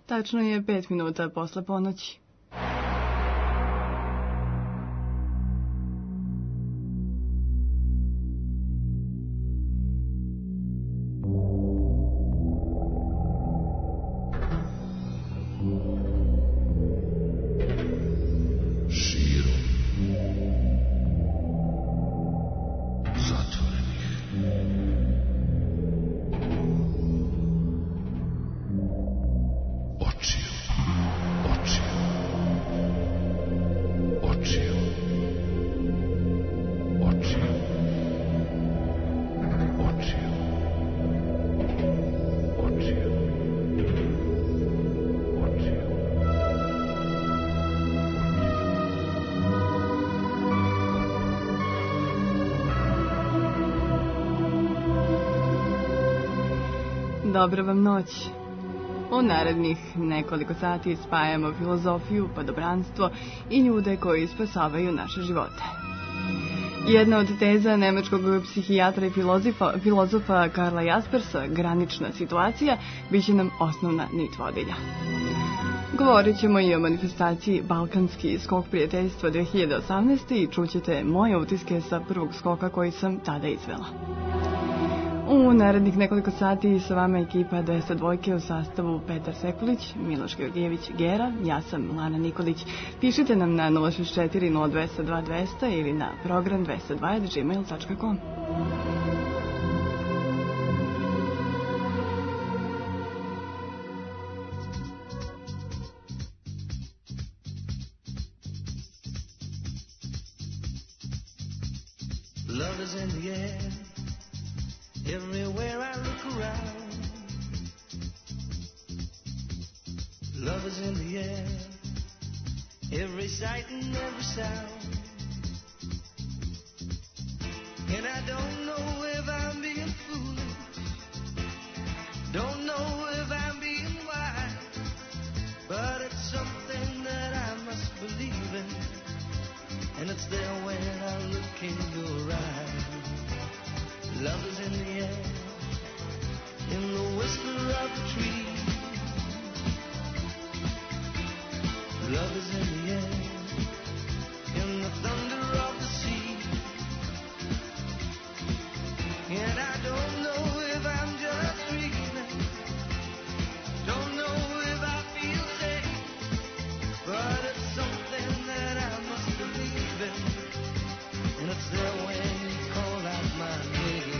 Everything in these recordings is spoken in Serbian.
Tačno je 5 minuta posle ponoći. Dobra vam noć. U narednih nekoliko sati spajamo filozofiju, podobranstvo i ljude koji spasavaju naše živote. Jedna od teza nemačkog psihijatra i filozofa Karla Jaspersa, granična situacija, biće nam osnovna nit vodilja. Govorit ćemo i o manifestaciji Balkanski skok prijateljstva 2018. i čućete moje utiske sa prvog skoka koji sam tada izvela. U narednih nekoliko sati sa vama ekipa 202 u sastavu Petar Sekulić, Miloš Georgijević, Gera, ja sam Lana Nikolić. Pišite nam na 064 0202 200 ili na program202@gmail.com. Love is in the air. Everywhere I look around, love is in the air, every sight and every sound. And I don't know if I'm being foolish, don't know if I'm being wise, but it's something that I must believe in, and it's there when I look in your eyes. Love is in the air, in the whisper of the tree. Love is in the air, in the thunder of the sea. And I don't know if I'm just dreaming, don't know if I feel safe, but it's something that I must believe in, and it's there when you call out my name.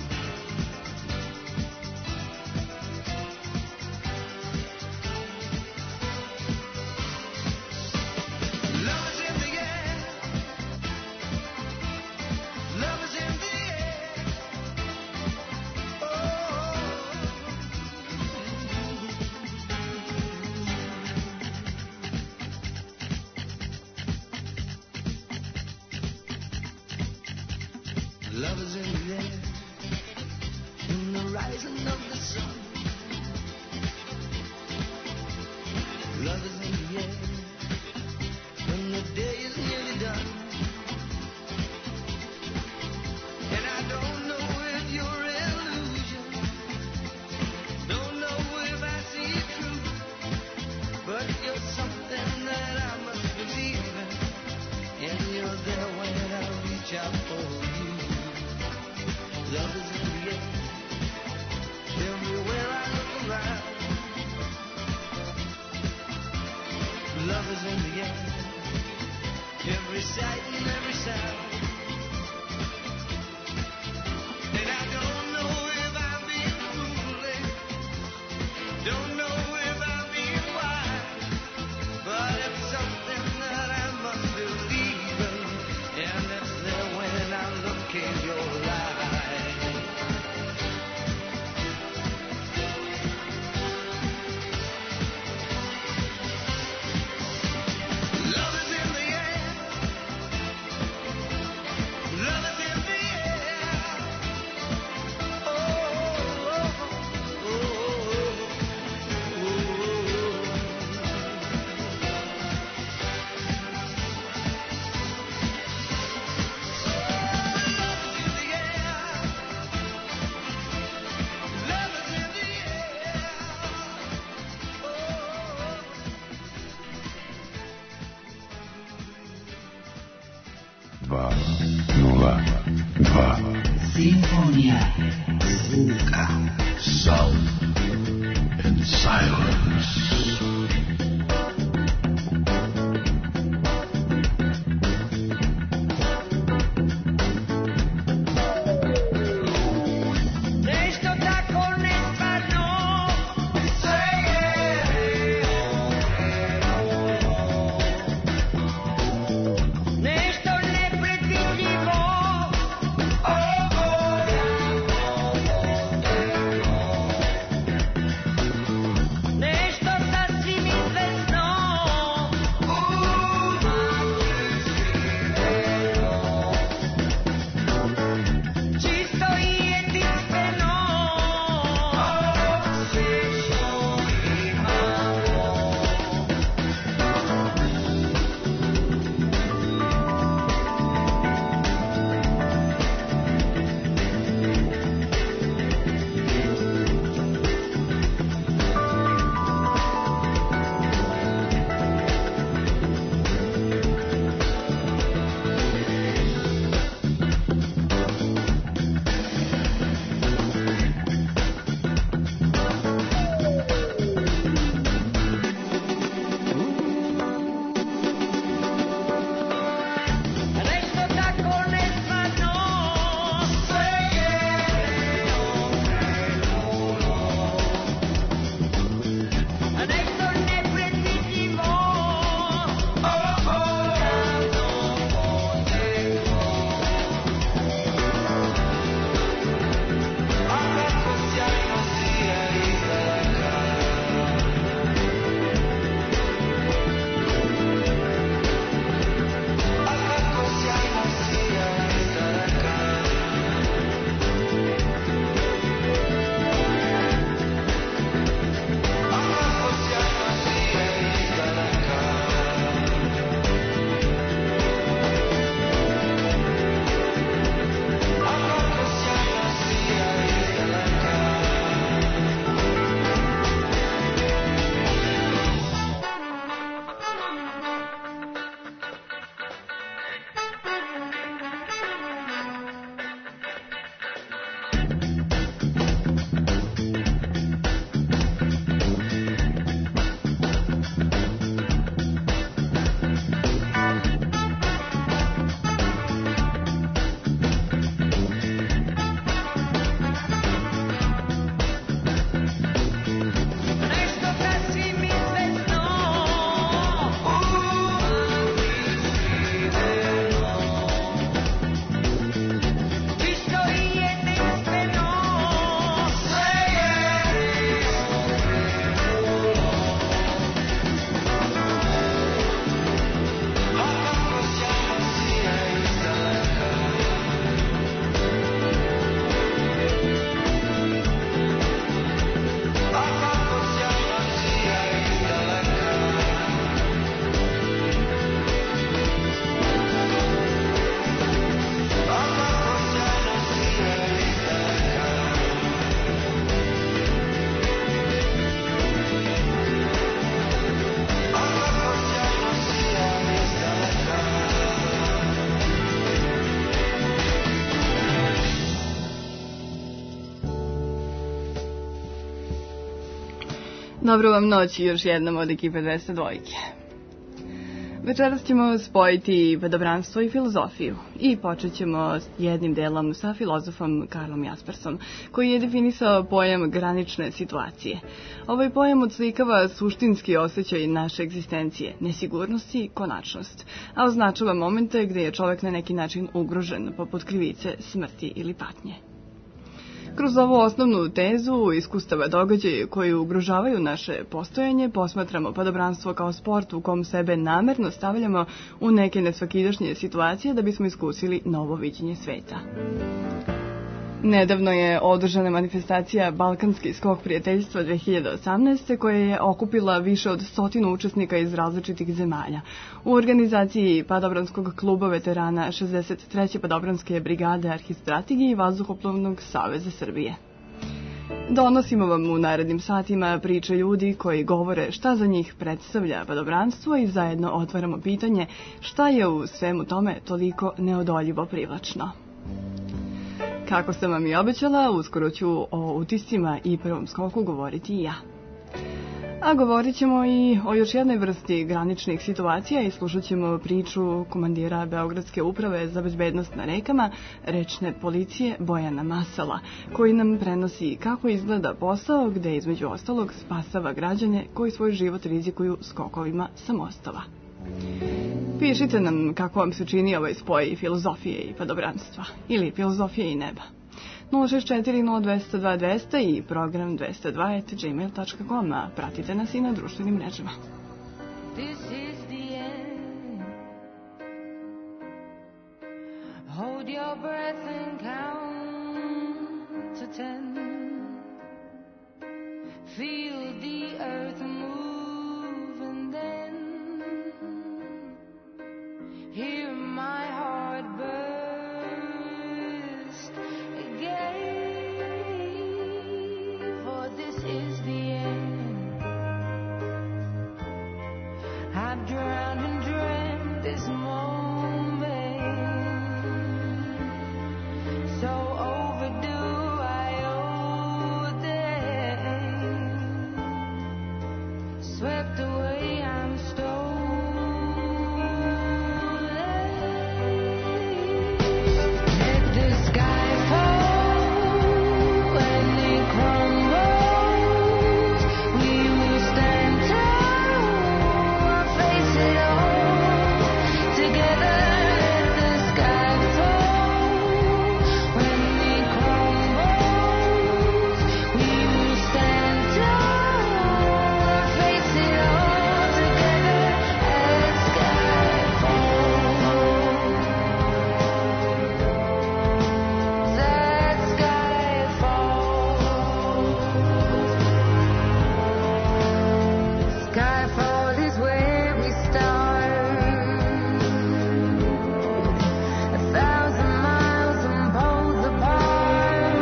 Love is in the air, in the rising of the sun. Love is in the air, when the day is nearly done. And I don't know if you're illusion, don't know if I see it true, but you're something that I must believe in, and you're there when I reach out for you. Love is in the air, everywhere I look around. Love is in the air, every sight and every sound. And I don't know if I'm being foolish, don't know if I'm being wise, but it's something that I must believe in, and it's there when I look in your eyes. Simfonija zvuka. Sound and silence. Dobro vam noć još jednom od ekipe 202. Večeras ćemo spojiti padobranstvo i filozofiju i počet ćemo s jednim delom sa filozofom Karlom Jaspersom, koji je definisao pojam granične situacije. Ovaj pojam odslikava suštinski osjećaj naše egzistencije, nesigurnost i konačnost, a označava momente gde je čovek na neki način ugrožen, poput krivice, smrti ili patnje. Kroz ovu osnovnu tezu iskustava događaje koji ugrožavaju naše postojanje, posmatramo padobranstvo kao sport u kom sebe namerno stavljamo u neke nesvakidašnje situacije da bismo iskusili novo viđenje sveta. Nedavno je održana manifestacija Balkanski skok prijateljstva 2018. koja je okupila više od 100 učesnika iz različitih zemalja. U organizaciji Padobranskog kluba veterana 63. Padobranske brigade Arhistrategije i Vazduhoplovnog saveza Srbije. Donosimo vam u narednim satima priče ljudi koji govore šta za njih predstavlja padobranstvo i zajedno otvaramo pitanje šta je u svemu tome toliko neodoljivo privlačno. Kako sam vam i obećala, uskoro ću o utiscima i prvom skoku govoriti i ja. A govorit ćemo i o još jednoj vrsti graničnih situacija i slušat ćemo priču komandira Beogradske uprave za bezbednost na rekama, rečne policije Bojana Masala, koji nam prenosi kako izgleda posao gde između ostalog spasava građane koji svoj život rizikuju skokovima sa mostova. Pišite nam kako vam se čini ovaj spoj filozofije i padobranstva, ili filozofije i neba. 064-0202-200 i program 202@gmail.com, a pratite nas i na društvenim mrežama. This is the end. Hold your breath and count to 10. Feel the earth move and then hear my heart burst again. For this is the end. I've drowned and dreamt this moment, so overdue I owe them. Swept away, I'm stolen. Let the sky fall when it crumbles. We will stand tall, face it all together. Let the sky fall when it crumbles. We will stand tall, face it all together. As sky falls, that sky falls. Skyfall is where we start. 1,000 miles and poles apart,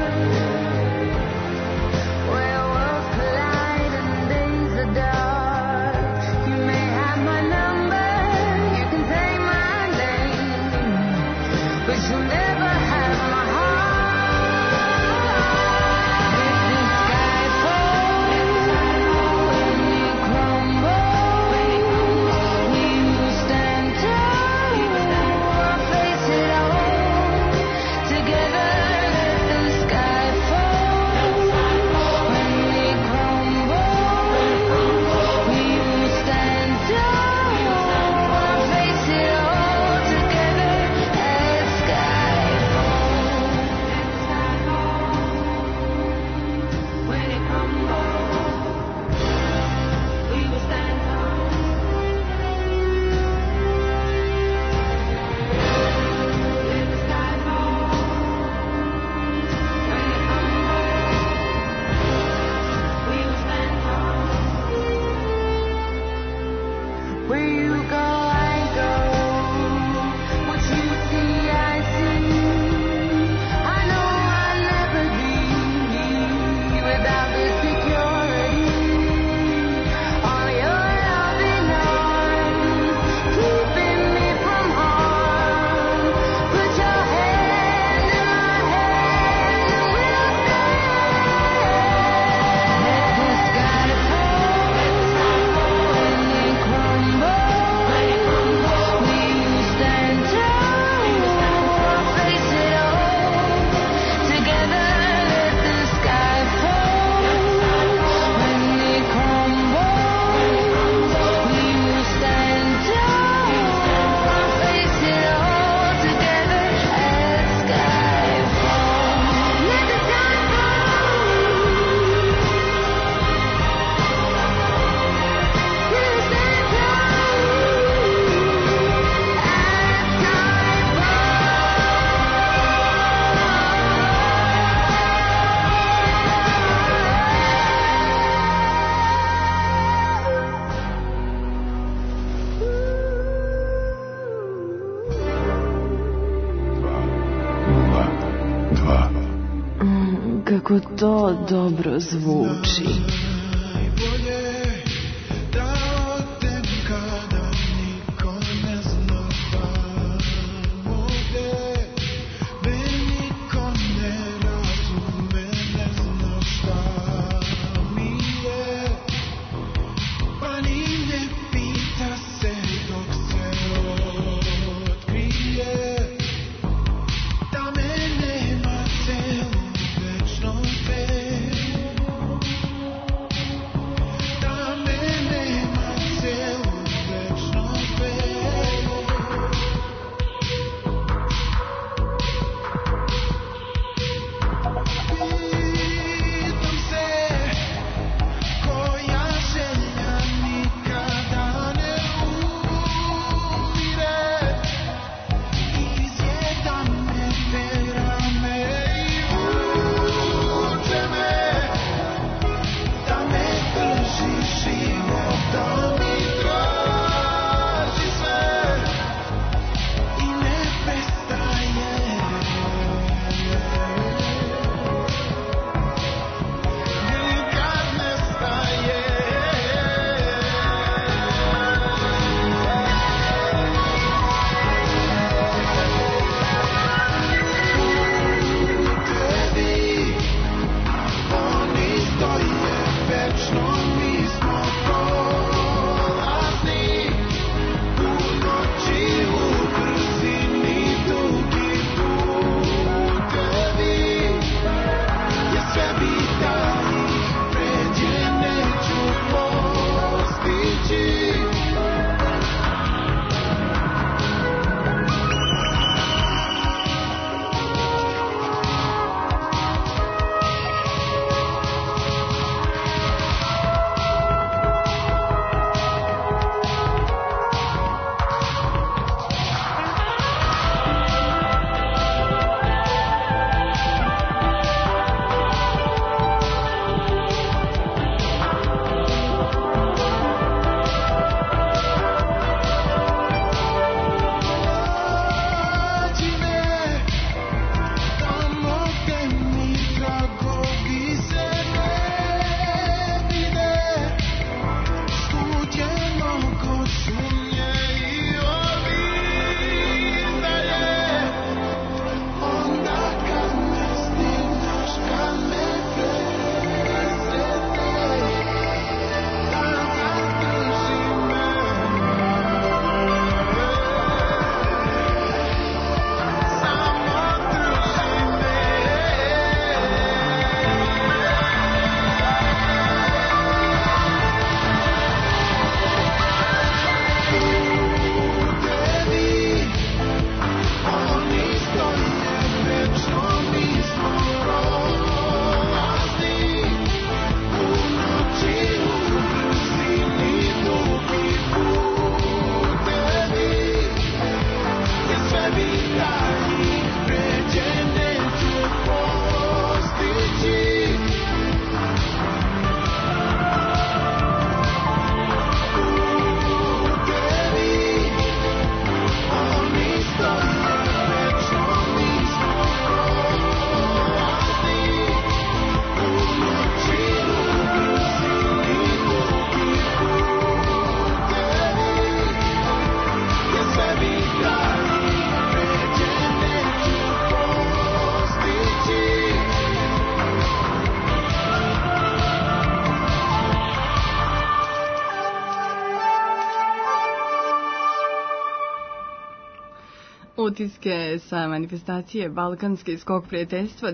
where worlds collide and days are dark. You may have my number, you can say my name, but you'll never have my heart. Let the sky fall when it crumbles. We will stand tall, face it all together. Let the sky fall when it crumbles. We will stand tall, face it all together. As sky falls, when it crumbles, we will stand tall. Let the sky fall when it crumbles, we will stand tall. Where you go, I go. What you see, I see. I know I'll never leave without the security. All your loving arms keeping me from harm. Put your hand in my hand and we'll stand. Let the sky fall when it crumbles. kako to dobro zvuči. Utiske sa manifestacije Balkanski skok prijateljstva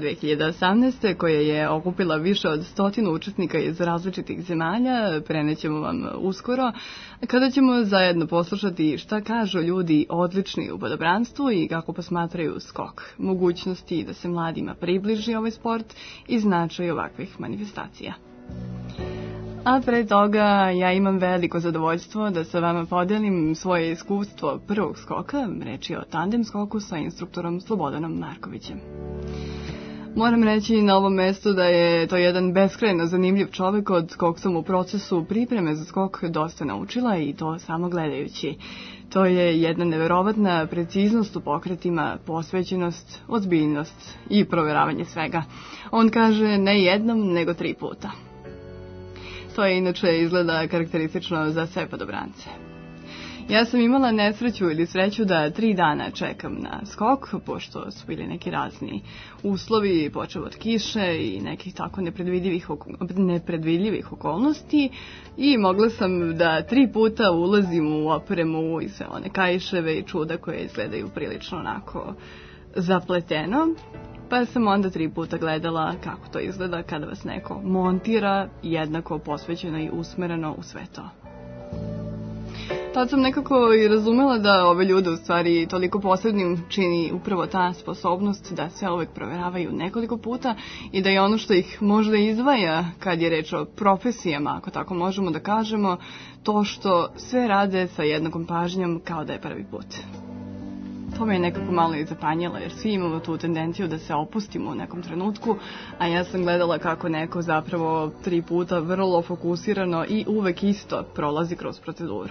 2018. koja je okupila više od 100 učesnika iz različitih zemalja prenećemo vam uskoro, kada ćemo zajedno poslušati šta kažu ljudi odlični u podobranstvu i kako posmatraju skok, mogućnosti da se mladima približi ovaj sport i značaj ovakvih manifestacija. A pre toga ja imam veliko zadovoljstvo da sa vama podelim svoje iskustvo prvog skoka, reč je o tandem skoku sa instruktorom Slobodanom Markovićem. Moram reći na ovom mestu da je to jedan beskrajno zanimljiv čovjek od kog sam u procesu pripreme za skok dosta naučila i to samo gledajući. To je jedna neverovatna preciznost u pokretima, posvećenost, ozbiljnost i proveravanje svega. On kaže ne jednom, nego 3 puta. To je inače izgleda karakteristično za sve padobrance. Ja sam imala nesreću ili sreću da 3 dana čekam na skok, pošto su bili neki razni uslovi, počeo od kiše i nekih tako nepredvidljivih okolnosti i mogla sam da 3 puta ulazim u opremu i sve one kaiševe i čuda koje izgledaju prilično onako zapleteno, pa sam onda 3 puta gledala kako to izgleda kada vas neko montira jednako posvećeno i usmereno u sve to. Tad sam nekako i razumela da ove ljude u stvari toliko posebnim čini upravo ta sposobnost da se uvek proveravaju nekoliko puta i da je ono što ih možda izdvaja kad je reč o profesijama, ako tako možemo da kažemo, to što sve rade sa jednakom pažnjom kao da je prvi put. To me je nekako malo i zapanjilo jer svi imamo tu tendenciju da se opustimo u nekom trenutku, a ja sam gledala kako neko zapravo 3 puta vrlo fokusirano i uvek isto prolazi kroz proceduru.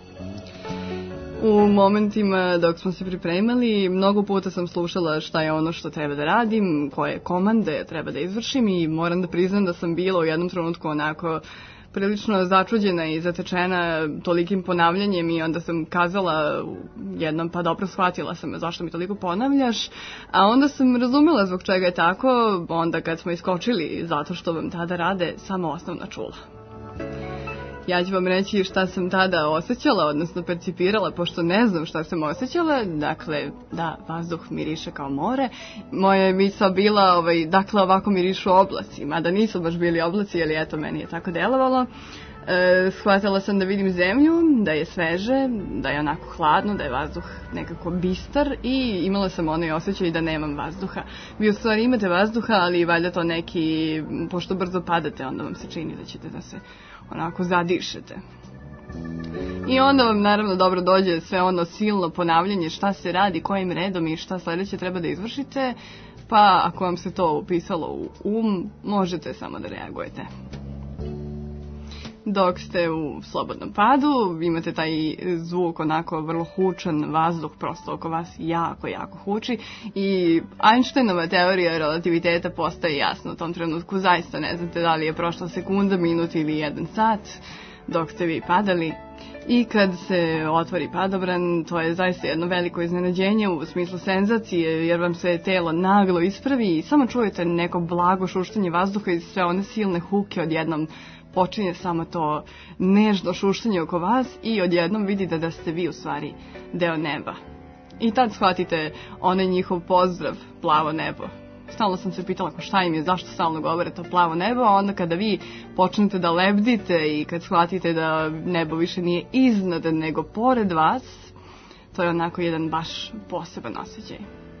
U momentima dok smo se pripremali, mnogo puta sam slušala šta je ono što treba da radim, koje komande treba da izvršim i moram da priznam da sam bila u jednom trenutku onako prilično začuđena i zatečena tolikim ponavljanjem i onda sam kazala jednom pa dobro shvatila sam zašto mi toliko ponavljaš, a onda sam razumela zbog čega je tako, onda kad smo iskočili zato što vam tada rade samo osnovna čula. Ja ću vam reći šta sam tada osjećala, odnosno percipirala, pošto ne znam šta sam osjećala, dakle, da vazduh miriše kao more. Moja je misao bila, dakle, ovako mirišu oblaci, mada nisu baš bili oblaci, ali eto, meni je tako delovalo. Shvatila sam da vidim zemlju, da je sveže, da je onako hladno, da je vazduh nekako bistar i imala sam onaj osjećaj da nemam vazduha. Vi u stvari imate vazduha, ali valjda to neki, pošto brzo padate, onda vam se čini da ćete da se onako zadišete. I onda vam naravno dobro dođe sve ono silno ponavljanje šta se radi, kojim redom i šta sledeće treba da izvršite, pa ako vam se to upisalo u možete samo da reagujete. Dok ste u slobodnom padu, imate taj zvuk onako vrlo hučan, vazduh prosto oko vas jako, jako huči i Einsteinova teorija relativiteta postaje jasna u tom trenutku. Zaista ne znate da li je prošla sekunda, minut ili 1 sat dok ste vi padali. I kad se otvori padobran, to je zaista jedno veliko iznenađenje u smislu senzacije, jer vam se telo naglo ispravi i samo čujete neko blago šuštanje vazduha i sve one silne huke odjednom počinje samo to nežno šuštanje oko vas i odjednom vidite da ste vi u stvari deo neba. I tad shvatite onaj njihov pozdrav, plavo nebo. Stalno sam se pitala šta im je, zašto stalno govore to plavo nebo, a onda kada vi počnete da lebdite i kad shvatite da nebo više nije iznad nego pored vas, to je onako jedan baš poseban osjećaj.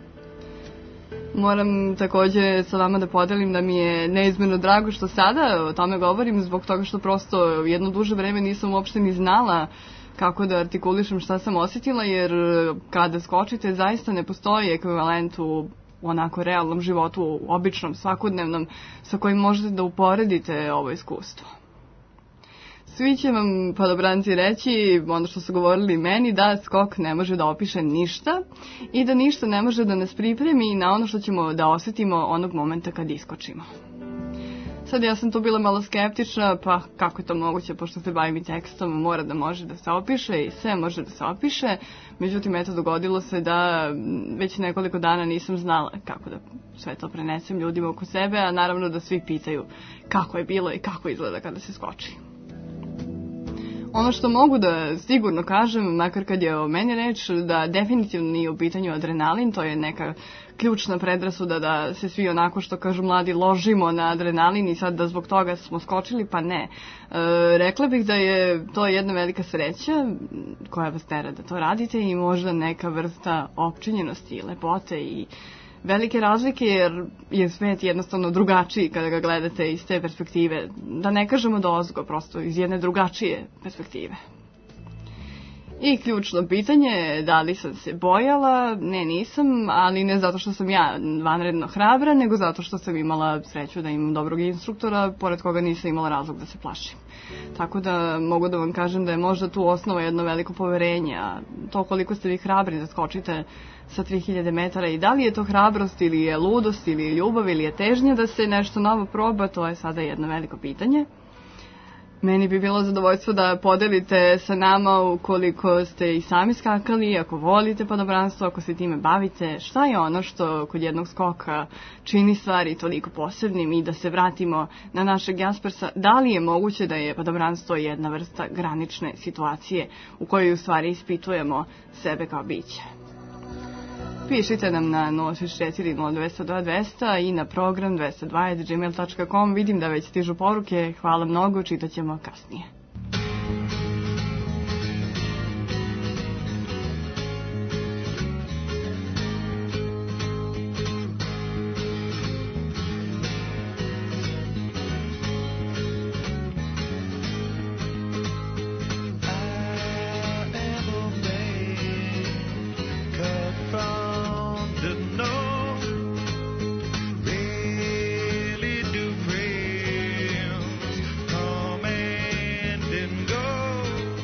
Moram takođe sa vama da podelim da mi je neizmjerno drago što sada o tome govorim, zbog toga što prosto jedno duže vreme nisam uopšte ni znala kako da artikulišem šta sam osjetila, jer kada skočite zaista ne postoji ekvivalent u onako realnom životu, u običnom, svakodnevnom, sa kojim možete da uporedite ovo iskustvo. Svi će vam padobranci reći, ono što su govorili meni, da skok ne može da opiše ništa i da ništa ne može da nas pripremi na ono što ćemo da osjetimo onog momenta kad iskočimo. Sad ja sam tu bila malo skeptična, pa kako je to moguće, pošto se bavim i tekstom, mora da može da se opiše i sve može da se opiše. Međutim, eto, dogodilo se da već nekoliko dana nisam znala kako da sve to prenesem ljudima oko sebe, a naravno da svi pitaju kako je bilo i kako izgleda kada se skoči. Ono što mogu da sigurno kažem, makar kad je o meni reč, da definitivno nije u pitanju adrenalin, to je neka ključna predrasuda da se svi onako što kažu mladi ložimo na adrenalin i sad da zbog toga smo skočili, pa ne. Rekla bih da je to jedna velika sreća koja vas tera da to radite i možda neka vrsta opčinjenosti i lepote i velike razlike, jer je svet jednostavno drugačiji kada ga gledate iz te perspektive. Da ne kažemo dozgo, prosto iz jedne drugačije perspektive. I ključno pitanje je da li sam se bojala. Ne, nisam, ali ne zato što sam ja vanredno hrabra, nego zato što sam imala sreću da imam dobrog instruktora, pored koga nisam imala razlog da se plašim. Tako da mogu da vam kažem da je možda tu osnova jedno veliko poverenje, a to koliko ste vi hrabri da skočite sa 3000 metara i da li je to hrabrost ili je ludost ili je ljubav ili je težnja da se nešto novo proba, to je sada jedno veliko pitanje. Meni bi bilo zadovoljstvo da podelite sa nama ukoliko ste i sami skakali, ako volite padobranstvo, ako se time bavite, šta je ono što kod jednog skoka čini stvari toliko posebnim i da se vratimo na našeg Jaspersa, da li je moguće da je padobranstvo jedna vrsta granične situacije u kojoj u stvari ispitujemo sebe kao biće. Pišite nam na 064 0202 200 i na program 202@gmail.com. Vidim da već stižu poruke. Hvala mnogo, čitat ćemo kasnije. Really do friends come and go.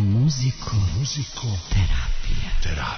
Terapija.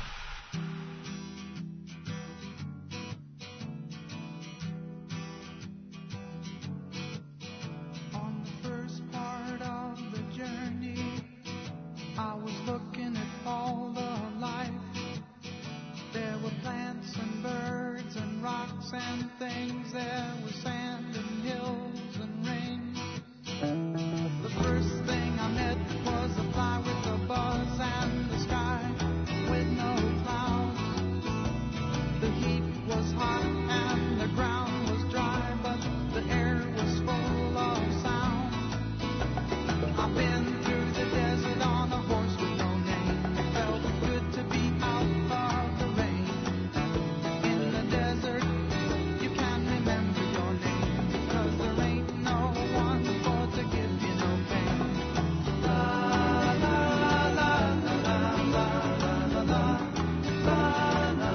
On the first part of the journey, I was looking at all the life. There were plants and birds and rocks and things. There was sand and hills and rain. The first thing I met was a fly with a buzz and the sky with no clouds. The heat was hot and the ground was dry, but the air was full of sound. I've been through the desert on a horse with no name. It felt good to be out of the rain. In the desert, you can remember your name, because there ain't no one for to give you no pain. La la la la la la la la la la.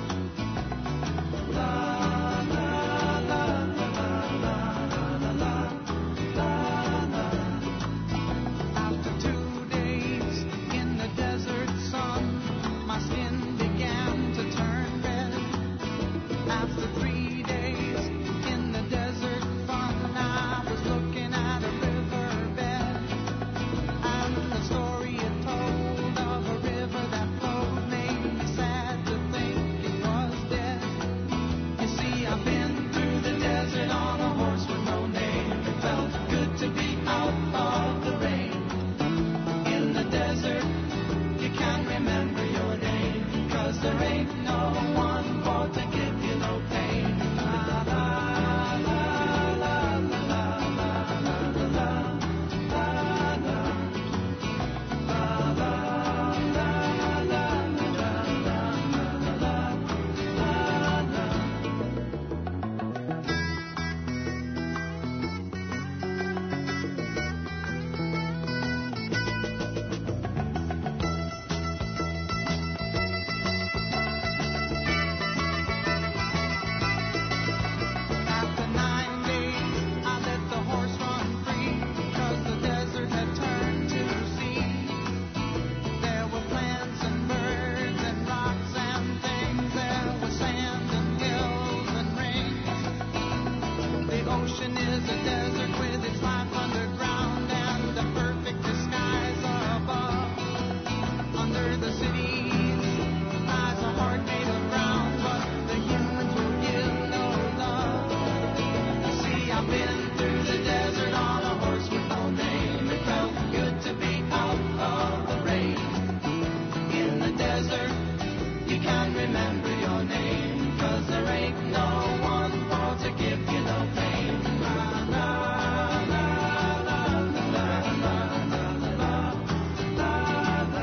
After 2 days in the desert sun, my skin began to turn red. After 3 days in the desert fun, I was looking at a riverbed, and the story it told of a river that flowed made me sad to think it was dead. You see, I've been through the desert on a horse with no name. It felt good to be out of the rain. In the desert, you can't remember your name, 'cause there ain't no one for to give you no pain. La la la la la la la la la la la. After 9 days, I let the horse run free, 'cause the desert had turned to sea. There were plants and birds and rocks and things. There was sand and hills and rain. The ocean is a desert with its life underground and the perfect disguise above. Under the cities lies a heart made of brown, but the humans will give no love. You see, I've been through the desert on a horse with no name. It felt good to be out of the rain. In the desert, you can't remember your name, 'cause there ain't no one for to give you no pain. La la la la la la la la la la la.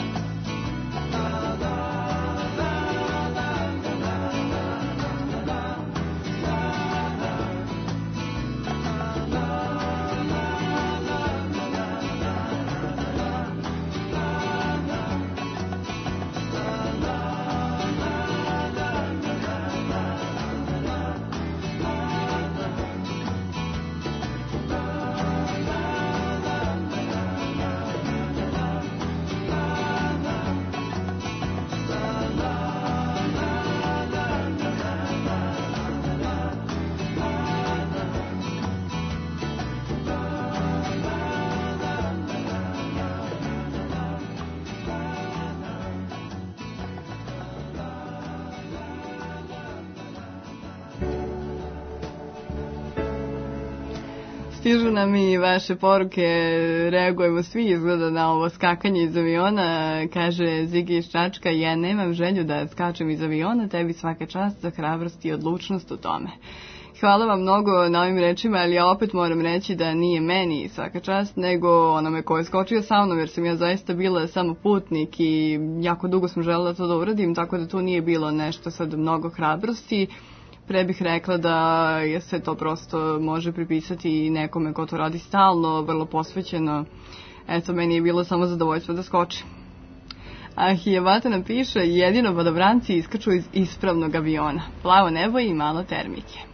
Stižu nam i vaše poruke, reagujemo svi izgleda na ovo skakanje iz aviona, kaže Zigi iz Čačka, ja nemam želju da skačem iz aviona, tebi svaka čast za hrabrost i odlučnost u tome. Hvala vam mnogo na ovim rečima, ali ja opet moram reći da nije meni svaka čast, nego onome ko je skočio sa mnom, jer sam ja zaista bila samo putnik i jako dugo sam želela to da uradim, tako da tu nije bilo nešto sad mnogo hrabrosti. Pre bih rekla da se to prosto može pripisati nekome ko to radi stalno, vrlo posvećeno. Eto, meni je bilo samo zadovoljstvo da skočim. A Hijavata nam piše, jedino vodobranci iskaču iz ispravnog aviona. Plavo nebo i malo termike.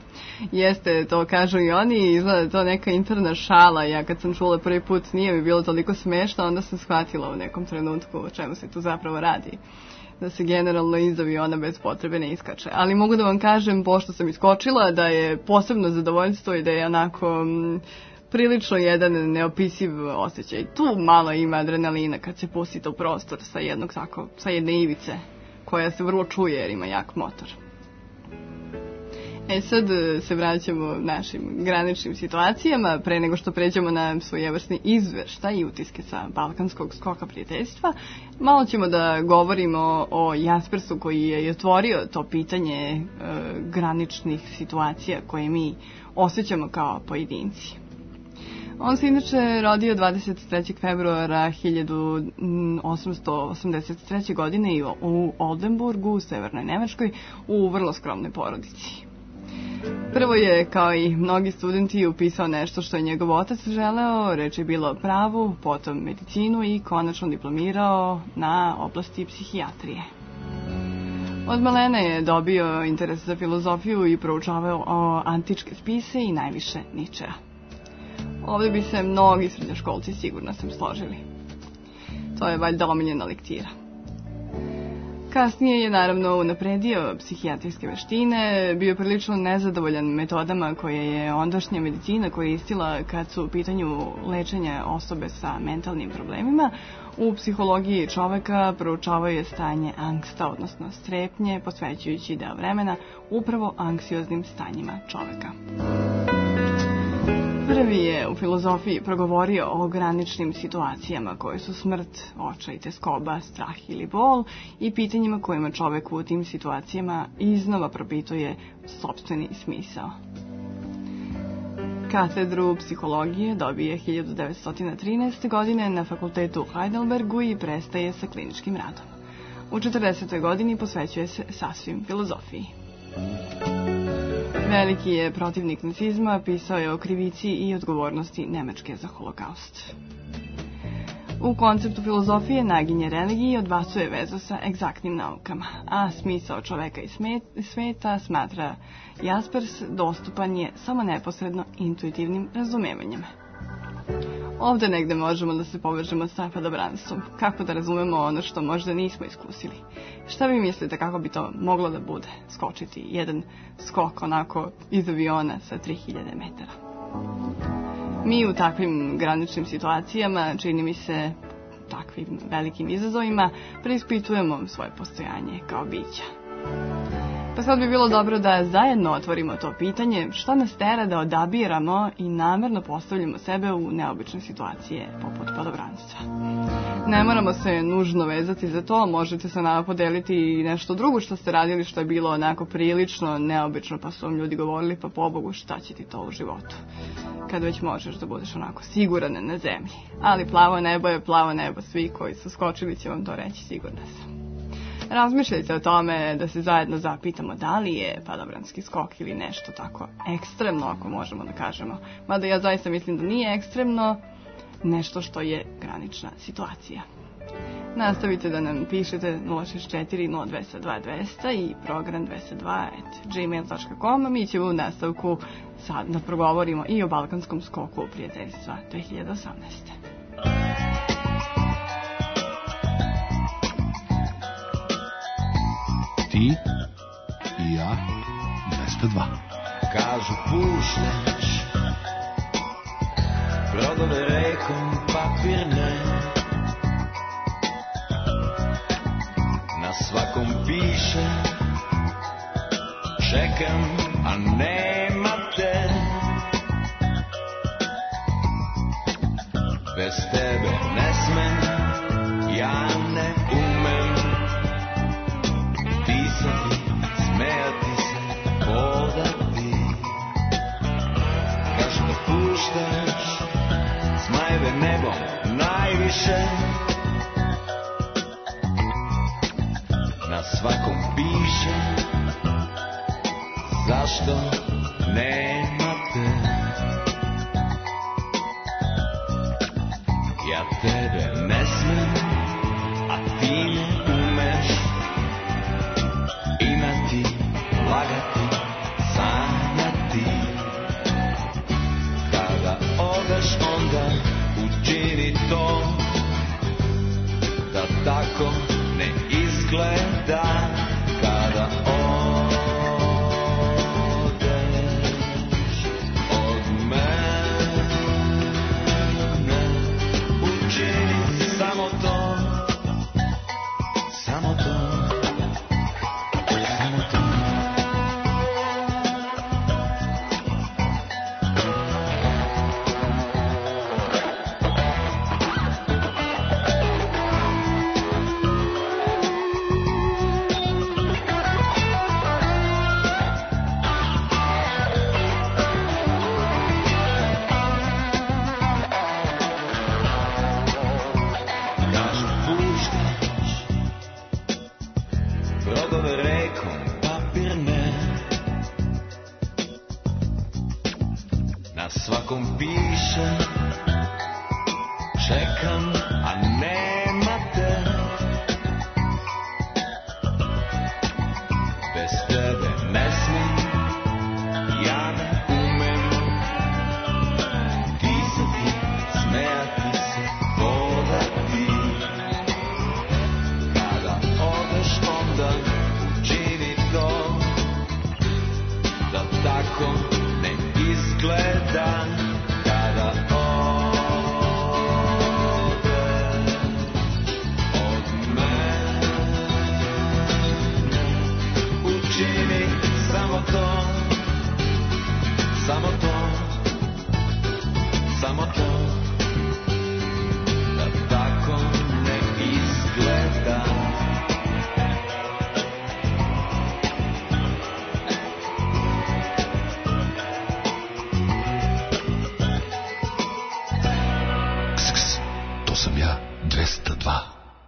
Jeste, to kažu i oni, izgleda to neka interna šala. Ja kad sam čula prvi put nije mi bilo toliko smešno, onda sam shvatila u nekom trenutku o čemu se tu zapravo radi. Da se generalno iz aviona bez potrebe ne iskače. Ali mogu da vam kažem, pošto sam iskočila, da je posebno zadovoljstvo i da je onako prilično jedan neopisiv osjećaj. Tu malo ima adrenalina kad se pustite u prostor sa jedne ivice, koja se vrlo čuje jer ima jak motor. Sad se vraćamo našim graničnim situacijama. Pre nego što pređemo na svojevrsni izveštaj i utiske sa Balkanskog skoka prijateljstva, malo ćemo da govorimo o Jaspersu koji je otvorio to pitanje graničnih situacija koje mi osjećamo kao pojedinci. On se inače rodio 23. februara 1883. godine i u Oldenburgu, u severnoj Nemačkoj, u vrlo skromnoj porodici. Prvo je, kao i mnogi studenti, upisao nešto što je njegov otac želeo, reč je bilo o pravu, potom medicinu i konačno diplomirao na oblasti psihijatrije. Od malena je dobio interes za filozofiju i proučavao antičke spise i najviše Ničea. Ovdje bi se mnogi srednjoškolci sigurno sam složili. To je valjda omiljena lektira. Kasnije je naravno unapredio psihijatrijske veštine, bio prilično nezadovoljan metodama koje je ondašnja medicina koristila kad su u pitanju lečenja osobe sa mentalnim problemima. U psihologiji čoveka proučavao je stanje angsta, odnosno strepnje, posvećujući deo vremena upravo anksioznim stanjima čoveka. Prvi je u filozofiji progovorio o graničnim situacijama koje su smrt, očaj, tjeskoba, strah ili bol i pitanjima kojima čovek u tim situacijama iznova propituje sopstveni smisao. Katedru psihologije dobije 1913. godine na fakultetu u Heidelbergu i prestaje sa kliničkim radom. U 40. godini posvećuje se sasvim filozofiji. Veliki je protivnik nacizma, pisao je o krivici i odgovornosti Nemačke za holokaust. U konceptu filozofije naginje religiji odbacuje vezu sa egzaktnim naukama, a smisao čoveka i sveta, smatra Jaspers, dostupan je samo neposredno intuitivnim razumevanjem. Ovdje negde možemo da se povežemo sa padobranstvom. Kako da razumemo ono što možda nismo iskusili? Šta vi mislite kako bi to moglo da bude? Skočiti jedan skok onako iz aviona sa 3000 metara. Mi u takvim graničnim situacijama, čini mi se takvim velikim izazovima, preispitujemo svoje postojanje kao bića. Pa sad bi bilo dobro da zajedno otvorimo to pitanje šta nas tera da odabiramo i namerno postavljamo sebe u neobične situacije poput padobranstva. Ne moramo se nužno vezati za to, možete se nama podeliti i nešto drugo što ste radili što je bilo onako prilično neobično, pa su vam ljudi govorili pa pobogu šta će ti to u životu. Kad već možeš da budeš onako siguran na zemlji. Ali plavo nebo je plavo nebo, svi koji su skočili će vam to reći, sigurna sam. Razmišljajte o tome da se zajedno zapitamo da li je padobranski skok ili nešto tako ekstremno, ako možemo da kažemo. Mada ja zaista mislim da nije ekstremno nešto što je granična situacija. Nastavite da nam pišete 064 02 200 i program 202@gmail.com. Mi ćemo u nastavku sad da progovorimo i o Balkanskom skoku prijateljstva 2018. Ti i ja 202. Kažu puštaš brodove rekom papirne, na svakom piše čekam, a nema te. Bez tebe ne smem, ja ne umem pisati, smejati se, hodati. Kažu da puštaš smajeve nebom najviše, na svakom piše zašto nema te. Ja tebe ne smem, a ti ne umeš imati, lagati, sanjati. 202.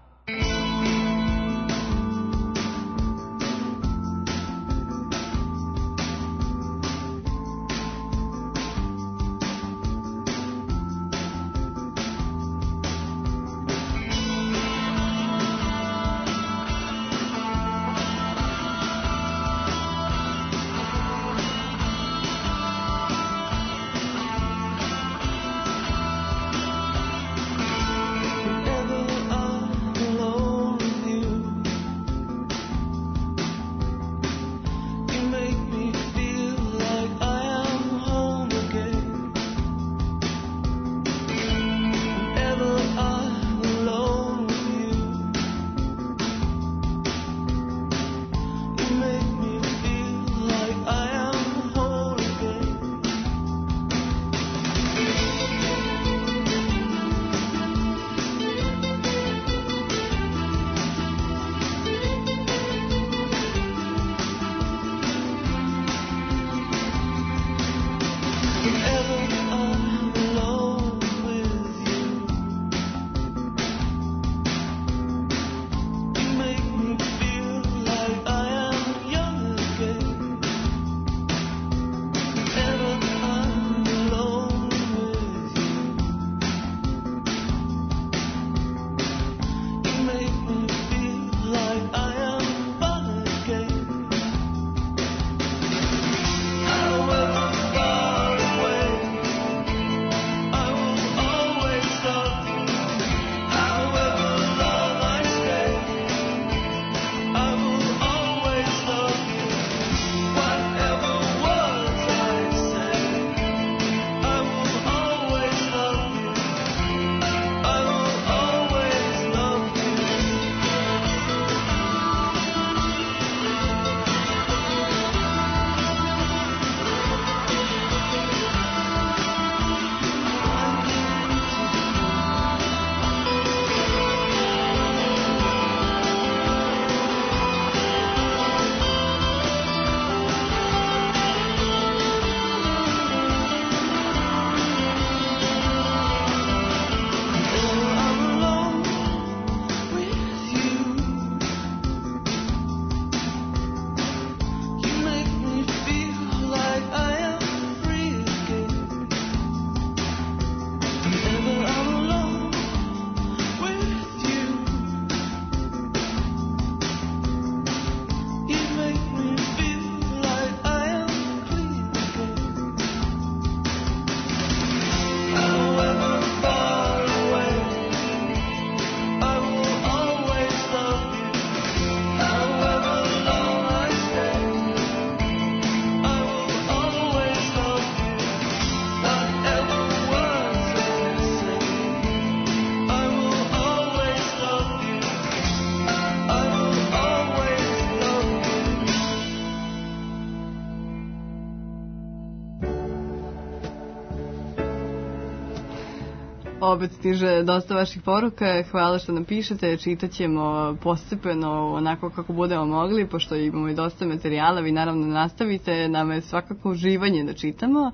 Opet stiže dosta vaših poruka, hvala što nam pišete, čitat ćemo postepeno onako kako budemo mogli, pošto imamo i dosta materijala, vi naravno nastavite, nama je svakako uživanje da čitamo.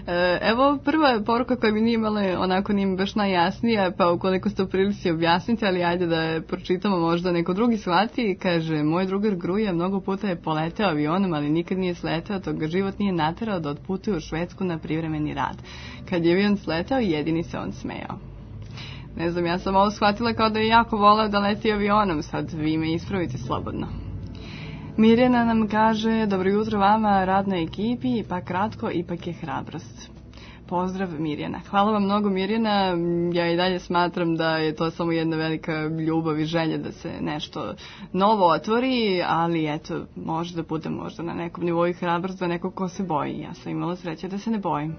Evo prva poruka koja mi nije imala, onako nije mi baš najjasnija, pa ukoliko ste u prilici objasnite, ali ajde da je pročitamo, možda neko drugi shvati. Kaže, moj drugar Gruja mnogo puta je poleteo avionom, ali nikad nije sleteo, tog ga život nije naterao da otputuje u Švedsku na privremeni rad. Kad je avion sletao, jedini se on smejao. Ne znam, ja sam ovo shvatila kao da je jako voleo da leti avionom, sad vi me ispravite slobodno. Mirjana nam kaže, dobro jutro vama, radnoj ekipi, pa kratko, ipak je hrabrost. Pozdrav Mirjana. Hvala vam mnogo Mirjana, ja i dalje smatram da je to samo jedna velika ljubav i želja da se nešto novo otvori, ali eto, može da bude možda na nekom nivou hrabrost za nekog ko se boji. Ja sam imala sreće da se ne bojim.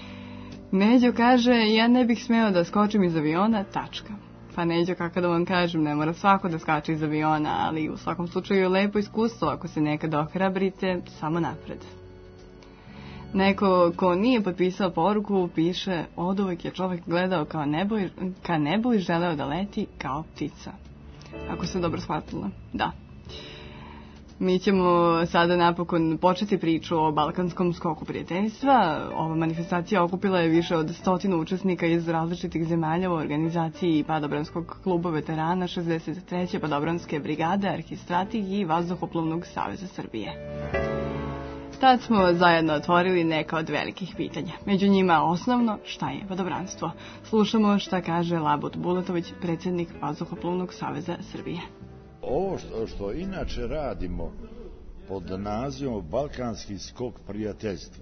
Neđo kaže, ja ne bih smeo da skočim iz aviona, tačka. Pa Neđo, kako da vam kažem, ne mora svako da skače iz aviona, ali u svakom slučaju je lepo iskustvo, ako se nekad ohrabrite, samo napred. Neko ko nije potpisao poruku piše, oduvek je čovjek gledao ka nebu i želeo da leti kao ptica. Ako sam dobro shvatila, da. Mi ćemo sada napokon početi priču o Balkanskom skoku prijateljstva. Ova manifestacija okupila je više od 100 učesnika iz različitih zemalja u organizaciji Padobranskog kluba veterana 63. Padobranske brigade, Arhistrati i Vazduhoplovnog saveza Srbije. Tad smo zajedno otvorili neka od velikih pitanja. Među njima osnovno, šta je padobranstvo? Slušamo šta kaže Labud Bulatović, predsjednik Vazduhoplovnog saveza Srbije. Ovo što inače radimo pod nazivom Balkanski skok prijateljstva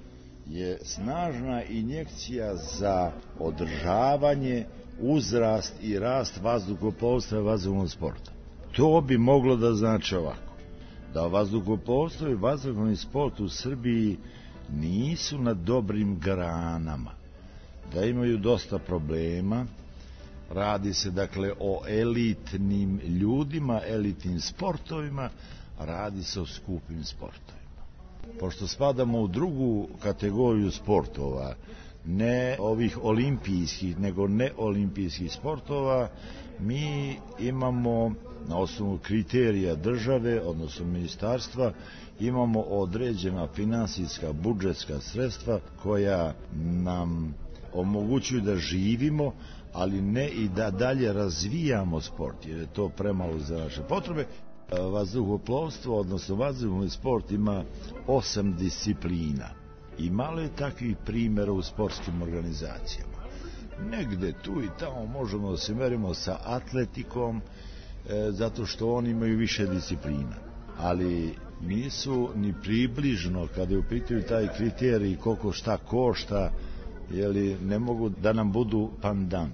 je snažna injekcija za održavanje, uzrast i rast vazduhoplovstva i vazduhoplovnog sporta. To bi moglo da znači ovako, da vazduhoplovstvo i vazduhoplovni sport u Srbiji nisu na dobrim granama, da imaju dosta problema. Radi se dakle o elitnim ljudima, elitnim sportovima, radi se o skupim sportovima. Pošto spadamo u drugu kategoriju sportova, ne ovih olimpijskih, nego neolimpijskih sportova, mi imamo na osnovu kriterija države, odnosno ministarstva, imamo određena finansijska, budžetska sredstva koja nam omogućuju da živimo, ali ne i da dalje razvijamo sport, jer je to premalo za naše potrebe. Vazduhoplovstvo, odnosno vazduhoplovni sport, ima 8 disciplina i malo je takvih primjera u sportskim organizacijama. Negde tu i tamo možemo da se merimo sa atletikom, zato što oni imaju više disciplina, ali nisu ni približno, kada je u pitanju taj kriterij koliko šta košta, jeli, ne mogu da nam budu pandan.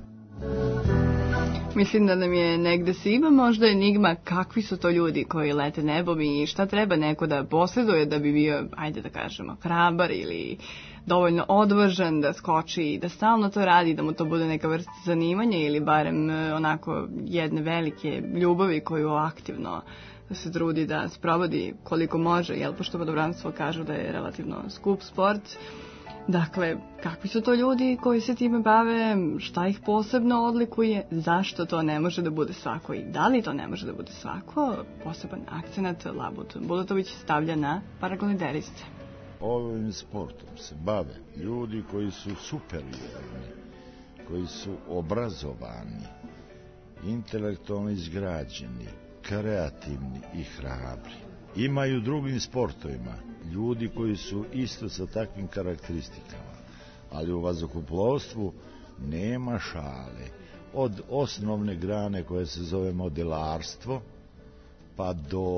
Mislim da nam je negde svima možda enigma kakvi su to ljudi koji lete nebom i šta treba neko da posjeduje da bi bio, ajde da kažemo, hrabar ili dovoljno odvažan da skoči i da stalno to radi, da mu to bude neka vrsta zanimanja ili barem onako jedne velike ljubavi koju aktivno se trudi da sprovodi koliko može, jel, pošto padobranstvo kažu da je relativno skup sport. Dakle, kakvi su to ljudi koji se time bave, šta ih posebno odlikuje, zašto to ne može da bude svako i da li to ne može da bude svako? Poseban akcenat Labud Bulatović stavlja na paraglideriste. Ovim sportom se bave ljudi koji su superiorni, koji su obrazovani, intelektualno izgrađeni, kreativni i hrabri. Ima i u drugim sportovima ljudi koji su isto sa takvim karakteristikama, ali u vazduhoplovstvu nema šale. Od osnovne grane koje se zove modelarstvo, pa do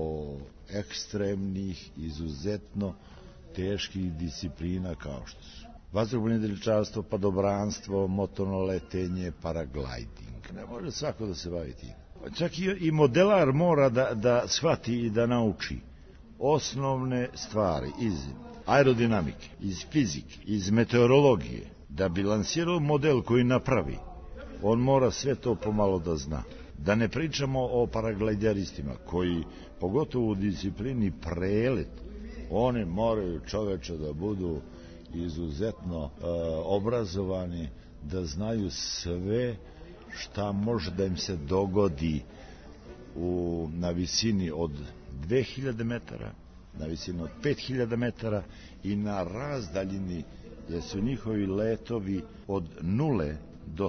ekstremnih, izuzetno teških disciplina kao što su vazduhoplovno jedriličarstvo, padobranstvo, motorno letenje, paragliding. Ne može svako da se bavi tim. Čak i modelar mora da shvati i da nauči osnovne stvari iz aerodinamike, iz fizike, iz meteorologije. Da bi lansirao model koji napravi, on mora sve to pomalo da zna. Da ne pričamo o paraglideristima koji, pogotovo u disciplini prelet, oni moraju čoveče da budu izuzetno obrazovani, da znaju sve šta može da im se dogodi na visini od 2000 metara, na visini od 5000 metara i na razdaljini gdje su njihovi letovi od 0 do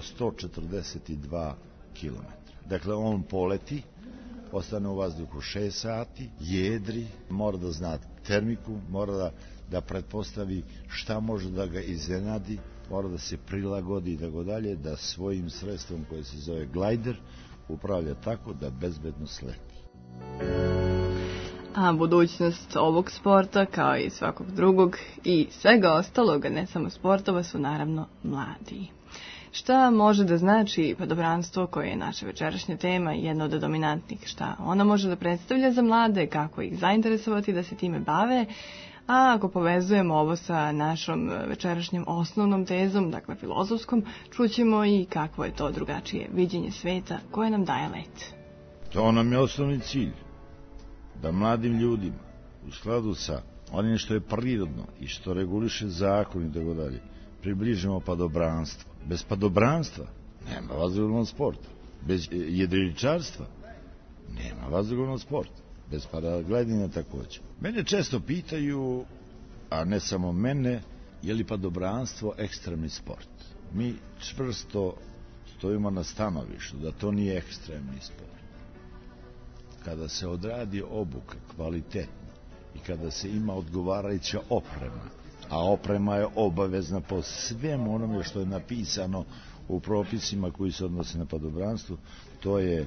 142 km. Dakle, on poleti, ostane u vazduhu 6 sati, jedri, mora da zna termiku, mora da pretpostavi šta može da ga iznenadi, mora da se prilagodi i tako dalje, da svojim sredstvom koje se zove glajder upravlja tako da bezbedno sleti. A budućnost ovog sporta, kao i svakog drugog i svega ostalog, ne samo sportova, su naravno mladi. Šta može da znači padobranstvo, koje je naša večerašnja tema i jedna od dominantnih? Šta ona može da predstavlja za mlade, kako ih zainteresovati da se time bave? A ako povezujemo ovo sa našom večerašnjom osnovnom tezom, dakle filozofskom, čućemo i kakvo je to drugačije viđenje sveta koje nam daje let. To nam je osnovni cilj, da mladim ljudima u skladu sa onim što je prirodno i što reguliše zakon i tako dalje, približimo padobranstvo. Bez padobranstva nema vazduhoplovnog sporta. Bez jedriličarstva nema vazduhoplovnog sporta. bez paragledanja takođe. Mene često pitaju, a ne samo mene, je li padobranstvo ekstremni sport? Mi čvrsto stojimo na stanovištu da to nije ekstremni sport. Kada se odradi obuka kvalitetno i kada se ima odgovarajuća oprema, a oprema je obavezna po svemu onome što je napisano u propisima koji se odnose na padobranstvo, to je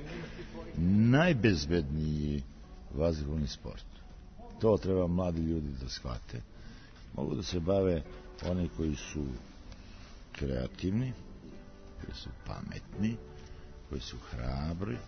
najbezbedniji vazdušni sport. To treba mladi ljudi da shvate. Mogu da se bave oni koji su kreativni, koji su pametni, koji su hrabri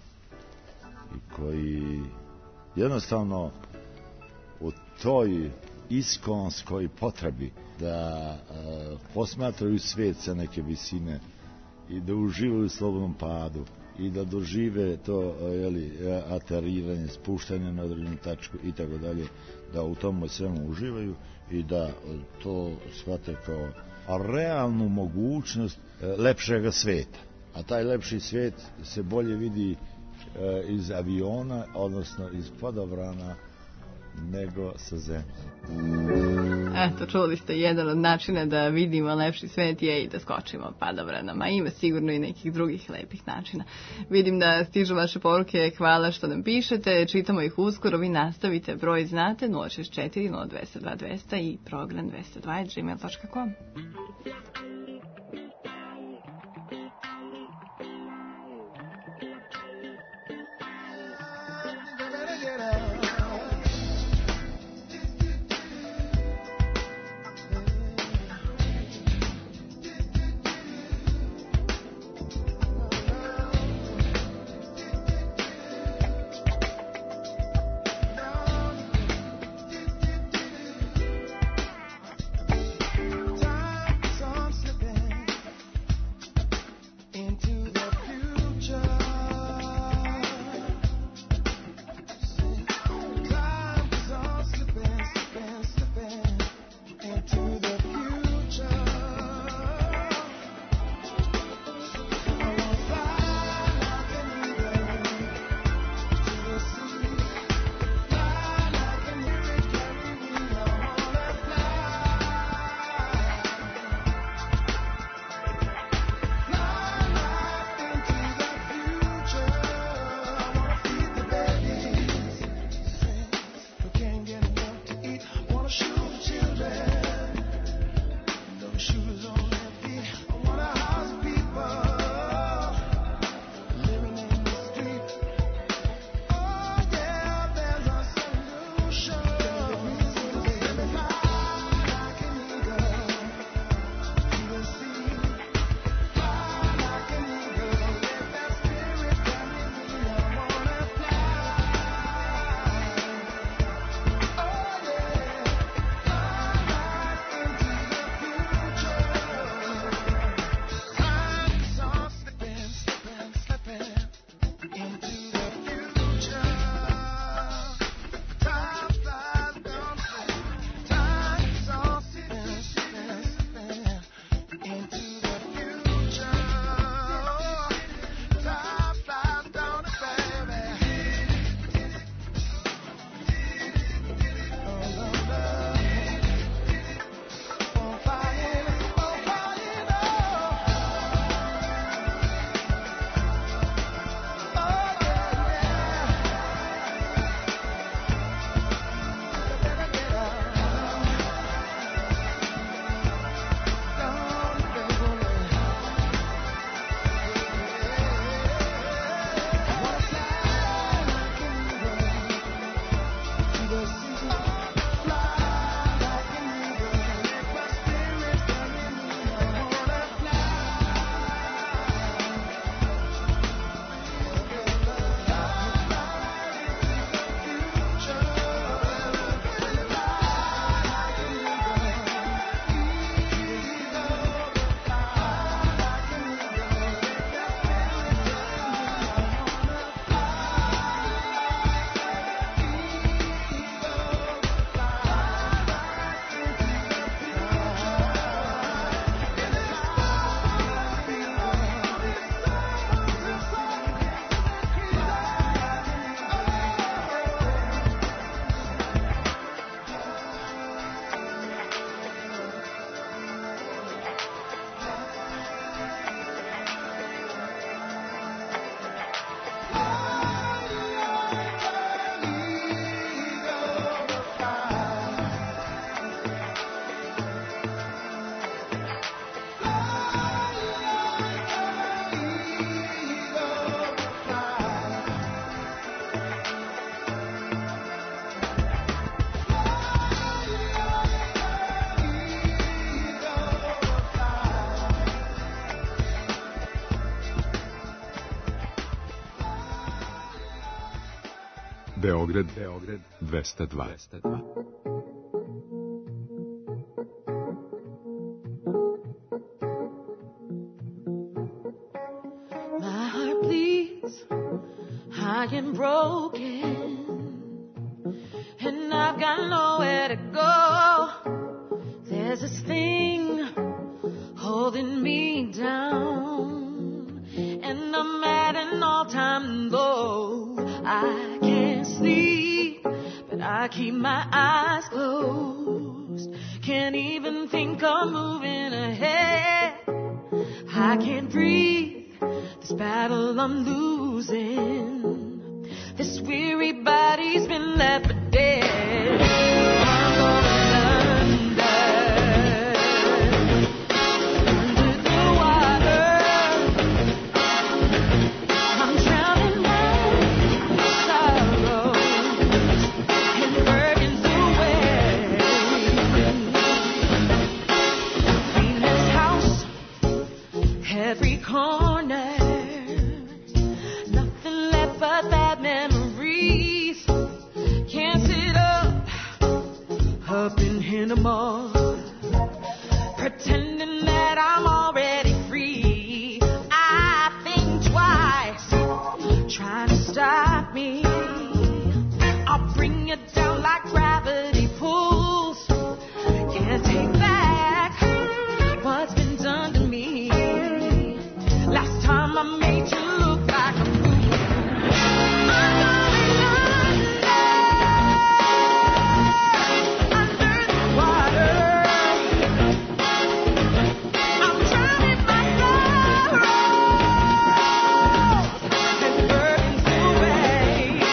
i koji jednostavno u toj iskonskoj potrebi da posmatraju svet sa neke visine i da uživaju u slobodnom padu i da dožive to ateriranje, spuštanje na određenu tačku i tako dalje, da u tomu svemu uživaju i da to shvate kao realnu mogućnost lepšega sveta. A taj lepši svet se bolje vidi iz aviona, odnosno iz padobrana, nego sa zemlje. Eto, čuli ste, jedan od načina da vidimo lepši svet je i da skočimo padobranama. Ima sigurno i nekih drugih lepih načina. Vidim da stižu vaše poruke, hvala što nam pišete, čitamo ih uskoro, vi nastavite, broj znate, 064 0202 200 i program 202@gmail.com. Time Beograd 202. My heart bleeds, I am broken, and I've got nowhere to go. There's this thing holding me down, and I'm at an all-time low. I can't sleep, but I keep my eyes closed. Can't even think of moving ahead. I can't breathe. This battle I'm losing. This weary body's been left for dead. I'm going under the water. I'm drowning my sorrows and burdens away. Clean this house, every corner. But bad memories. Can't sit up in here no more, pretending that I'm already free. I think twice, trying to stop me. I'll bring you down like gravity pulls. Can't take back what's been done to me. Last time I made you look like a fool. Burns away.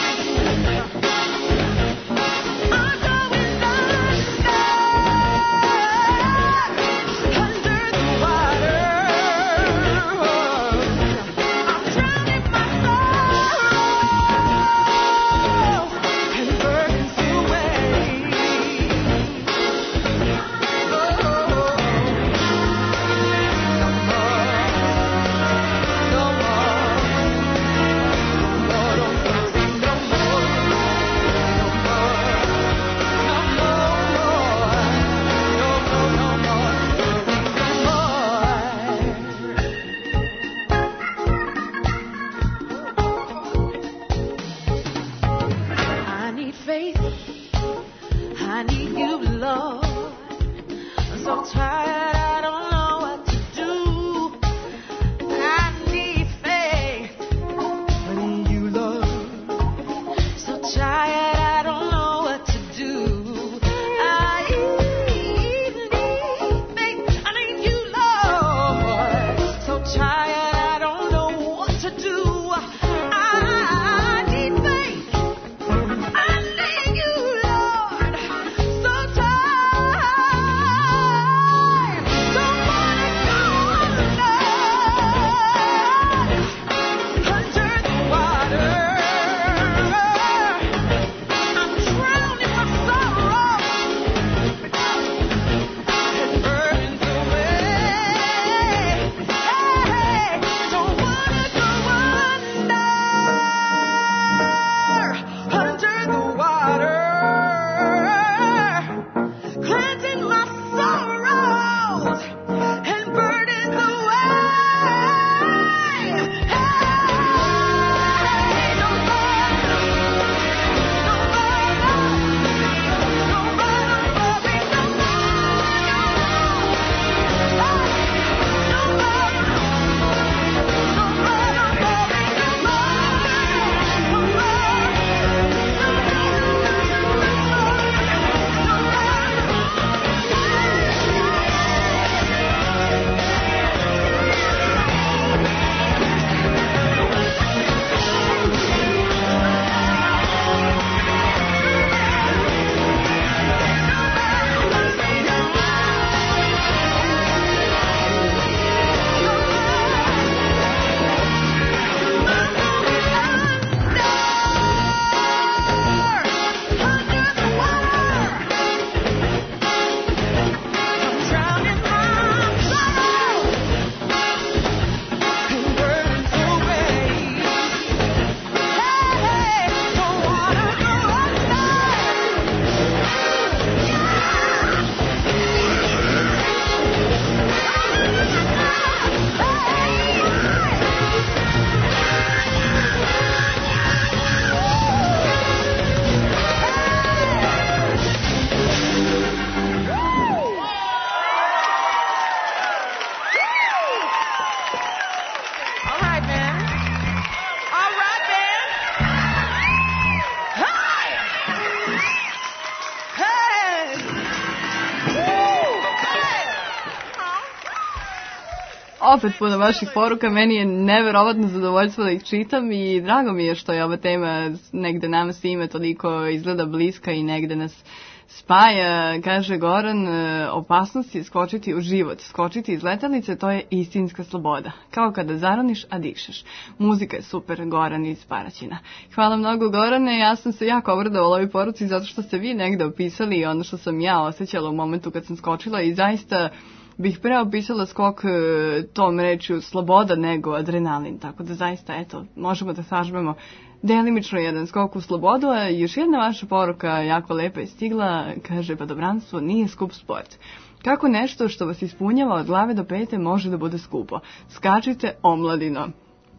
Opet puno vaših poruka, meni je neverovatno zadovoljstvo da ih čitam i drago mi je što je ova tema negde nama svima toliko izgleda bliska i negde nas spaja. Kaže Goran, opasnost je skočiti u život, skočiti iz letelice, to je istinska sloboda, kao kada zaroniš, a dišeš. Muzika je super, Goran iz Paraćina. Hvala mnogo, Gorane, ja sam se jako obradovala ovoj poruci zato što ste vi negde opisali ono što sam ja osjećala u momentu kad sam skočila i zaista bih pre opisala skok tom rečju sloboda nego adrenalin, tako da zaista, eto, možemo da sažmemo delimično jedan skok u slobodu, a još jedna vaša poruka jako lepa je stigla, kaže, padobranstvo nije skup sport. Kako nešto što vas ispunjava od glave do pete može da bude skupo? Skačite, omladino.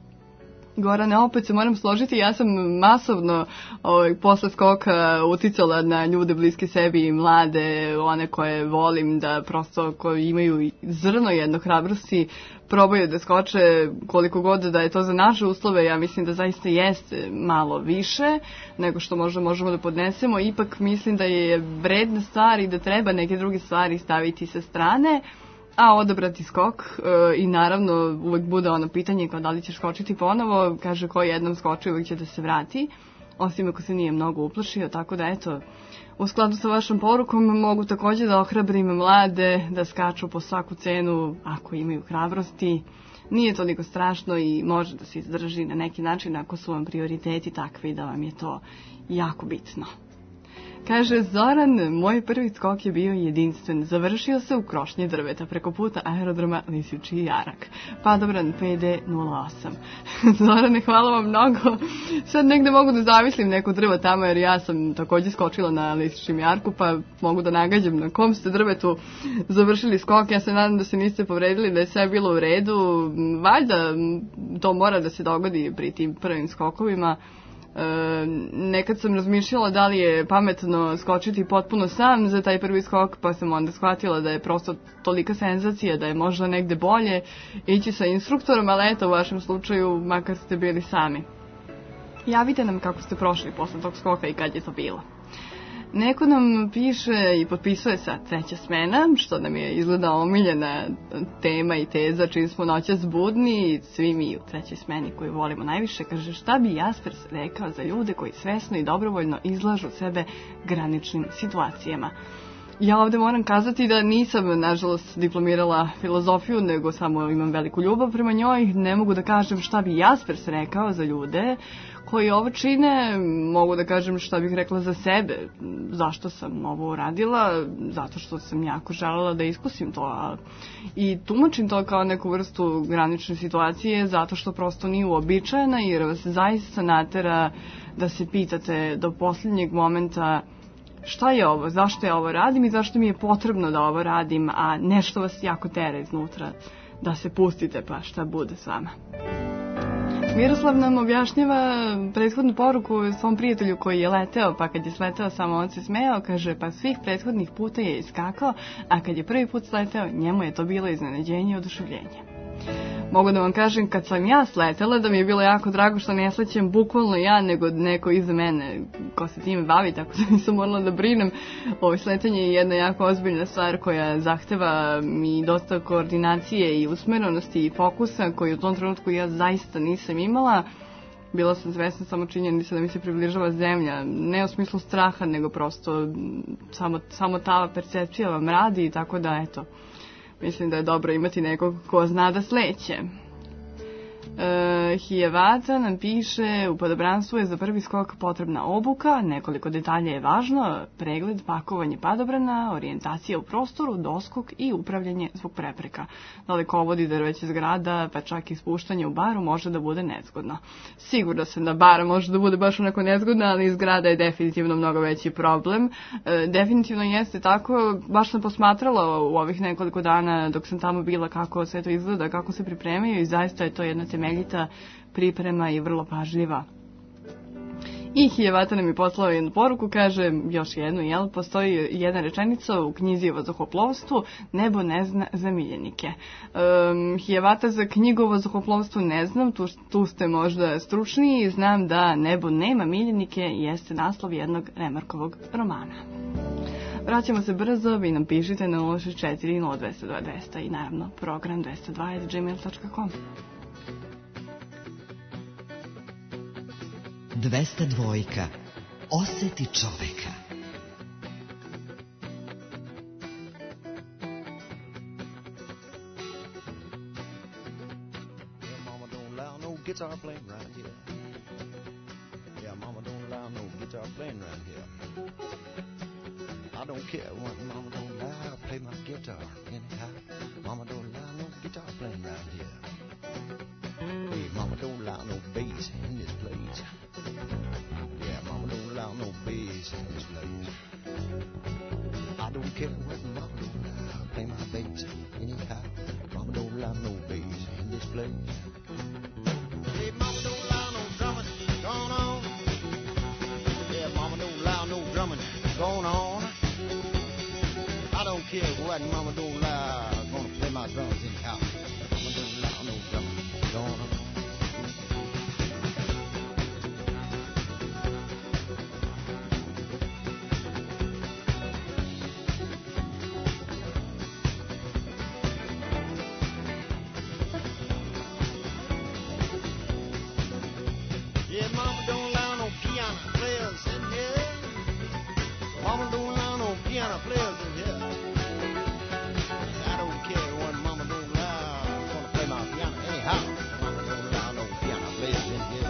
Gorane, opet se moram složiti, ja sam masovno posle skoka uticala na ljude bliske sebi i mlade, one koje volim da prosto koji imaju zrno jedno hrabrosti, probaju da skoče koliko god da je to za naše uslove, ja mislim da zaista jeste malo više nego što možda možemo da podnesemo, ipak mislim da je vredna stvar i da treba neke druge stvari staviti sa strane, a odabrati skok i naravno uvek bude ono pitanje kao da li ćeš skočiti ponovo, kaže ko jednom skoči uvek će da se vrati, osim ako se nije mnogo uplašio, tako da eto, u skladu sa vašom porukom mogu također da ohrabrim mlade da skaču po svaku cenu ako imaju hrabrosti, nije toliko strašno i može da se izdrži na neki način ako su vam prioriteti takvi da vam je to jako bitno. Kaže Zoran, moj prvi skok je bio jedinstven. Završio se u krošnji drveta preko puta aerodroma Lisičiji jarak. Padobran PD08. Zorane, hvala vam mnogo. Sad negde mogu da zamislim neko drvo tamo jer ja sam također skočila na Lisičijem jarku pa mogu da nagađam na kom ste drvetu završili skok. Ja se nadam da se niste povredili, da je sve bilo u redu. Valjda to mora da se dogodi pri tim prvim skokovima. Nekad sam razmišljala da li je pametno skočiti potpuno sam za taj prvi skok, pa sam onda shvatila da je prosto tolika senzacija da je možda negde bolje ići sa instruktorom, ali eto u vašem slučaju makar ste bili sami. Javite nam kako ste prošli posle tog skoka i kad je to bilo. Neko nam piše i potpisuje sa treća smena, što nam je izgleda omiljena tema i teza čim smo noćas budni, svi mi u trećoj smeni koji volimo najviše, kaže šta bi Jaspers rekao za ljude koji svesno i dobrovoljno izlažu sebe graničnim situacijama. Ja ovdje moram kazati da nisam, nažalost, diplomirala filozofiju, nego samo imam veliku ljubav prema njoj. Ne mogu da kažem šta bi Jaspers rekao za ljude koji ovo čine, mogu da kažem šta bih rekla za sebe. Zašto sam ovo uradila? Zato što sam jako želela da iskusim to. I tumačim to kao neku vrstu granične situacije, zato što prosto nije uobičajena, jer vas zaista natera da se pitate do posljednjeg momenta šta je ovo, zašto ja ovo radim i zašto mi je potrebno da ovo radim, a nešto vas jako tera iznutra da se pustite pa šta bude s vama. Miroslav nam objašnjava prethodnu poruku svom prijatelju koji je leteo, pa kad je sleteo samo on se smejao, kaže pa svih prethodnih puta je iskakao, a kad je prvi put sleteo njemu je to bilo iznenađenje i oduševljenje. Mogu da vam kažem kad sam ja sletela da mi je bilo jako drago što ne slećem bukvalno ja nego neko iza mene ko se time bavi, tako da nisam morala da brinem. Ovo sletanje je jedna jako ozbiljna stvar koja zahteva mi dosta koordinacije i usmerenosti i fokusa koji u tom trenutku ja zaista nisam imala. Bila sam svesna samo činjenica da mi se približava zemlja, ne u smislu straha nego prosto samo ta percepcija vam radi, tako da eto. Mislim da je dobro imati nekog ko zna da sleće. Hijevata nam piše, u padobranstvu je za prvi skok potrebna obuka, nekoliko detalja je važno, pregled, pakovanje padobrana, orijentacija u prostoru, doskok i upravljanje zbog prepreka. Dalekovodi, drveće zgrada, pa čak i spuštanje u baru može da bude nezgodno. Sigurno sam da bara može da bude baš onako nezgodna, ali zgrada je definitivno mnogo veći problem. Definitivno jeste tako, baš sam posmatrala u ovih nekoliko dana dok sam tamo bila kako sve to izgleda, kako se pripremaju i zaista je to jedna temeljita priprema i vrlo pažljiva. I Hijevata nam je poslao jednu poruku, kaže još jednu, postoji jedna rečenica u knjizi o vazduhoplovstvu, nebo ne zna za miljenike. Hijevata za knjigu o vazduhoplovstvu ne znam, tu ste možda stručniji, znam da nebo nema miljenike jeste naslov jednog Remarkovog romana. Vraćamo se brzo, vi nam pišite na 064 02 200 i naravno program 202@gmail.com. 202. Oseti čoveka. Yeah, mama don't allow no guitar playing around here. Yeah, mama don't allow no guitar playing around here. I don't care what mama don't allow, I play my guitar anyhow. Mama don't allow no guitar playing around here. Hey, mama don't allow no bass in this place. Yeah, mama don't allow no bass in this place. I don't care what mama don't allow, I play my bass anyhow. Mama don't allow no bass in this place. Hey, mama don't allow no drumming going on. Yeah, mama don't allow no drumming going on. I don't care what mama don't allow, I'm gonna play my drums anyhow. Mama don't allow no drumming going on. Yeah, mama don't allow no piano players in here. Mama don't allow no piano players in here. I don't care what mama don't allow, I'm gonna play my piano anyhow. Mama don't allow no piano players in here.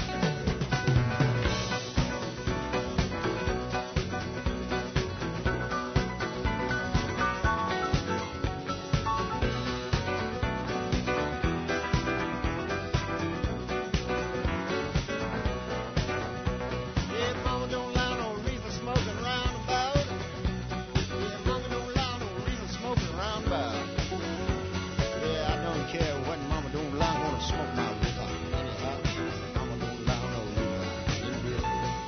Yeah, mama don't allow no reefer smoking round about. Yeah, mama don't allow no reefer smoking round about. Yeah, I don't care what mama don't allow, I'm gonna smoke my reefer anyhow. Mama don't allow no reefer in here.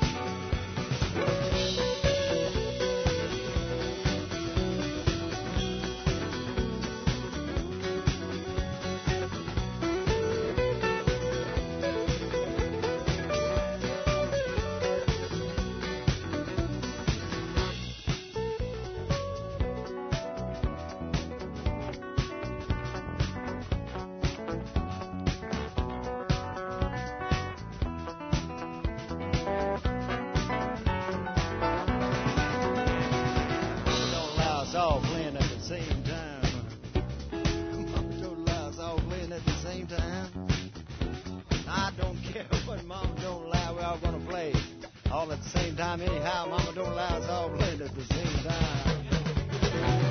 Mama don't allow us all playing at the same time. Mama don't allow us all playing at the same time. I don't care what mama don't allow, we're all gonna play all at the same time anyhow. Mama don't allow us all playing at the same time.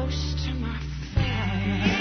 close to my fire.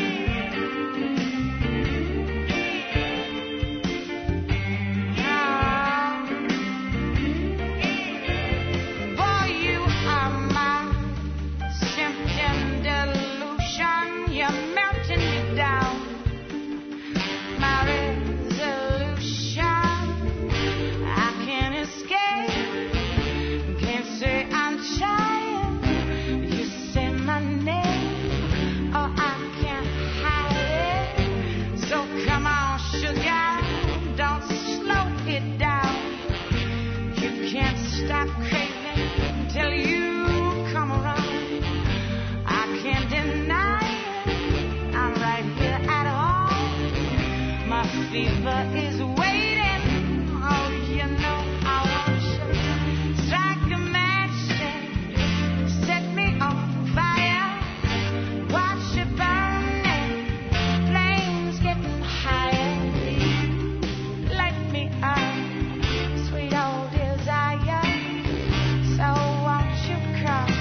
Boy, you are my symptom delusion. You're melting me down. My resolution, I can't escape. Can't say I'm trying. You say my name, oh I can't hide it. So come on, sugar, don't slow it down. You can't stop craving till you come around. I can't deny it. I'm right here at home. My fever is waiting. Oh, you know I want you. Strike a match and set me on fire. Watch it burning, flames getting higher. Light me up, sweet old desire. So won't you come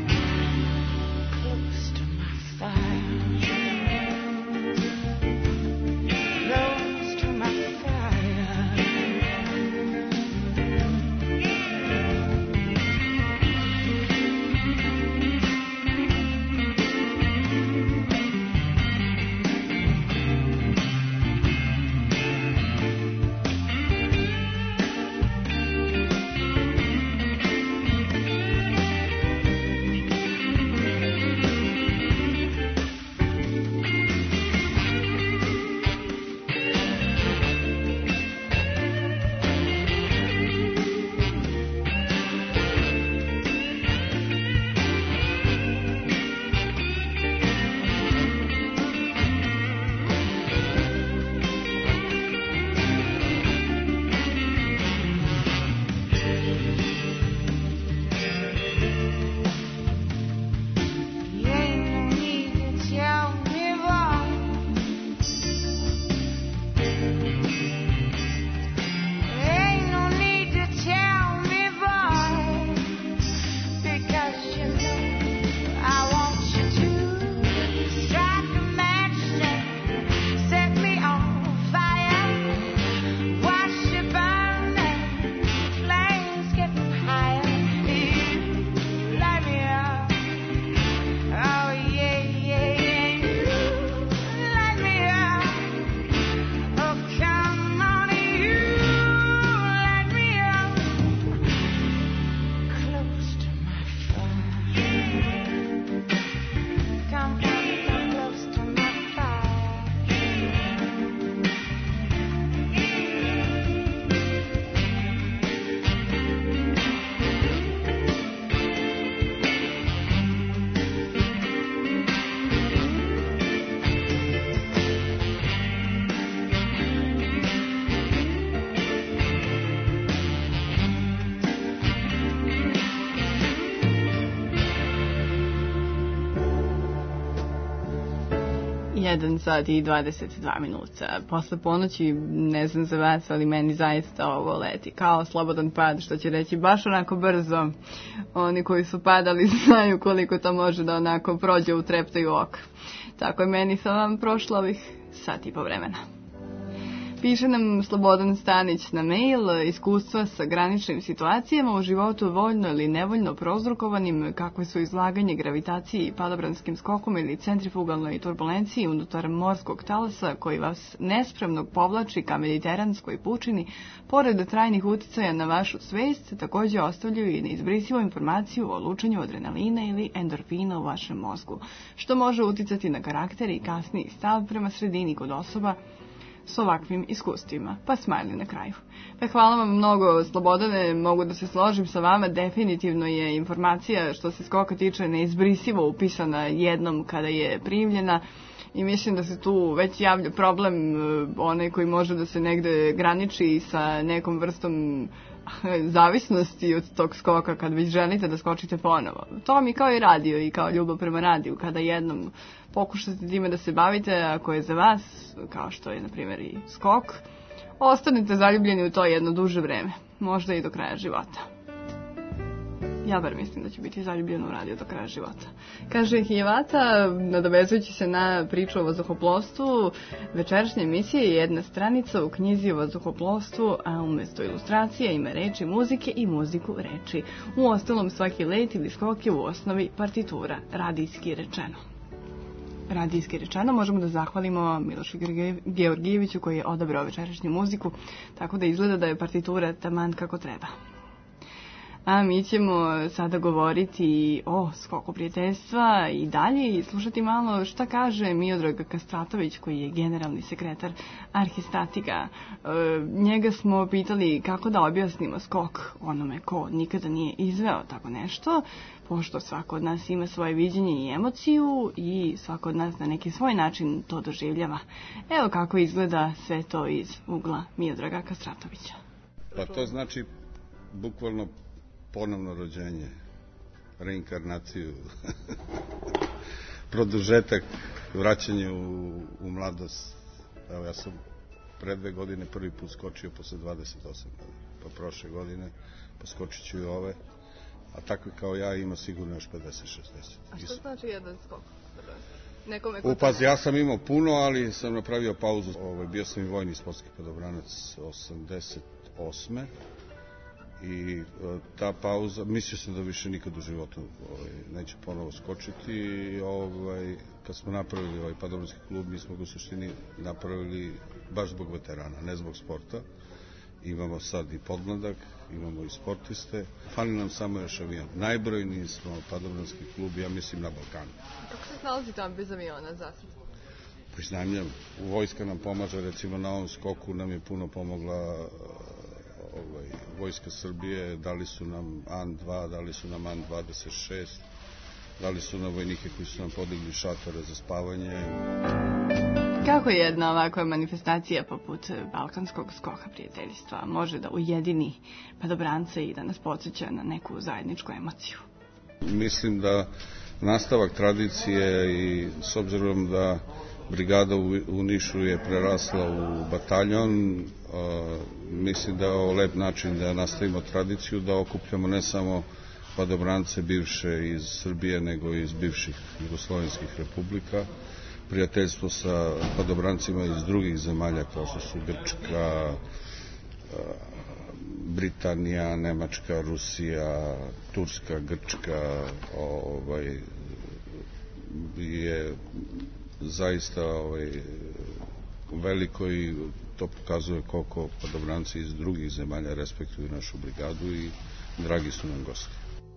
close to my fire? Close to my fire. Jedan sat i 22 minuta. Posle ponoći, ne znam za vas, ali meni zaista ovo leti kao slobodan pad, što će reći baš onako brzo. Oni koji su padali znaju koliko to može da onako prođe u treptaju oka. Tako je meni sa vam prošlo ovih sat i po vremena. Piše nam Slobodan Stanić na mail: iskustva sa graničnim situacijama u životu voljno ili nevoljno prouzrokovanim, kakve su izlaganje gravitaciji i padobranskim skokom ili centrifugalnoj turbulenciji unutar morskog talasa koji vas nespremnog povlači ka mediteranskoj pučini, pored trajnih uticaja na vašu svest, također ostavljaju i neizbrisivu informaciju o lučenju adrenalina ili endorfina u vašem mozgu, što može uticati na karakter i kasniji stav prema sredini kod osoba s ovakvim iskustvima. Pa smajli na kraju. Pa hvala vam mnogo, Slobodane, mogu da se složim sa vama, definitivno je informacija što se skoka tiče neizbrisivo upisana jednom kada je primljena i mislim da se tu već javlja problem onaj koji može da se negde graniči sa nekom vrstom zavisnosti od tog skoka kad već želite da skočite ponovo. To vam je kao i radio i kao ljubav prema radiju. Kada jednom pokušate time da se bavite, ako je za vas, kao što je na primjer i skok, ostanete zaljubljeni u to jedno duže vreme, možda i do kraja života. Ja bar mislim da će biti zaljubljen u radio do kraja života. Kaže Hijevata, nadovezujući se na priču o vazduhoplovstvu, večerašnja emisija je jedna stranica u knjizi o vazduhoplovstvu, a umjesto ilustracija ima reči muzike i muziku reči. U ostalom, svaki let ili skok je u osnovi partitura, radijski rečeno. Radijski rečeno, možemo da zahvalimo Milošu Georgijeviću koji je odabrao večerašnju muziku, tako da izgleda da je partitura taman kako treba. A mi ćemo sada govoriti o skoku prijateljstva i dalje i slušati malo šta kaže Miodrag Kastratović koji je generalni sekretar Arhistatiga. Njega smo pitali kako da objasnimo skok onome ko nikada nije izveo tako nešto, pošto svako od nas ima svoje viđenje i emociju i svako od nas na neki svoj način to doživljava. Evo kako izgleda sve to iz ugla Miodraga Kastratovića. Pa to znači bukvalno ponovno rođenje, reinkarnaciju, produžetak, vraćanje u mladost. Evo, ja sam pre 2 godine prvi put skočio posle 28 godina, pa prošle godine, pa skočit ću i ove, a takvi kao ja ima sigurno još 50-60. A što znači jedan skok? Upaz, ja sam imao puno, ali sam napravio pauzu. Bio sam i vojni sportski padobranac 88. I ta pauza, mislio sam da više nikad u životu neće ponovo skočiti. Kad smo napravili ovaj padobranski klub, mi smo ga u suštini napravili baš zbog veterana, ne zbog sporta. Imamo sad i podmladak, imamo i sportiste. Fali nam samo još avion. Najbrojniji smo padobranski klub, ja mislim, na Balkanu. Kako se snalazi tamo bez aviona za sad? Priznamljam, vojska nam pomaže, recimo na ovom skoku nam je puno pomogla Vojska Srbije, dali su nam AN-2, dali su nam AN-26, dali su nam vojnike koji su nam podigli šatore za spavanje. Kako jedna ovakva manifestacija poput balkanskog skoka prijateljstva može da ujedini padobrance i da nas podsjeća na neku zajedničku emociju? Mislim da nastavak tradicije i s obzirom da brigada u Nišu je prerasla u bataljon, mislim da je ovo lep način da nastavimo tradiciju, da okupljamo ne samo padobrance bivše iz Srbije, nego i iz bivših jugoslovenskih republika. Prijateljstvo sa padobrancima iz drugih zemalja kao što su Grčka, Britanija, Nemačka, Rusija, Turska, Grčka, je zaista veliko i to pokazuje koliko padobranci iz drugih zemalja respektuju našu brigadu i dragi su nam gosti.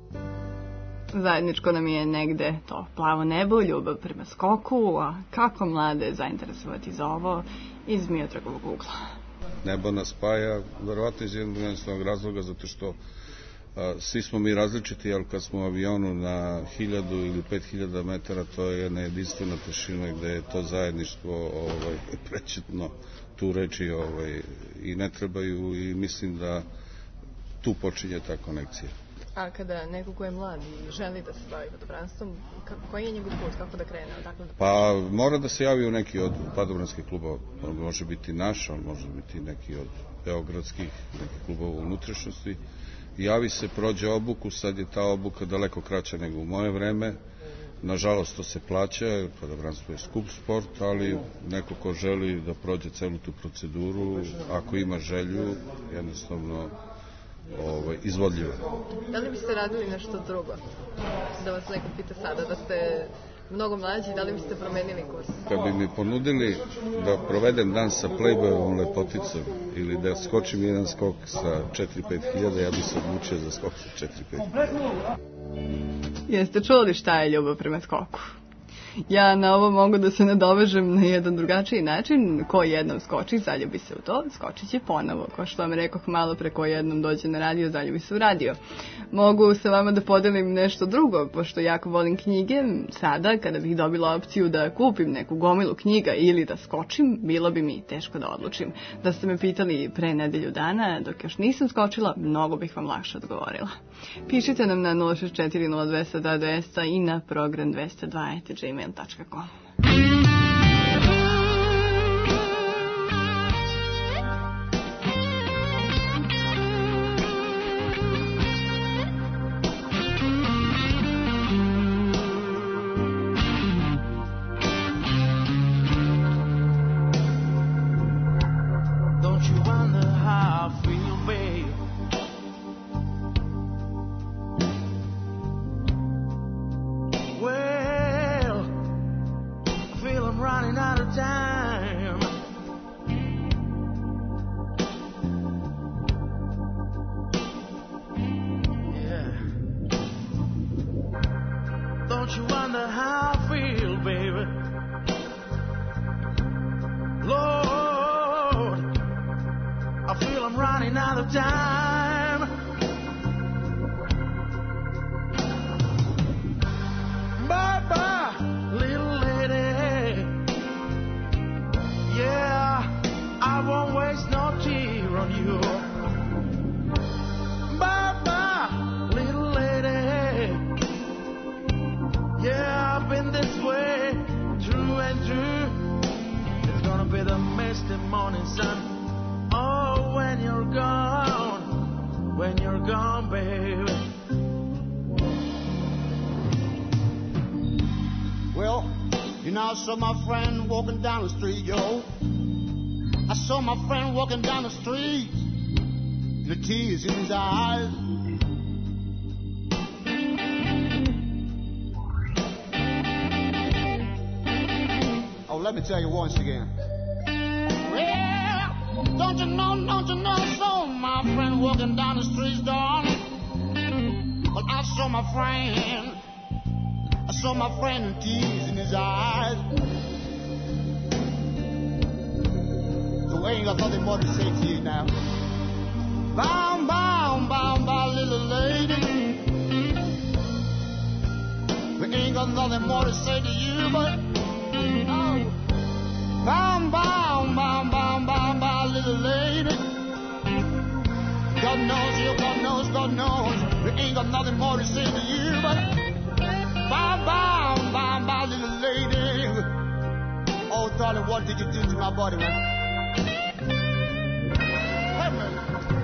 Zajedničko nam je negde to plavo nebo, ljubav prema skoku, a kako mlade zainteresovati za ovo iz Miodragovog ugla? Nebo nas spaja, verovatno iz jednog jednostavnog razloga, zato što svi smo mi različiti, ali kad smo u avionu na 1000 ili 5000 metara, to je jedna jedinstvena tišina gde je to zajedništvo prećutno, tu reči i ne trebaju i mislim da tu počinje ta konekcija. A kada neko ko je mlad i želi da se bavi padobranstvom, koji je njegov put, kako da krene? Pa mora da se javi u neki od padobranskih klubova, može biti naš, ali može biti neki od beogradskih, neki klubova u unutrašnjosti. Javi se, prođe obuku, sad je ta obuka daleko kraća nego u moje vreme. Nažalost, to se plaća, padobranstvo je skup sport, ali neko ko želi da prođe celu tu proceduru, ako ima želju, jednostavno izvodljivo. Da li biste radili nešto drugo? Da vas neko pita sada, da ste mnogo mlađi, da li biste promenili kurs? Kad bi mi ponudili da provedem dan sa Playboyom lepoticom ili da skočim jedan skok sa 4-5 hiljada, ja bi se odlučio za skok sa 4-5 hiljada. Jeste čuli šta je ljubav prema skoku? Ja na ovo mogu da se nadovežem na jedan drugačiji način. Ko jednom skoči, zaljubi se u to, skočit će ponovo. Ko što vam rekoh malo pre, ko jednom dođe na radio, zaljubi se u radio. Mogu sa vama da podelim nešto drugo, pošto jako volim knjige. Sada, kada bih dobila opciju da kupim neku gomilu knjiga ili da skočim, bilo bi mi teško da odlučim. Da ste me pitali pre nedelju dana, dok još nisam skočila, mnogo bih vam lakše odgovorila. Pišite nam na 064-0202 i na program 202@gmail.com. You know, I saw my friend walking down the street, yo. I saw my friend walking down the street, the tears in his eyes. Oh, let me tell you once again. Well, don't you know, I saw my friend walking down the streets, darling. Well, I saw my friend with tears in his eyes. So I ain't got nothing more to say to you now. Bound, bound, bound by little lady. We ain't got nothing more to say to you, but oh, bound, bound, bound, bound, bound by little lady. God knows you, God knows. We ain't got nothing more to say to you, but bound, bound, bound by little lady. Oh, darling, what did you do to my body, man? Hey, man.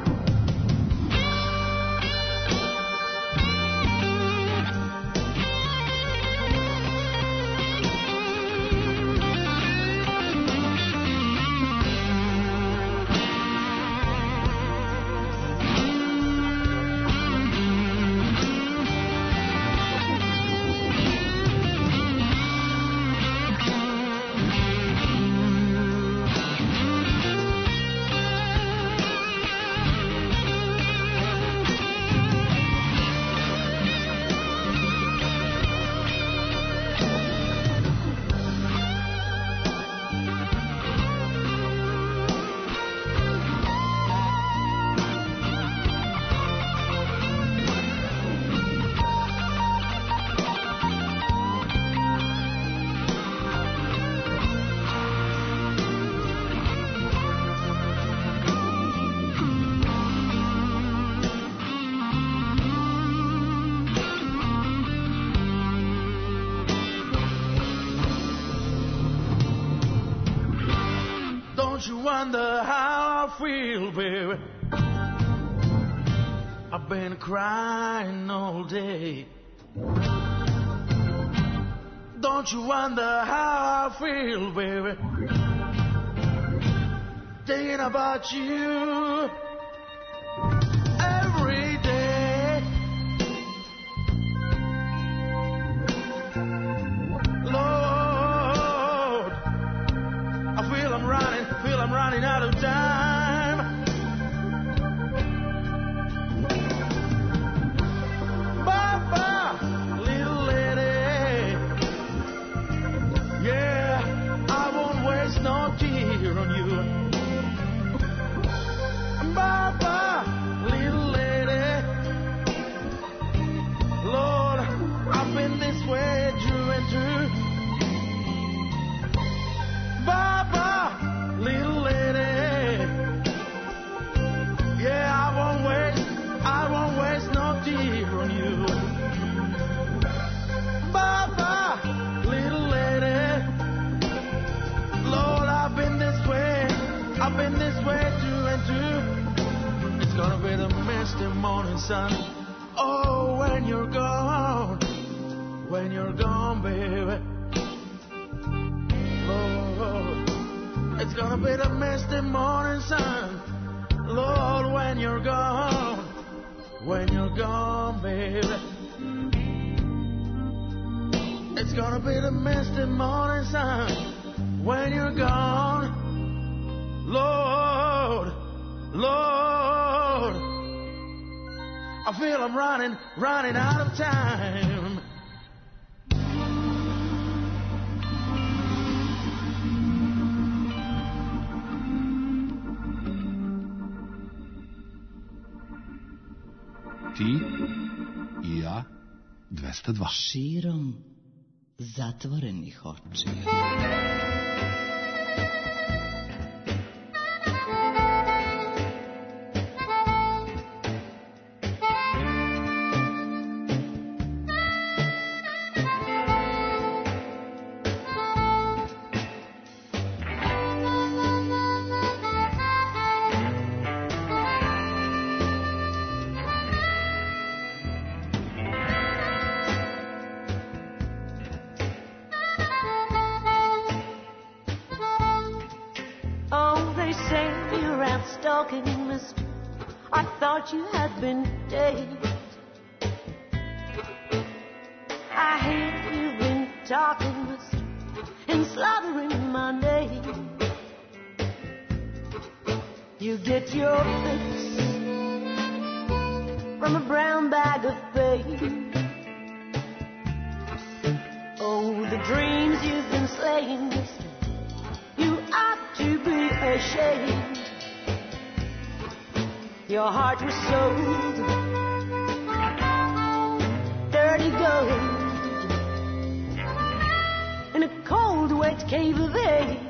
Wonder how I feel, baby. I've been crying all day. Don't you wonder how I feel, baby? Thinking about you every day. Lord, I feel I'm running out of time. Bye-bye, little lady. Yeah, I won't waste no tear on you. Bye-bye, little lady. Lord, I've been this way through and through. Bye-bye, little lady. Yeah, I won't waste no tear on you. Bye-bye, little lady. Lord, I've been this way through and through. It's gonna be the misty morning sun. Oh, when you're gone, baby. Lord, it's gonna be the misty morning sun. Lord, when you're gone, baby. It's gonna be the misty morning sun when you're gone. Lord, I feel I'm running out of time. Ti i ja 202. Širom zatvorenih očiju. say you're out stalking, mister. I thought you had been dead. I hear you've been talking, mister, and slaughtering my name. You get your fix from a brown bag of pain. Oh, the dreams you've been slaying, mister, you ought to be ashamed. Your heart was sold, dirty gold, in a cold, wet cave of AIDS.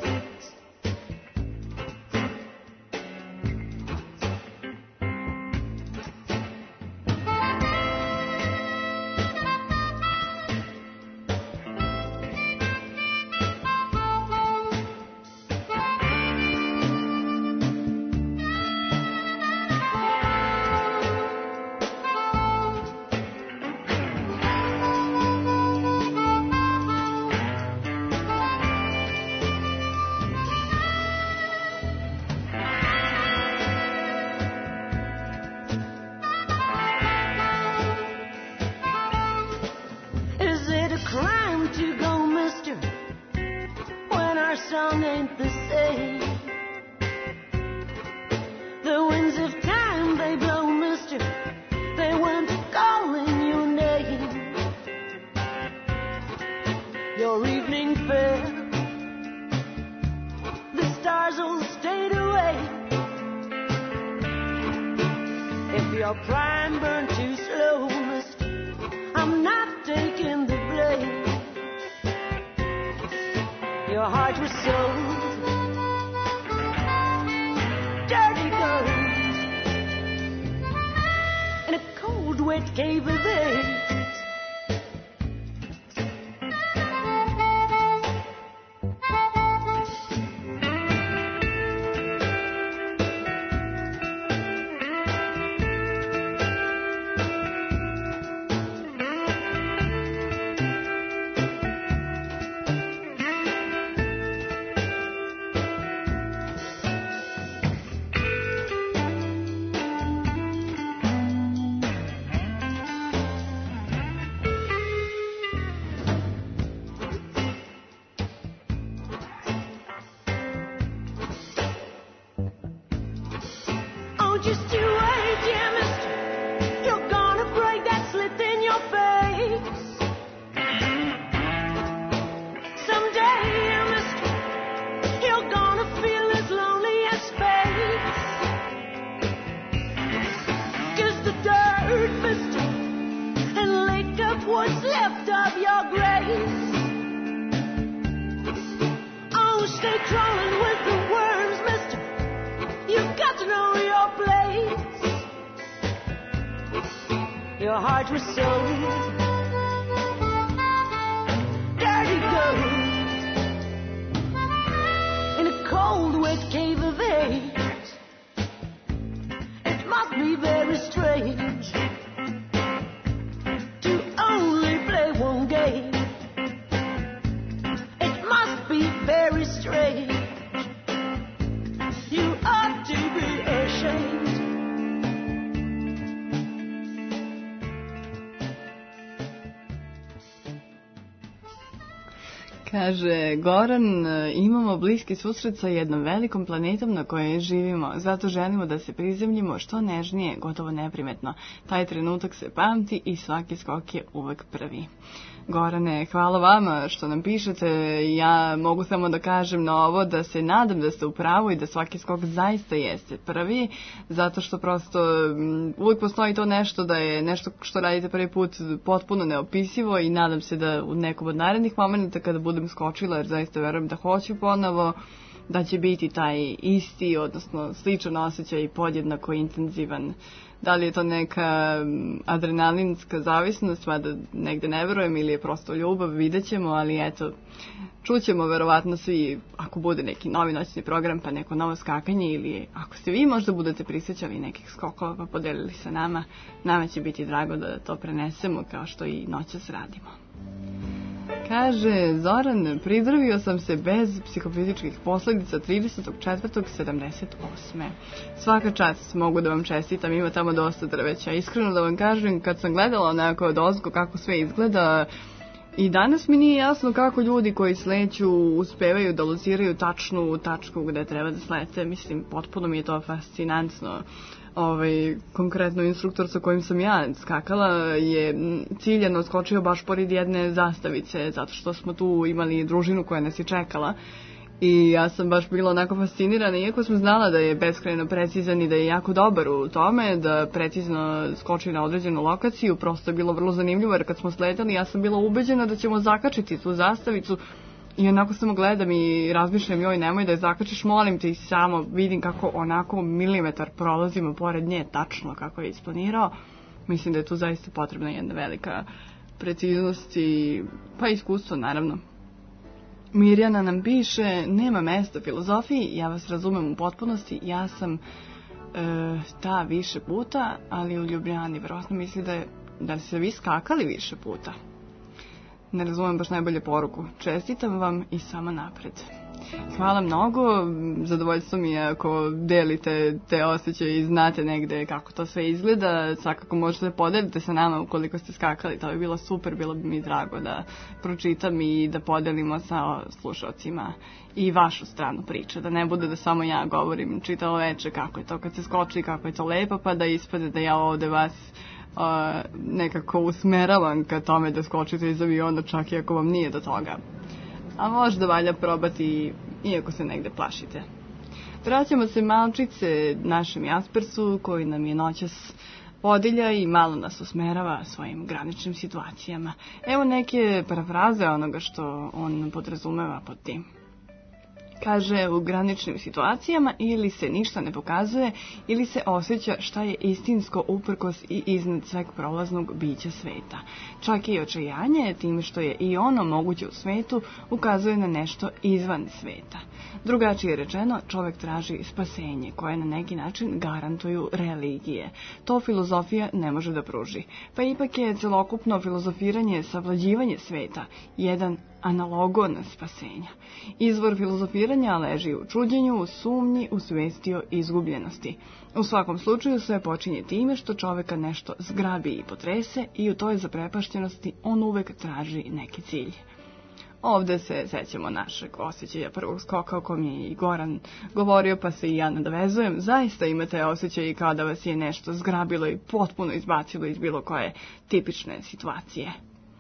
Kaže Goran, imamo bliski susret sa jednom velikom planetom na kojoj živimo, zato želimo da se prizemljimo što nežnije, gotovo neprimetno. Taj trenutak se pamti i svaki skok je uvek prvi. Gorane, hvala vama što nam pišete. Ja mogu samo da kažem na ovo da se nadam da ste u pravu i da svaki skok zaista jeste prvi, zato što prosto uvijek postoji to nešto da je nešto što radite prvi put potpuno neopisivo i nadam se da u nekom od narednih momenta kada budem skočila, jer zaista verujem da hoću ponovo, da će biti taj isti, odnosno sličan osjećaj i podjednako intenzivan. Da li je to neka adrenalinska zavisnost, mada negde ne verujem, ili je prosto ljubav, vidjet ćemo, ali eto, čućemo verovatno svi, ako bude neki novi noćni program, pa neko novo skakanje, ili ako ste vi možda budete prisjećali nekih skokova pa podelili sa nama, nama će biti drago da to prenesemo kao što i noćas radimo. Kaže, Zoran, prizdravio sam se bez psihofizičkih posljedica 30.4.78. Svaka čast, mogu da vam čestitam, ima tamo dosta drveća. Iskreno da vam kažem, kad sam gledala onako od ozgo kako sve izgleda, i danas mi nije jasno kako ljudi koji sleću uspevaju da lociraju tačnu tačku gde treba da slete. Mislim, potpuno mi je to fascinantno. Konkretno instruktor sa kojim sam ja skakala je ciljano skočio baš pored jedne zastavice, zato što smo tu imali družinu koja nas je čekala. I ja sam baš bila onako fascinirana, iako sam znala da je beskrajno precizan i da je jako dobar u tome, da precizno skoči na određenu lokaciju. Prosto je bilo vrlo zanimljivo, jer kad smo sletali ja sam bila ubeđena da ćemo zakačiti tu zastavicu. I onako samo gledam i razmišljam, joj, nemoj da je zakačiš, molim te, i samo vidim kako onako milimetar prolazimo pored nje, tačno kako je isplanirao. Mislim da je tu zaista potrebna jedna velika preciznost i pa iskustvo, naravno. Mirjana nam piše, nema mesta filozofiji, ja vas razumem u potpunosti, ja sam ta više puta, ali u Ljubljani, vjerojatno misli da ste vi skakali više puta. Ne razumem baš najbolje poruku. Čestitam vam i samo napred. Hvala mnogo, zadovoljstvo mi je ako delite te osjećaje i znate negde kako to sve izgleda. Svakako možete podeliti sa nama ukoliko ste skakali, to bi bilo super, bilo bi mi drago da pročitam i da podelimo sa slušalcima i vašu stranu priče, da ne bude da samo ja govorim čitalo veče kako je to kad se skoči, kako je to lepo, pa da ispade da ja ovde vas nekako usmeravam ka tome da skočite iz aviona, čak i ako vam nije do toga. A možda valja probati iako se negde plašite. Vraćamo se malčice našem Jaspersu koji nam je noćas vodilja i malo nas usmerava svojim graničnim situacijama. Evo neke parafraze onoga što on podrazumeva pod tim. Kaže, u graničnim situacijama ili se ništa ne pokazuje ili se osjeća šta je istinsko uprkos i iznad sveg prolaznog bića sveta. Čak i očajanje time što je i ono moguće u svetu ukazuje na nešto izvan sveta. Drugačije rečeno, čovjek traži spasenje koje na neki način garantuju religije. To filozofija ne može da pruži. Pa ipak je celokupno filozofiranje savlađivanje sveta jedan analogon spasenja. Izvor filozofiranja leži u čuđenju, u sumnji, u svesti o izgubljenosti. U svakom slučaju sve počinje time što čoveka nešto zgrabi i potrese i u toj zaprepašćenosti on uvek traži neki cilj. Ovde se sećamo našeg osjećaja prvog skoka o kom je i Goran govorio, pa se i ja nadovezujem. Zaista imate osjećaj kao da vas je nešto zgrabilo i potpuno izbacilo iz bilo koje tipične situacije.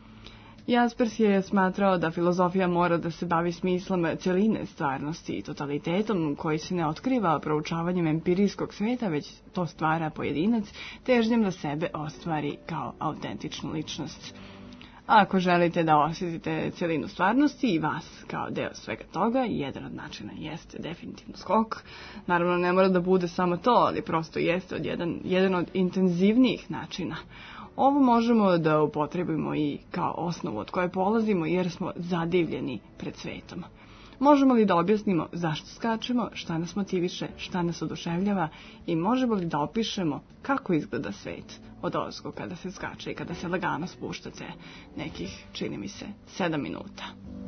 Jaspers je smatrao da filozofija mora da se bavi smislom celine stvarnosti i totalitetom koji se ne otkriva proučavanjem empirijskog sveta, već to stvara pojedinac težnjem da sebe ostvari kao autentičnu ličnost. A ako želite da osjetite celinu stvarnosti i vas kao deo svega toga, jedan od načina jeste definitivno skok. Naravno, ne mora da bude samo to, ali prosto jeste jedan od intenzivnijih načina. Ovo možemo da upotrebimo i kao osnovu od koje polazimo jer smo zadivljeni pred svetom. Možemo li da objasnimo zašto skačemo, šta nas motiviše, šta nas oduševljava i možemo li da opišemo kako izgleda svet od ozgo kada se skače i kada se lagano spuštate nekih, čini mi se, 7 minuta.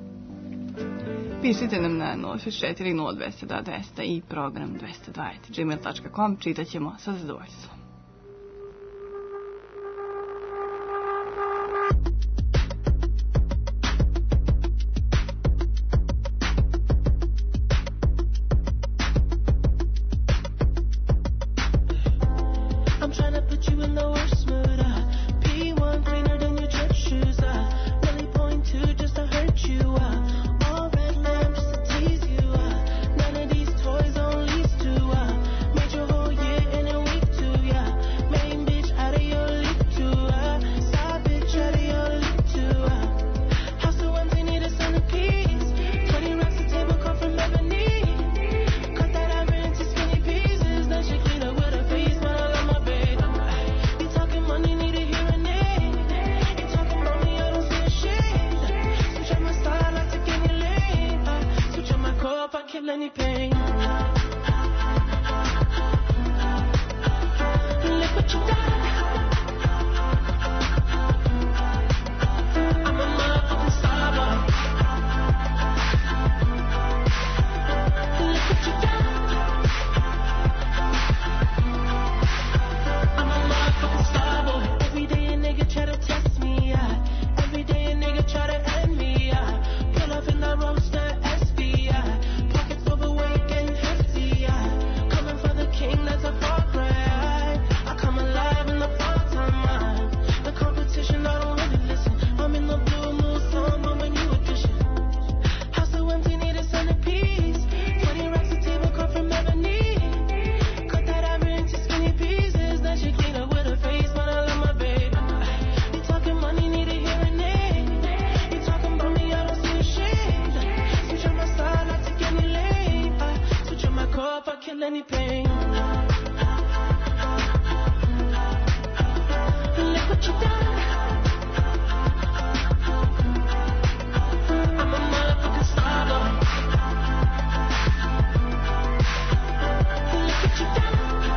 Pišite nam na 064 0200 200 i program 220gmail.com, čitat ćemo sa zadovoljstvom. I'm a motherfucking star boy. any pain. Look what you done. I'm a motherfucking star boy. Look what you done.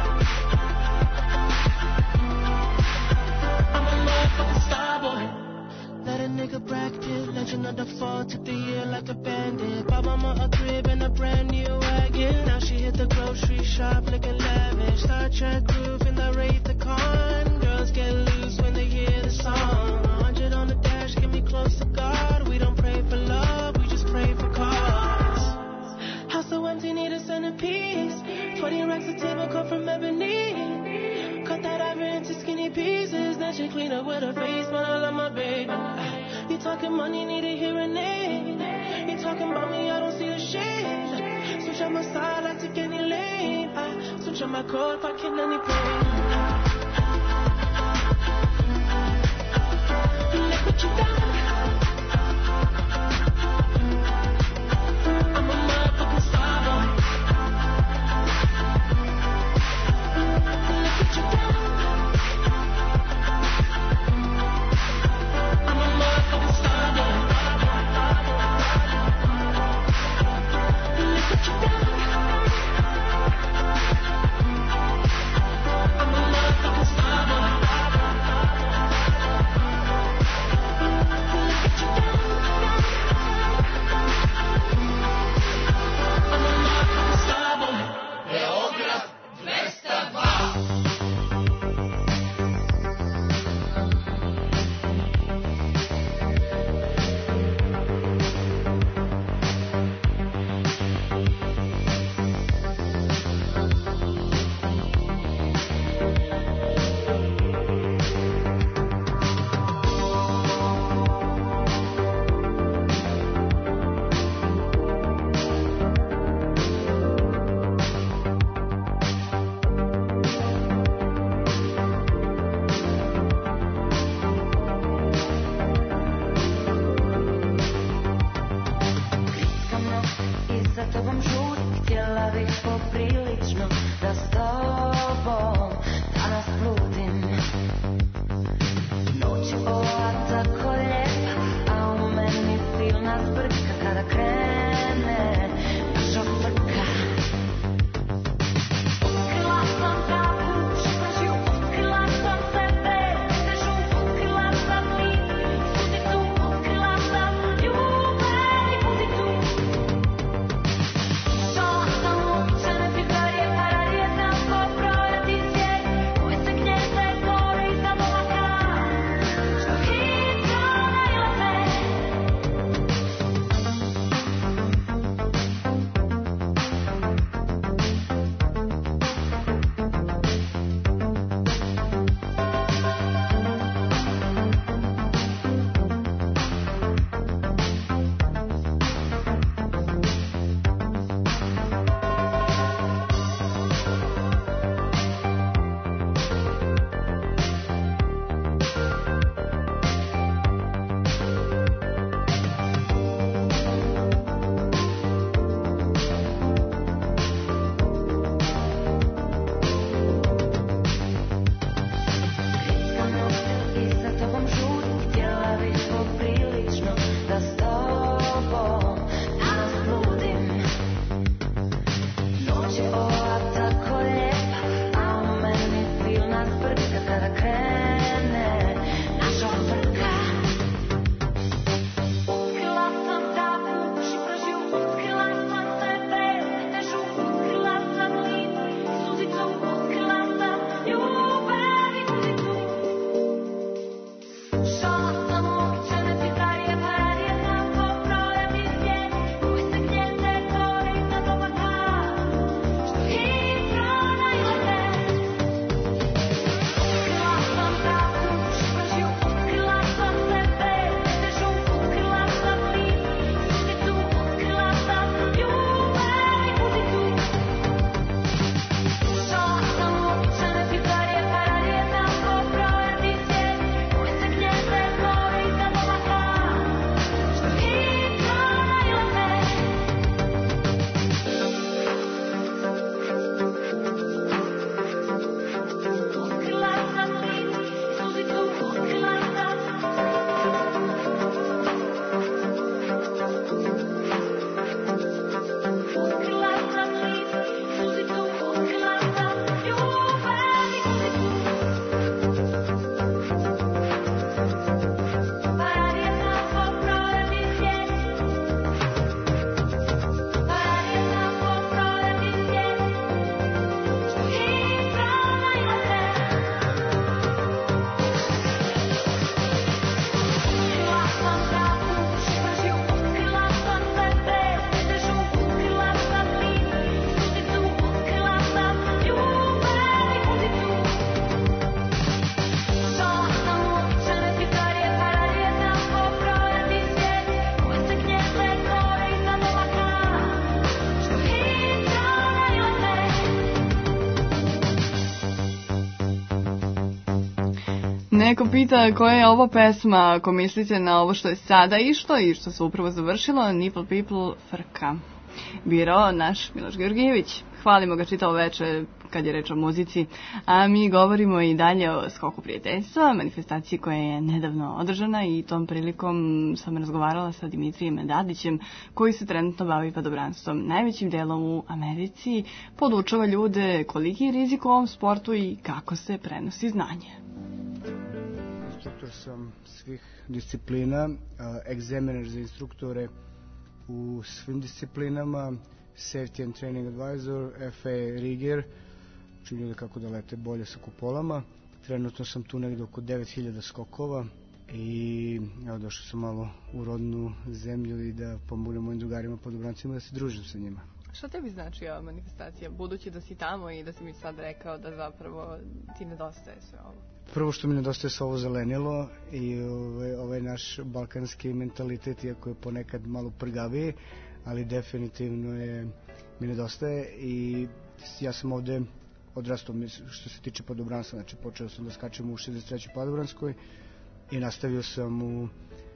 I'm a motherfucking star boy. Let a nigga bracket, legend of the fall, took the year like a bandit. Bought mama a crib and a brand new wagon. Now she hit the grocery shop looking lavish. Star Trek groove in the Wraith the Con. Girls get loose when they hear the song. 100 on the dash, get me close to God. We don't pray for love, we just pray for cause. House so empty, need a centerpiece. 20 racks of table cut from ebony. Cut that ivory into skinny pieces. Then she clean up with her face, but I love my baby. You talking money, need a hearing aid. You talking about me, I don't see a shade. Switch on my side, I take any lane. I switch on my code if I can any pain. Look what you done. I'm a motherfucking star boy. Look what you done. I'm a motherfucking star boy. Look what you done. I'm a motherfucking star boy. Look what you done. I'm a motherfucking star boy. Beograd 202. Neko pita koja je ovo pesma, ako mislite na ovo što je sada i što se upravo završilo, Nipple People Frka. Birao naš Miloš Georgijević. Hvalimo ga čitavo veče kad je reč o muzici, a mi govorimo i dalje o Skoku prijateljstva, manifestaciji koja je nedavno održana i tom prilikom sam razgovarala sa Dimitrijem Dadićem koji se trenutno bavi padobranstvom najvećim delom u Americi, podučava ljude koliki je rizik u ovom sportu i kako se prenosi znanje. Instruktor sam svih disciplina, egzaminer za instruktore u svim disciplinama, Safety and Training Advisor, FA Rigger, učim ljude kako da lete bolje sa kupolama. Trenutno sam tu negdje oko 9000 skokova i evo došao sam malo u rodnu zemlju i da pomogu mojim drugarima podobrancima da se družim sa njima. Šta tebi znači ova manifestacija, budući da si tamo i da si mi sad rekao da zapravo ti nedostaje sve ovo? Prvo što mi nedostaje sve ovo zelenilo i ovaj naš balkanski mentalitet, iako je ponekad malo prgaviji, ali definitivno mi nedostaje i ja sam ovde odrastao što se tiče padobranstva, znači počeo sam da skačem u 63. padobranskoj i nastavio sam u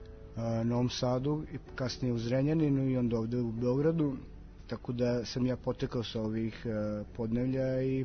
Novom Sadu i kasnije u Zrenjaninu i onda ovde u Beogradu, tako da sam ja potekao sa ovih podnevlja i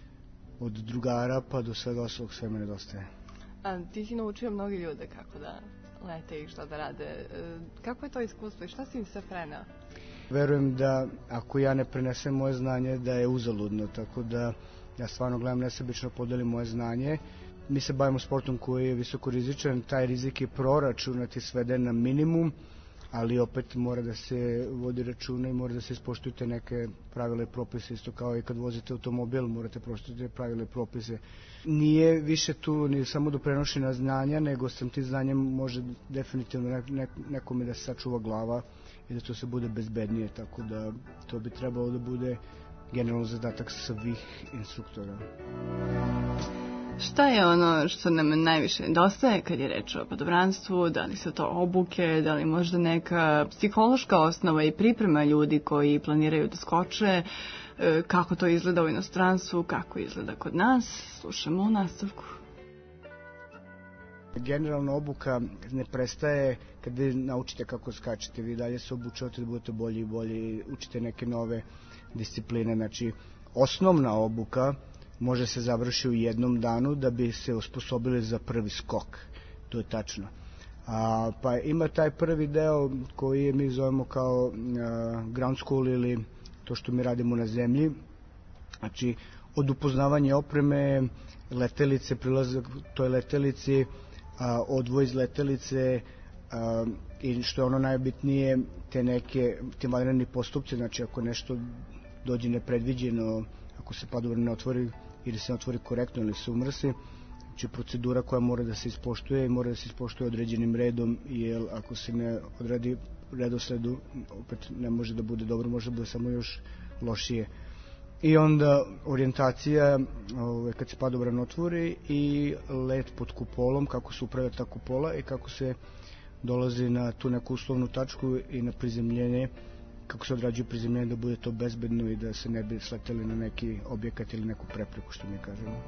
od drugara pa do svega ostalog sve me nedostaje. A ti si naučio mnogi ljude kako da lete i šta da rade. Kako je to iskustvo i šta si im sve preneo? Verujem da ako ja ne prenesem moje znanje da je uzaludno, tako da ja stvarno gledam nesebično podelim moje znanje. Mi se bavimo sportom koji je visoko rizičan, taj rizik je proračunat i sveden na minimum, ali opet mora da se vodi računa i mora da se ispoštujete neke pravile i propise, isto kao i kad vozite automobil, morate poštovati pravile i propise. Nije više tu ni samo do prenošenja znanja, nego sam tim znanjem može definitivno nekome da se sačuva glava i da to se bude bezbednije, tako da to bi trebalo da bude generalno zadatak svih instruktora. Šta je ono što nam najviše nedostaje kad je reč o padobranstvu? Da li su to obuke, da li možda neka psihološka osnova i priprema ljudi koji planiraju da skoče? Kako to izgleda u inostranstvu, kako izgleda kod nas? Slušamo u nastavku. Generalno obuka ne prestaje kad vi naučite kako skačete, vi dalje se obučavate da budete bolji i bolji, učite neke nove discipline, znači osnovna obuka može se završiti u jednom danu da bi se osposobili za prvi skok, to je tačno. Pa ima taj prvi deo koji mi zovemo kao ground school ili to što mi radimo na zemlji, znači od upoznavanja opreme, letelice, prilazak toj letelici, odvoj iz letelice i što je ono najbitnije, te vanredni postupci, znači ako nešto dođe nepredviđeno, ako se padobran ne otvori ili se otvori korektno ili se umrsi, znači procedura koja mora da se ispoštuje i mora da se ispoštuje određenim redom, jer ako se ne odradi redosledu, opet ne može da bude dobro, može da bude samo još lošije. I onda orijentacija kad se padobran otvori i let pod kupolom, kako se upravlja ta kupola i kako se dolazi na tu neku uslovnu tačku i na prizemljenje, kako se odrađuje prizemljenje da bude to bezbedno i da se ne bi sleteli na neki objekat ili neku prepreku, što mi kažemo.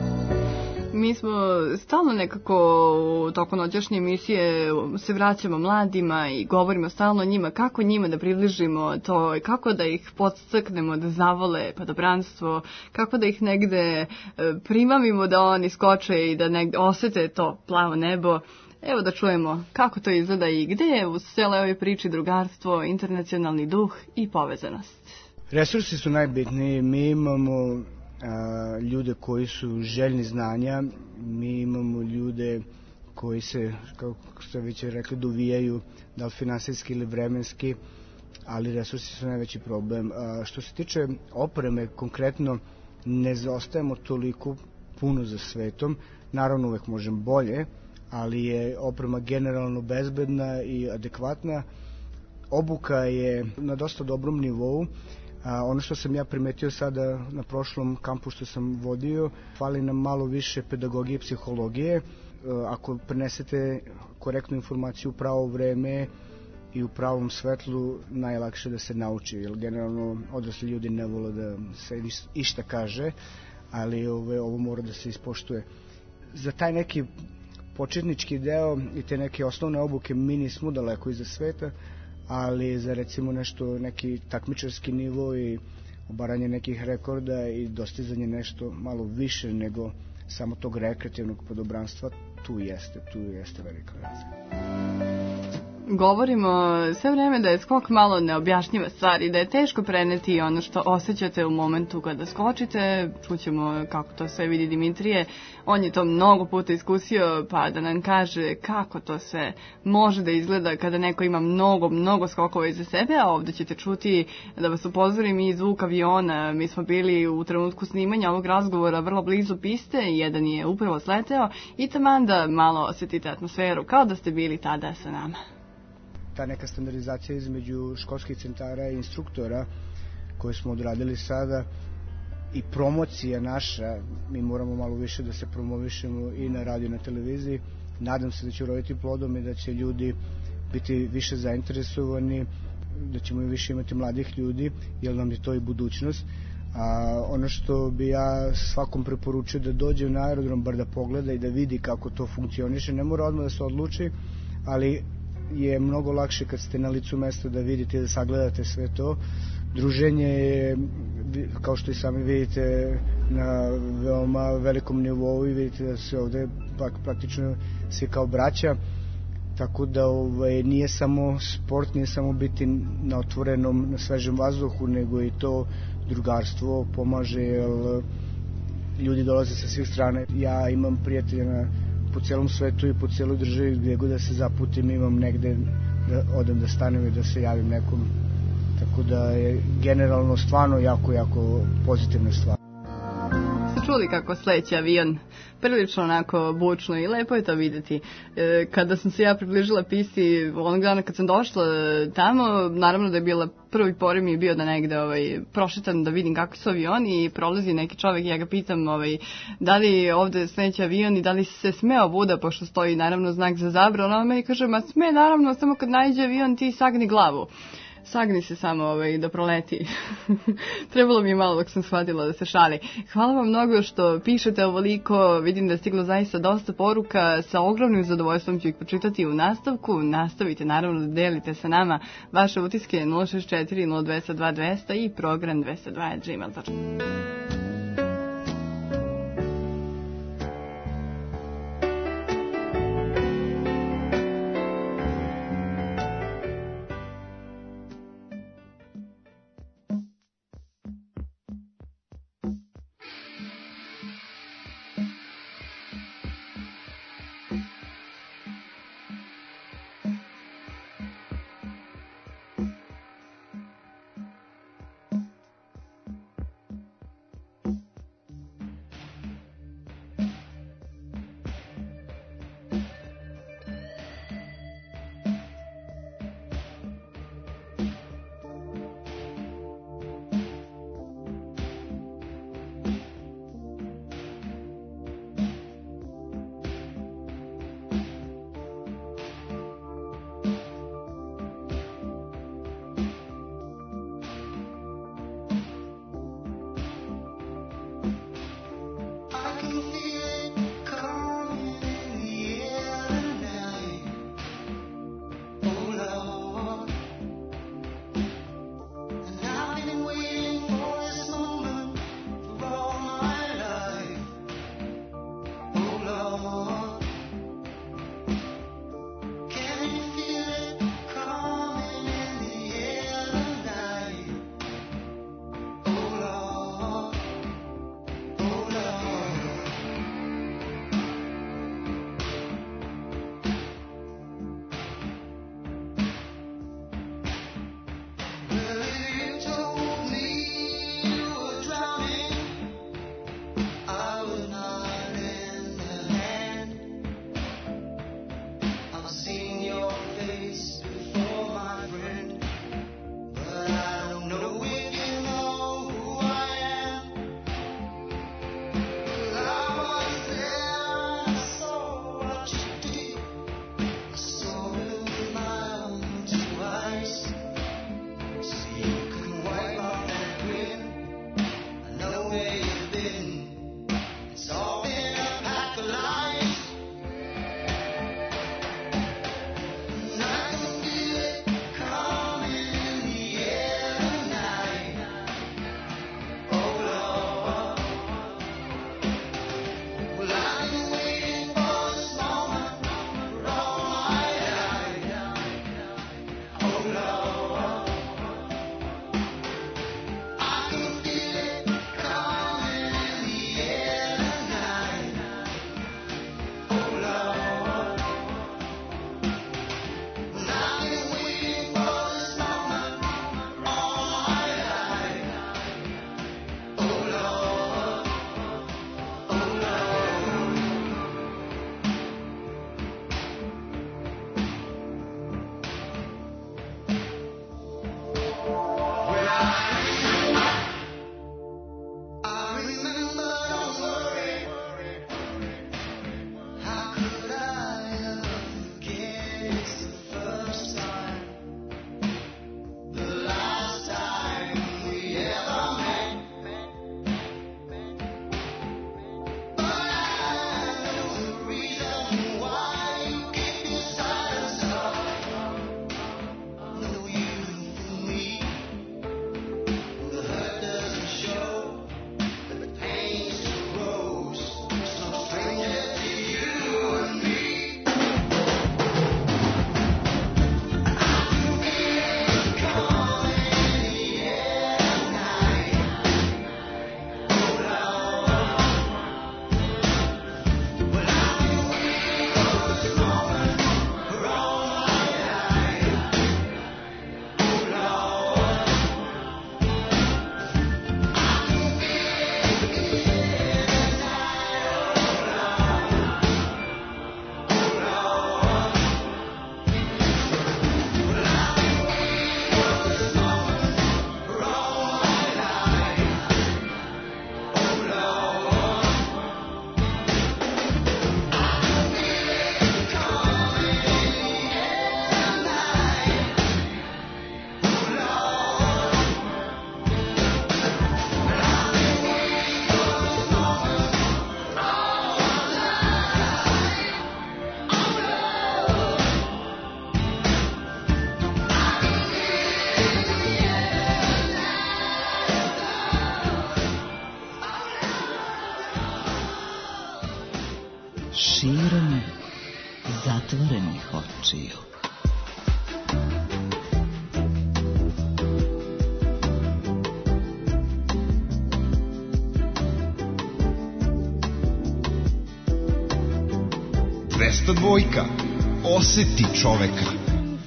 Mi smo stalno nekako u toku noćašnje emisije se vraćamo mladima i govorimo stalno njima kako njima da približimo to, kako da ih podstaknemo da zavole padobranstvo, kako da ih negde primamimo da oni skoče i da negde osete to plavo nebo. Evo da čujemo kako to izgleda i gde je u celoj ovoj priči drugarstvo, internacionalni duh i povezanost. Resursi su najbitniji. Mi imamo ljude koji su željni znanja, mi imamo ljude koji se, kako ste već rekli, dovijaju, da li finansijski ili vremenski, ali resursi su najveći problem. Što se tiče opreme, konkretno ne zaostajemo toliko puno za svetom, naravno uvek možemo bolje, ali je oprema generalno bezbedna i adekvatna. Obuka je na dosta dobrom nivou. Ono što sam ja primetio sada na prošlom kampu što sam vodio, fali nam malo više pedagogije i psihologije. Ako prenesete korektnu informaciju u pravo vreme i u pravom svetlu, najlakše da se nauči, jer generalno odrasli ljudi ne vole da se išta kaže, ali ovo mora da se ispoštuje. Za taj neki početnički deo i te neke osnovne obuke mi nismo daleko iza sveta, ali za recimo neki takmičarski nivo i obaranje nekih rekorda i dostizanje nešto malo više nego samo tog rekreativnog podobranstva, tu jeste velika razlika. Govorimo sve vreme da je skok malo neobjašnjiva stvar i da je teško preneti ono što osjećate u momentu kada skočite. Čućemo kako to sve vidi Dimitrije. On je to mnogo puta iskusio, pa da nam kaže kako to sve može da izgleda kada neko ima mnogo skokova iza sebe, a ovde ćete čuti, da vas upozorim, i zvuk aviona. Mi smo bili u trenutku snimanja ovog razgovora vrlo blizu piste, jedan je upravo sleteo i taman da malo osjetite atmosferu, kao da ste bili tada sa nama. Ta neka standardizacija između školskih centara i instruktora koju smo odradili sada i promocija naša, mi moramo malo više da se promovišemo i na radiju i na televiziji. Nadam se da će uroditi plodom i da će ljudi biti više zainteresovani, da ćemo više imati mladih ljudi, jer nam je to i budućnost. A ono što bi ja svakom preporučio da dođe na aerodrom, bar da pogleda i da vidi kako to funkcioniše, ne mora odmah da se odluči, ali je mnogo lakše kad ste na licu mesta da vidite i da sagledate sve to. Druženje je, kao što i sami vidite, na veoma velikom nivou i vidite da se ovde praktično svi kao braća, tako da nije samo sport, nije samo biti na otvorenom, na svežem vazduhu, nego i to drugarstvo pomaže, jer ljudi dolaze sa svih strane. Ja imam prijatelja po celom svetu i po celoj državi, gdje god da se zaputim imam negde da odem da stanem i da se javim nekom, tako da je generalno stvarno jako pozitivna stvar. Ste čuli kako sleće avion? Prilično onako bučno i lepo je to videti. Kada sam se ja približila pisti, onog dana kad sam došla tamo, naravno da je bila prvi poriv mi je bio da negde prošetam da vidim kakvi su avioni i prolazi neki čovjek i ja ga pitam da li ovde sleće avion i da li se smeo ovuda, pošto stoji naravno znak za zabranu. Ona meni kaže, ma sme naravno, samo kad naiđe avion ti sagni glavu. Sagni se samo da proleti. Trebalo mi je malo dok sam shvatila da se šali. Hvala vam mnogo što pišete ovoliko. Vidim da je stiglo zaista dosta poruka. Sa ogromnim zadovoljstvom ću ih pročitati u nastavku. Nastavite naravno da delite sa nama vaše utiske 064 0202 200 i program 202@gmail.com. zatvorenih očiju. Dvesta oseti čoveka.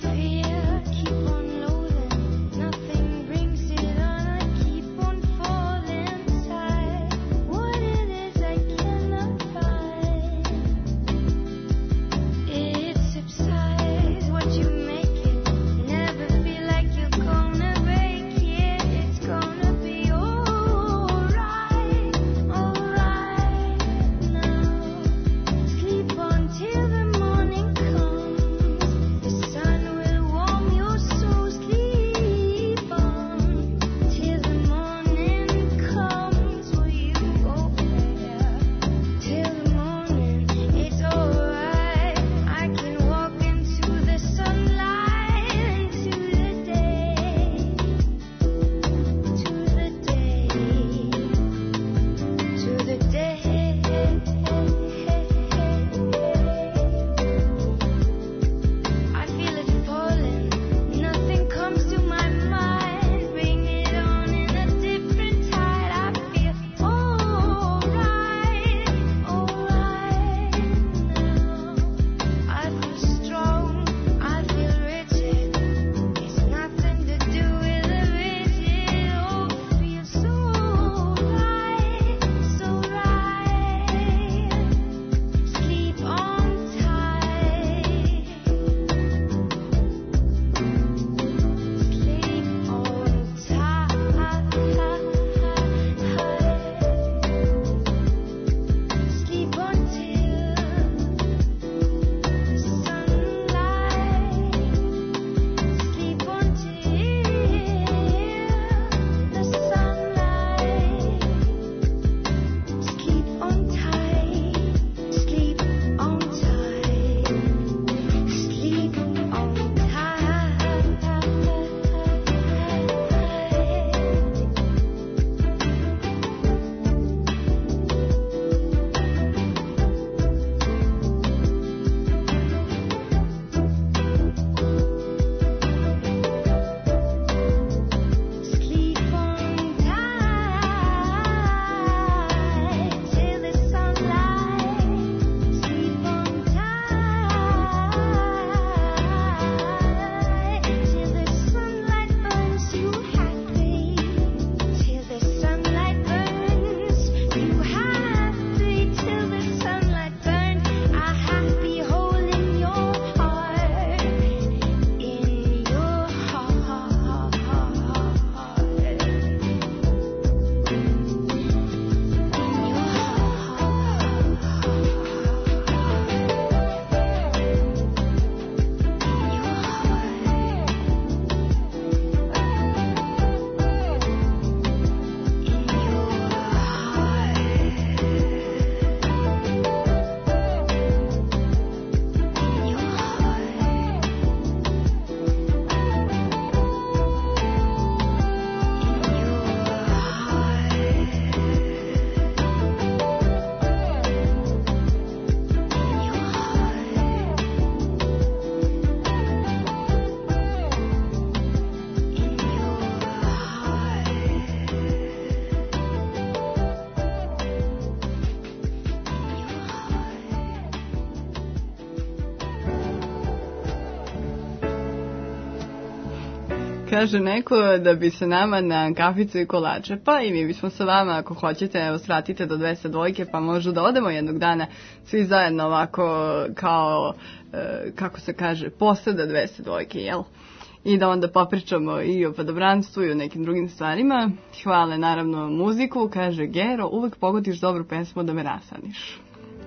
Kaže neko da bi se nama na kaficu i kolače, pa i mi bismo sa vama, ako hoćete, evo, svratite do 202, pa možda da odemo jednog dana svi zajedno ovako kao, kako se kaže, posada 202, jel? I da onda popričamo i o padobranstvu i o nekim drugim stvarima. Hvale naravno muziku, kaže Gero, uvek pogodiš dobru pesmu da me rasaniš.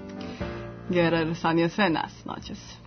Gero rasanio sve nas noćas.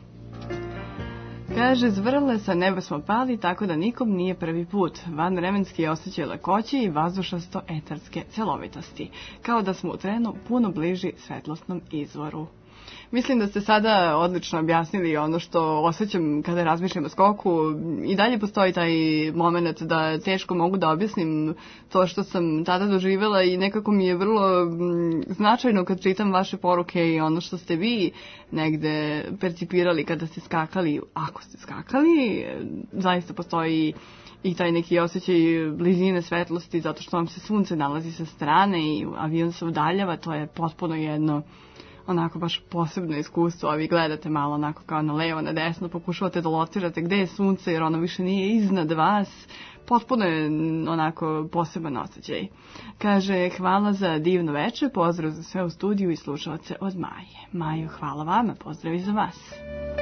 Kaže, zvrle sa neba smo pali, tako da nikom nije prvi put. Vanvremenski osjećaj lakoće i vazdušasto etarske celovitosti. Kao da smo u trenu puno bliži svetlosnom izvoru. Mislim da ste sada odlično objasnili ono što osjećam kada razmišljam o skoku. I dalje postoji taj moment da teško mogu da objasnim to što sam tada doživjela i nekako mi je vrlo značajno kad čitam vaše poruke i ono što ste vi negde percipirali kada ste skakali. Ako ste skakali, zaista postoji i taj neki osjećaj blizine svetlosti zato što vam se sunce nalazi sa strane i avion se udaljava. To je potpuno jedno onako baš posebno iskustvo, a vi gledate malo onako kao na levo, na desno, pokušavate da locirate gde je sunce jer ono više nije iznad vas. Potpuno je onako poseban osjećaj. Kaže, hvala za divno veče, pozdrav za sve u studiju i slušalce od Maje. Majo, hvala vama, pozdrav i za vas.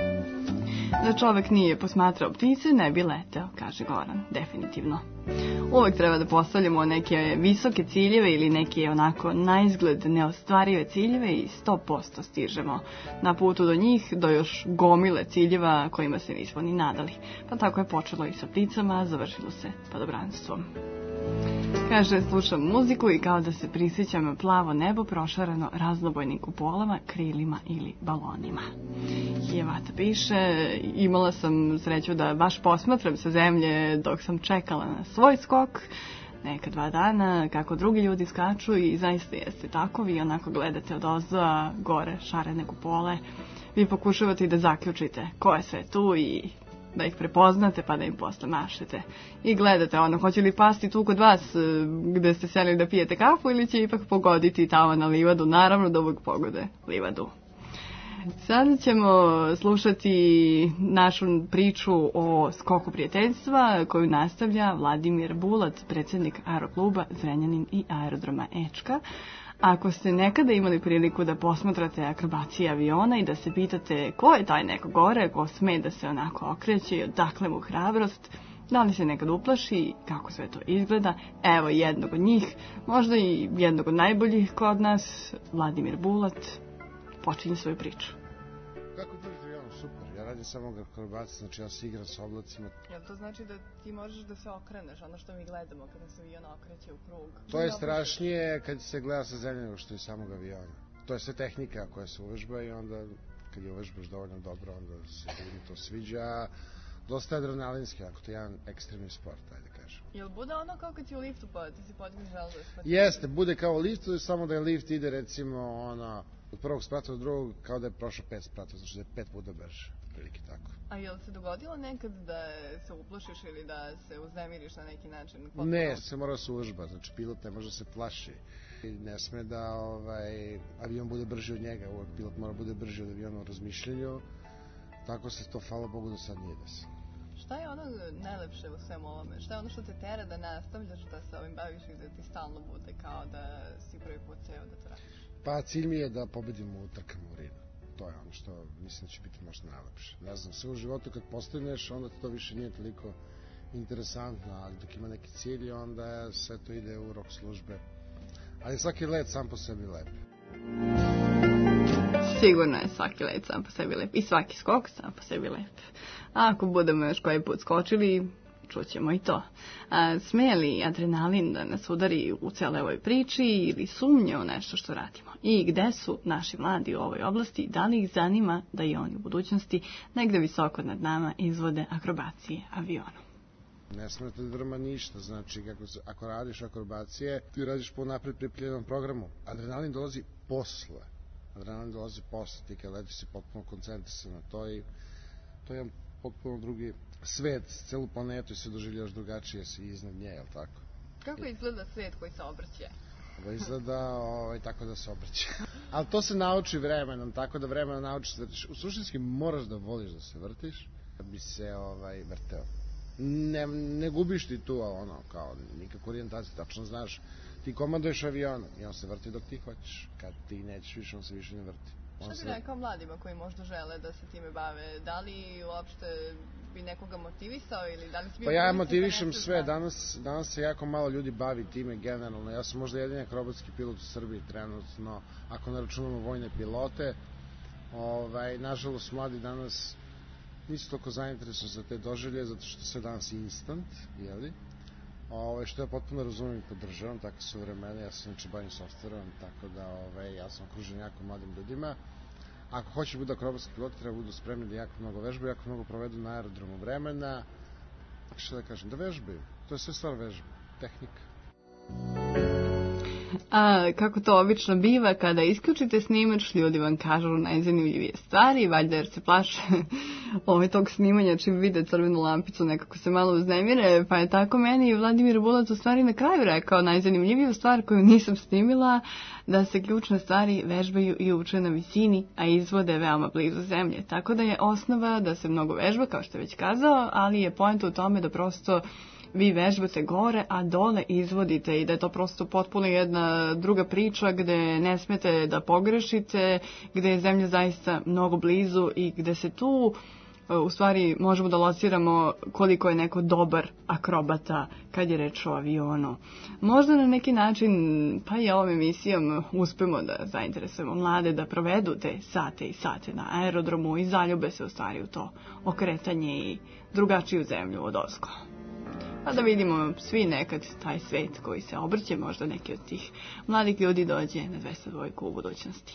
Da čovek nije posmatrao ptice, ne bi leteo, kaže Goran, definitivno. Uvek treba da postavljamo neke visoke ciljeve ili neke onako naizgled neostvarive ciljeve i 100% stižemo na putu do njih, do još gomile ciljeva kojima se nismo ni nadali. Pa tako je počelo i sa pticama, završilo se padobranstvom. Kaže, slušam muziku i kao da se prisjećam plavo nebo prošarano raznobojnim kupolama, krilima ili balonima. Jevata piše, imala sam sreću da baš posmatram sa zemlje dok sam čekala na svoj skok, neka 2 dana, kako drugi ljudi skaču i zaista jeste tako, vi onako gledate od ozdo gore šarene kupole, vi pokušavate i da zaključite ko je sve tu i da ih prepoznate pa da im posle mašete. I gledate ono, hoće li pasti tu kod vas gde ste seli da pijete kafu ili će ipak pogoditi tamo na livadu. Naravno da uvijek pogode livadu. Sada ćemo slušati našu priču o skoku prijateljstva koju nastavlja Vladimir Bulat, predsjednik aerokluba Zrenjanin i aerodroma Ečka. Ako ste nekada imali priliku da posmatrate akrobacije aviona i da se pitate ko je taj neko gore, ko sme da se onako okreće i odakle mu hrabrost, da li se nekad uplaši, kako sve to izgleda, evo jednog od njih, možda i jednog od najboljih kod nas, Vladimir Bulat, počinje svoju priču. Kako brzo je ono, super, ja radim samo akrobacije, znači ja se igram sa oblacima. Jel to znači da ti možeš da se okreneš, ono što mi gledamo kada se avion okreće u krug? To je strašnije kad se gleda sa zemlje nego što je samog aviona. To je sve tehnika koja se uvežba i onda kad je uvežbaš dovoljno dobro, onda se ljudi to sviđa. Dosta adrenalinski, ako to je jedan ekstremni sport, ajde kažem. Jel bude ono kao kad ti u liftu pa ti si podigneš železnicu? Jeste, bude kao u liftu, samo da je lift ide recimo ono, od prvog sprata do drugog kao da je prošao 5 sprata, znači da je 5 puta brže, prilike tako. A jel se dogodilo nekad da se uplošiš ili da se uznemiriš na neki način? Ne, se mora se uvežba, znači pilot ne može da se plaši. Ne sme da avion bude brži od njega, uvek pilot mora bude brži od aviona u razmišljanju, tako se to, hvala Bogu, do sad nije desilo. Šta je ono najlepše u svemu ovome? Šta je ono što te tera da nastavljaš da se ovim baviš i da ti stalno bude kao da si prvi put ceo da to radiš? Pa cilj mi je da pobedimo u trkama u Rimu. To je ono što mislim da će biti možda najlepše. Ne znam, sve u životu kad postigneš, onda to više nije toliko interesantno, ali dok ima neki cilj, onda sve to ide u rok službe. Ali svaki let sam po sebi lep. Sigurno je svaki let sam po sebi lep i svaki skok sam po sebi lep. A ako budemo još koji put skočili, čućemo i to. Sme li adrenalin da nas udari u cele ovoj priči ili sumnje u nešto što radimo? I gde su naši mladi u ovoj oblasti? Da li ih zanima da i oni u budućnosti negde visoko nad nama izvode akrobacije avionom? Ne smete da drma ništa, znači ako radiš akrobacije, ti radiš po napred pripremljenom programu. Adrenalin dolazi posle. Ti kad letiš si potpuno koncentrisan na to i to je jedan potpuno drugi svet, celu planetu i se doživljaš drugačije, si iznad nje, je li tako? Kako izgleda svet koji se obrće? Izgleda tako da se obrće. Ali to se nauči vremenom, tako da vremenom naučiš da vrtiš. U suštinski moraš da voliš da se vrtiš, da bi se vrteo. Ne gubiš ti tu kao nikakvu orijentaciju, tačno znaš, ti komanduješ avionom i on se vrti dok ti hoćeš. Kad ti nećeš više, on se više ne vrti. Šta bi rekao mladima koji možda žele da se time bave? Da li uopšte bi nekoga motivisao ili da li si bio... Pa ja motivišem sve, danas se jako malo ljudi bavi time generalno. Ja sam možda jedini akrobatski pilot u Srbiji trenutno, ako ne računamo vojne pilote. Nažalost, mladi danas nisu toliko zainteresovani za te doživlje, zato što sve danas instant, jeli? Što ja potpuno razumijem i podržavam, tako su vremena, ja se inače bavim softverom, tako da ja sam okružen jako mladim ljudima, ako hoće da budu akrobatski piloti, treba budu spremni da jako mnogo vežbaju, jako mnogo provedu na aerodromu vremena. Što da kažem, da vežbaju. To je sve stvar vežbe, tehnika. A kako to obično biva, kada isključite snimač, ljudi vam kažu najzanimljivije stvari, valjda jer se plaše tog snimanja čim vide crvenu lampicu, nekako se malo uznemire, pa je tako meni Vladimir Bulac u stvari na kraju rekao najzanimljiviju stvar koju nisam snimila, da se ključne stvari vežbaju i uče na visini, a izvode veoma blizu zemlje. Tako da je osnova da se mnogo vežba, kao što je već kazao, ali je poenta u tome da prosto vi vežbate gore, a dole izvodite i da je to prosto potpuno jedna druga priča gde ne smete da pogrešite, gde je zemlja zaista mnogo blizu i gde se tu u stvari možemo da lociramo koliko je neko dobar akrobata kad je reč o avionu. Možda na neki način, pa i ovom emisijom uspemo da zainteresujemo mlade da provedu te sate i sate na aerodromu i zaljube se u stvari u to okretanje i drugačiju zemlju od ozgo. Pa da vidimo svi nekad taj svet koji se obrće, možda neki od tih mladih ljudi dođe na 202 u budućnosti.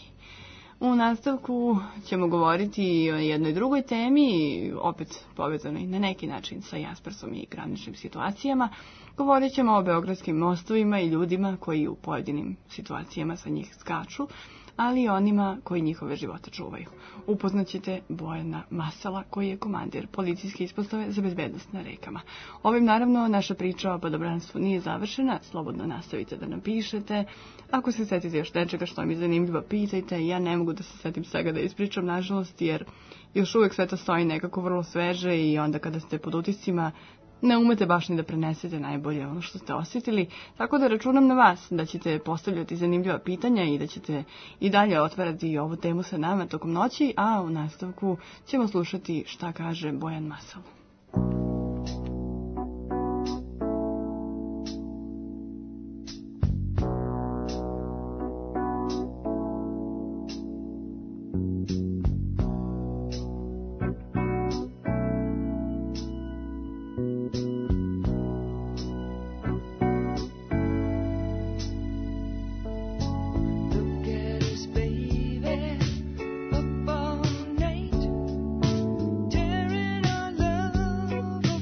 U nastavku ćemo govoriti o jednoj drugoj temi, opet povezanoj na neki način sa Jaspersom i graničnim situacijama. Govorit ćemo o beogradskim mostovima i ljudima koji u pojedinim situacijama sa njih skaču, ali i onima koji njihove živote čuvaju. Upoznaćete Bojana Masala, koji je komandir policijske ispostave za bezbednost na rekama. Ovim naravno naša priča o padobranstvu nije završena, slobodno nastavite da nam pišete. Ako se setite još nečega što mi je zanimljivo, pitajte. Ja ne mogu da se setim svega da ispričam, nažalost, jer još uvek sve to stoji nekako vrlo sveže i onda kada ste pod utiscima ne umete baš ni da prenesete najbolje ono što ste osjetili, tako da računam na vas da ćete postavljati zanimljiva pitanja i da ćete i dalje otvarati ovu temu sa nama tokom noći, a u nastavku ćemo slušati šta kaže Bojan Masal. Tearing our love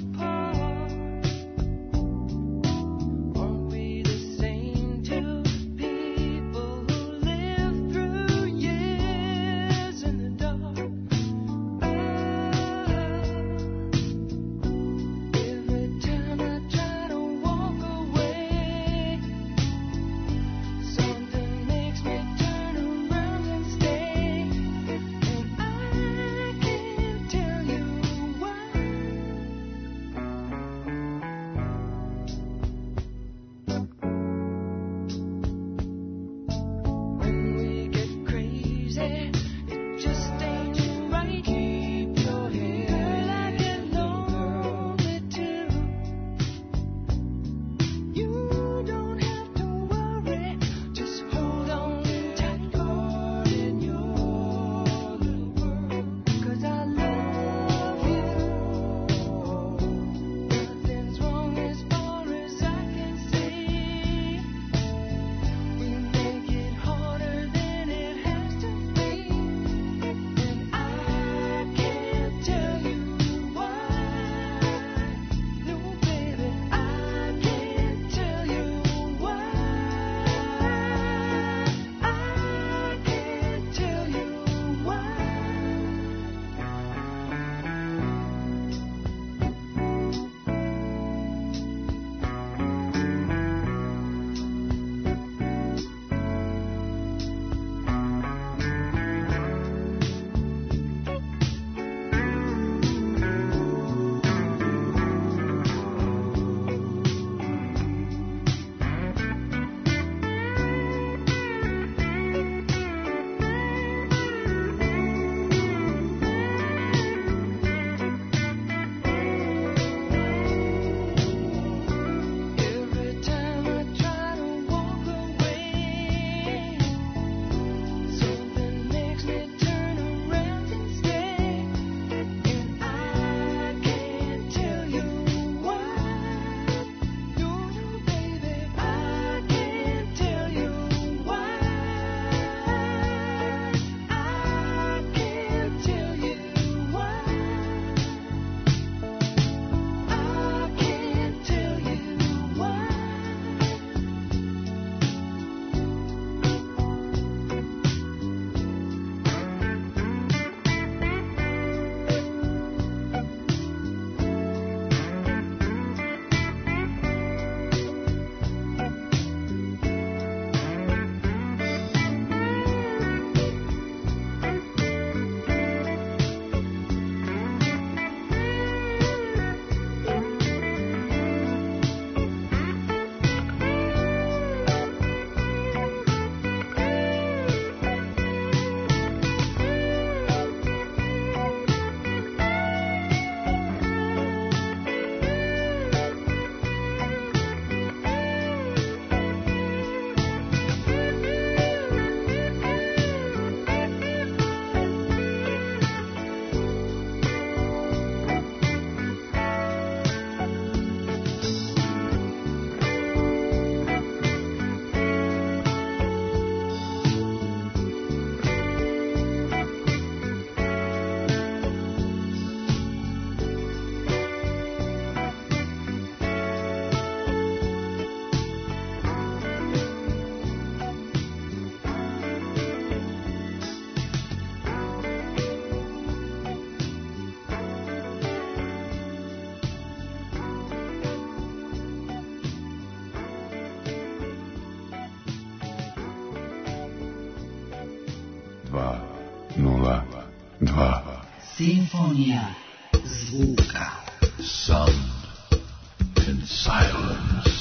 202. Simfonija zvuka. Sound and silence.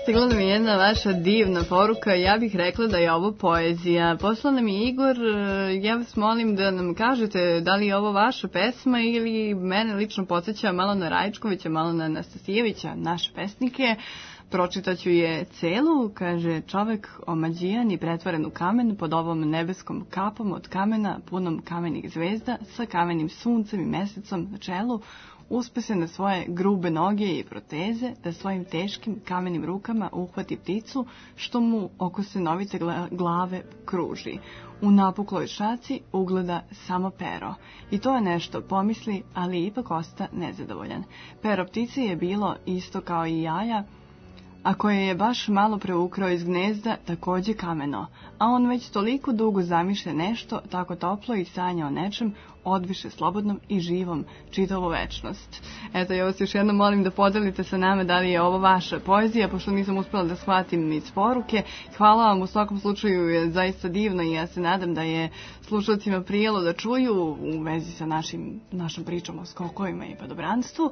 Stigla nam je jedna vaša divna poruka, ja bih rekla da je ovo poezija. Poslao nam je Igor, ja vas molim da nam kažete da li je ovo vaša pesma ili mene lično podsjeća malo na Rajčkovića, malo na Anastasijevića, naše pesnike. Pročitaću je celu, kaže: čovek omađijan i pretvoren u kamen pod ovom nebeskom kapom od kamena punom kamenih zvezda sa kamenim suncem i mesecom na čelu uspe se na svoje grube noge i proteze da svojim teškim kamenim rukama uhvati pticu što mu oko senovite glave kruži. U napukloj šaci ugleda samo pero. I to je nešto, pomisli, ali ipak osta nezadovoljan. Pero ptice je bilo isto kao i jaja, a koje je baš malo preukrao iz gnezda, takođe kameno, a on već toliko dugo zamišlja nešto, tako toplo i sanja o nečem, odviše slobodnom i živom čitavu večnost. Eto, ja vas još jednom molim da podelite sa nama da li je ovo vaša poezija, pošto nisam uspela da shvatim iz poruke. Hvala vam, u svakom slučaju je zaista divno i ja se nadam da je slušalcima prijelo da čuju u vezi sa našom pričom o skokovima i padobranstvu.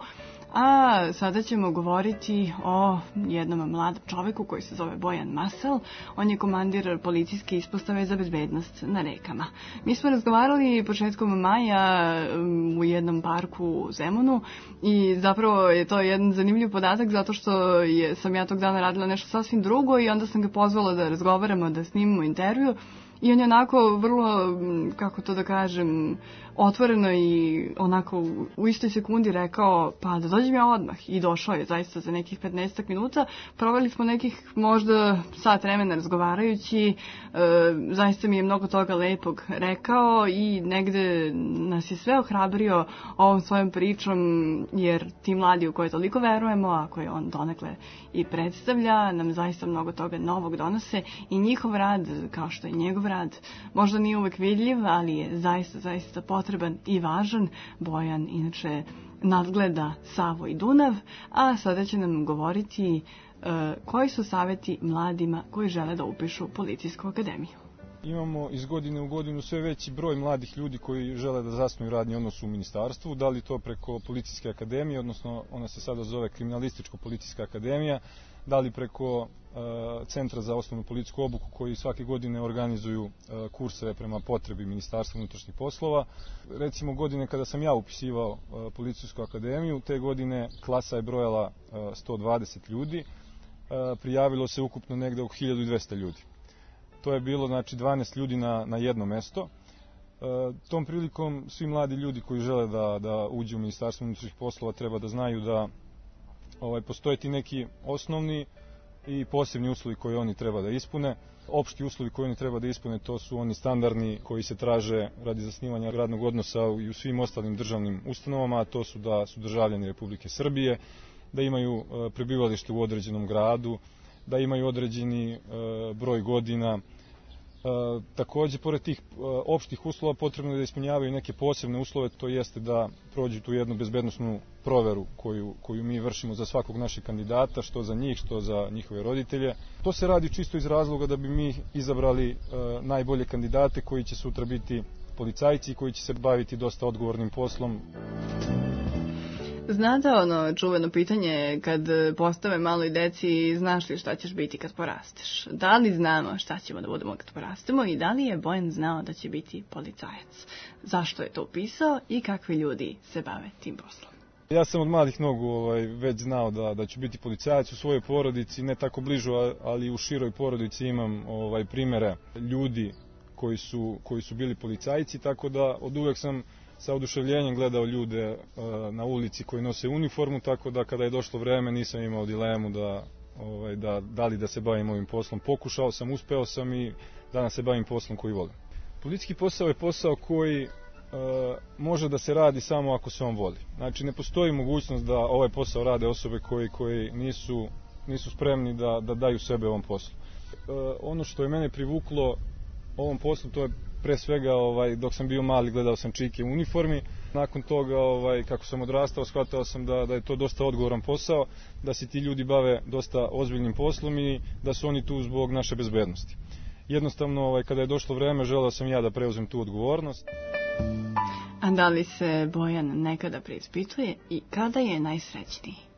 A sada ćemo govoriti o jednom mladom čoveku koji se zove Bojan Masel. On je komandir policijske ispostave za bezbednost na rekama. Mi smo razgovarali početkom maja u jednom parku u Zemunu i zapravo je to jedan zanimljiv podatak zato što sam ja tog dana radila nešto sasvim drugo i onda sam ga pozvala da razgovaramo, da snimimo intervju. I on je onako vrlo, kako to da kažem, otvoreno i onako u istoj sekundi rekao pa da dođem ja odmah. I došao je zaista za nekih 15 minuta. Proveli smo nekih možda sat vremena razgovarajući. Zaista mi je mnogo toga lepog rekao i negde nas je sve ohrabrio ovom svojom pričom, jer ti mladi u koje toliko verujemo, a koje on donekle i predstavlja, nam zaista mnogo toga novog donose i njihov rad, kao što je njegov rad, možda nije uvek vidljiv, ali je zaista potreban i važan. Bojan inače nadgleda Savu i Dunav, a sada će nam govoriti koji su saveti mladima koji žele da upišu Policijsku akademiju. Imamo iz godine u godinu sve veći broj mladih ljudi koji žele da zasnuju radni odnos u ministarstvu, da li to preko Policijske akademije, odnosno ona se sada zove Kriminalističko-policijska akademija, da li preko Centra za osnovnu policijsku obuku koji svake godine organizuju kurseve prema potrebi Ministarstva unutrašnjih poslova. Recimo godine kada sam ja upisivao Policijsku akademiju, te godine klasa je brojala 120 ljudi, prijavilo se ukupno negde oko 1200 ljudi. To je bilo znači 12 ljudi na jedno mesto. Tom prilikom svi mladi ljudi koji žele da uđu u Ministarstvo unutrašnjih poslova treba da znaju da postoje ti neki osnovni i posebni uslovi koje oni treba da ispune. Opšti uslovi koje oni treba da ispune to su oni standardni koji se traže radi zasnivanja radnog odnosa i u svim ostalim državnim ustanovama, a to su da su državljani Republike Srbije, da imaju prebivalište u određenom gradu, da imaju određeni broj godina. Takođe, pored tih opštih uslova potrebno je da ispunjavaju neke posebne uslove, to jeste da prođu tu jednu bezbednosnu proveru koju mi vršimo za svakog našeg kandidata, što za njih, što za njihove roditelje. To se radi čisto iz razloga da bi mi izabrali najbolje kandidate koji će sutra biti policajci i koji će se baviti dosta odgovornim poslom. Znate ono čuveno pitanje kad postave maloj deci, znaš li šta ćeš biti kad porasteš? Da li znamo šta ćemo da budemo kad porastemo i da li je Bojan znao da će biti policajac? Zašto je to upisao i kakvi ljudi se bave tim poslom? Ja sam od malih nogu već znao da ću biti policajac u svojoj porodici, ne tako bližu, ali u široj porodici imam primere ljudi koji su bili policajci, tako da od uvek sam sa oduševljenjem gledao ljude na ulici koji nose uniformu, tako da kada je došlo vreme nisam imao dilemu da li da se bavim ovim poslom. Pokušao sam, uspeo sam i danas se bavim poslom koji volim. Policijski posao je posao koji može da se radi samo ako se on voli. Znači ne postoji mogućnost da ovaj posao rade osobe koji nisu spremni da daju sebe ovom poslu. Ono što je mene privuklo ovom poslu, to je pre svega dok sam bio mali gledao sam čike u uniformi. Nakon toga kako sam odrastao shvatao sam da je to dosta odgovoran posao, da se ti ljudi bave dosta ozbiljnim poslom i da su oni tu zbog naše bezbednosti. Jednostavno kada je došlo vreme želeo sam ja da preuzem tu odgovornost. A da li se Bojan nekada preispituje i kada je najsrećniji?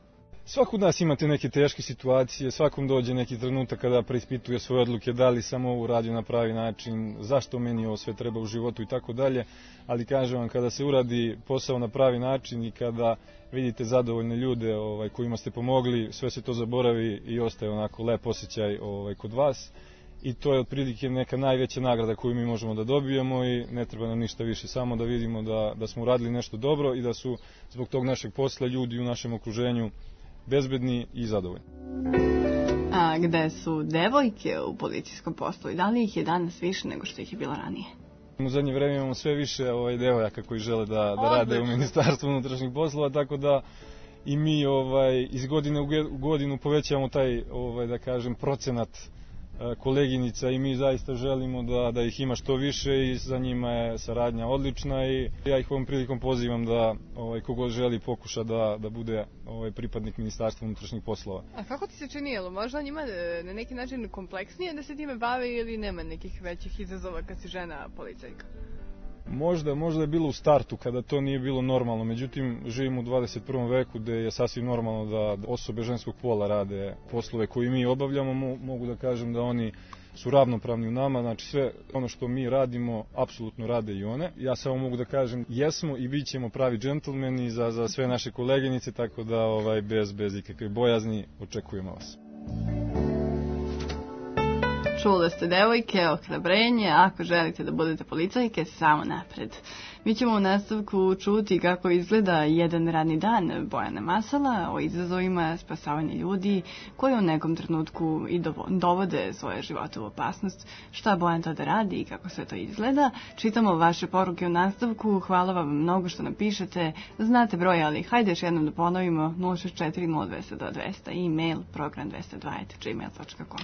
Svako od nas imate neke teške situacije, svakom dođe neki trenutak kada preispituje svoje odluke, da li sam ovo uradio na pravi način, zašto meni ovo sve treba u životu i tako dalje, ali kažem vam, kada se uradi posao na pravi način i kada vidite zadovoljne ljude kojima ste pomogli, sve se to zaboravi i ostaje onako lep osjećaj kod vas. I to je otprilike neka najveća nagrada koju mi možemo da dobijemo i ne treba nam ništa više, samo da vidimo da smo uradili nešto dobro i da su zbog tog našeg posla ljudi u našem okruženju bezbedni i zadovoljni. A gde su devojke u policijskom poslu i da li ih je danas više nego što ih je bilo ranije? U zadnje vreme imamo sve više devojaka koji žele da rade u Ministarstvu unutrašnjih poslova, tako da i mi iz godine u godinu povećavamo taj, da kažem, procenat koleginica i mi zaista želimo da ih ima što više i za njima je saradnja odlična i ja ih ovom prilikom pozivam da kogod želi pokuša da bude pripadnik Ministarstva unutrašnjih poslova. A kako ti se čini, jel možda njima na neki način kompleksnije da se time bave ili nema nekih većih izazova kad si žena policajka? Možda je bilo u startu kada to nije bilo normalno, međutim živimo u 21. veku gde je sasvim normalno da osobe ženskog pola rade poslove koje mi obavljamo, mogu da kažem da oni su ravnopravni u nama, znači sve ono što mi radimo apsolutno rade i one. Ja samo mogu da kažem jesmo i bit ćemo pravi džentlmeni za sve naše koleginice, tako da bez ikakve bojazni očekujemo vas. Čule ste devojke, ohrabrenje, ako želite da budete policajke, samo napred. Mi ćemo u nastavku čuti kako izgleda jedan radni dan Bojana Masala o izazovima spasavanja ljudi koji u nekom trenutku i dovode svoje živote u opasnost. Šta Bojan tada radi i kako sve to izgleda. Čitamo vaše poruke u nastavku, hvala vam mnogo što nam pišete. Znate broj, ali hajde još jednom da ponovimo 064 0200 200, e-mail program202@gmail.com.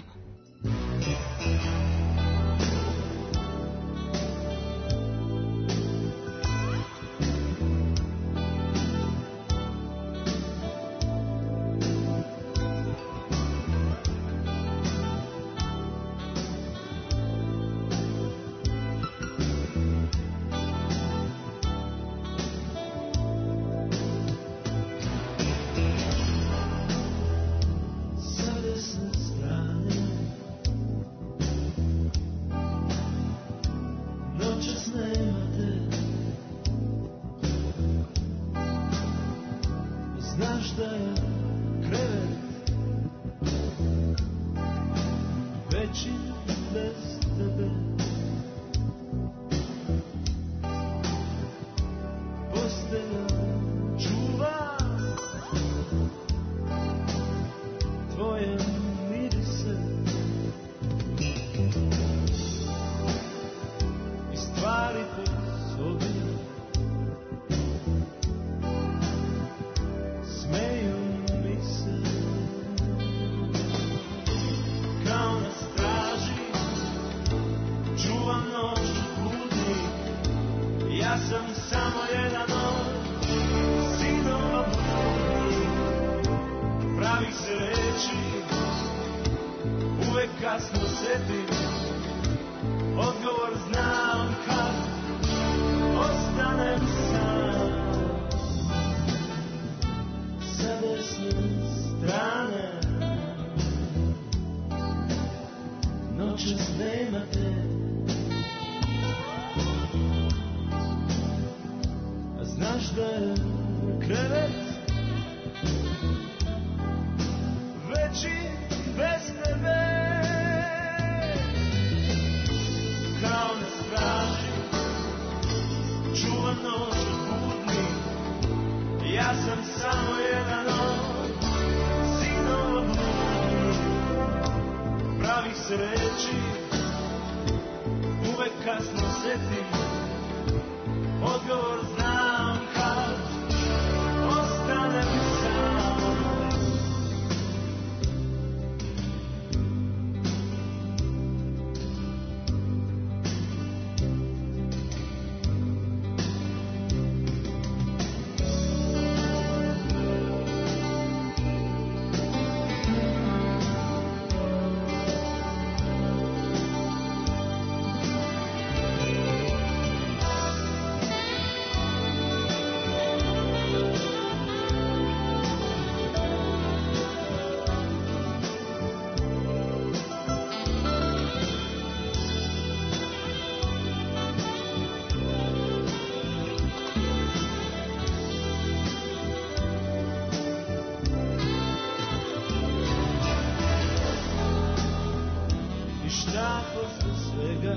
posle svega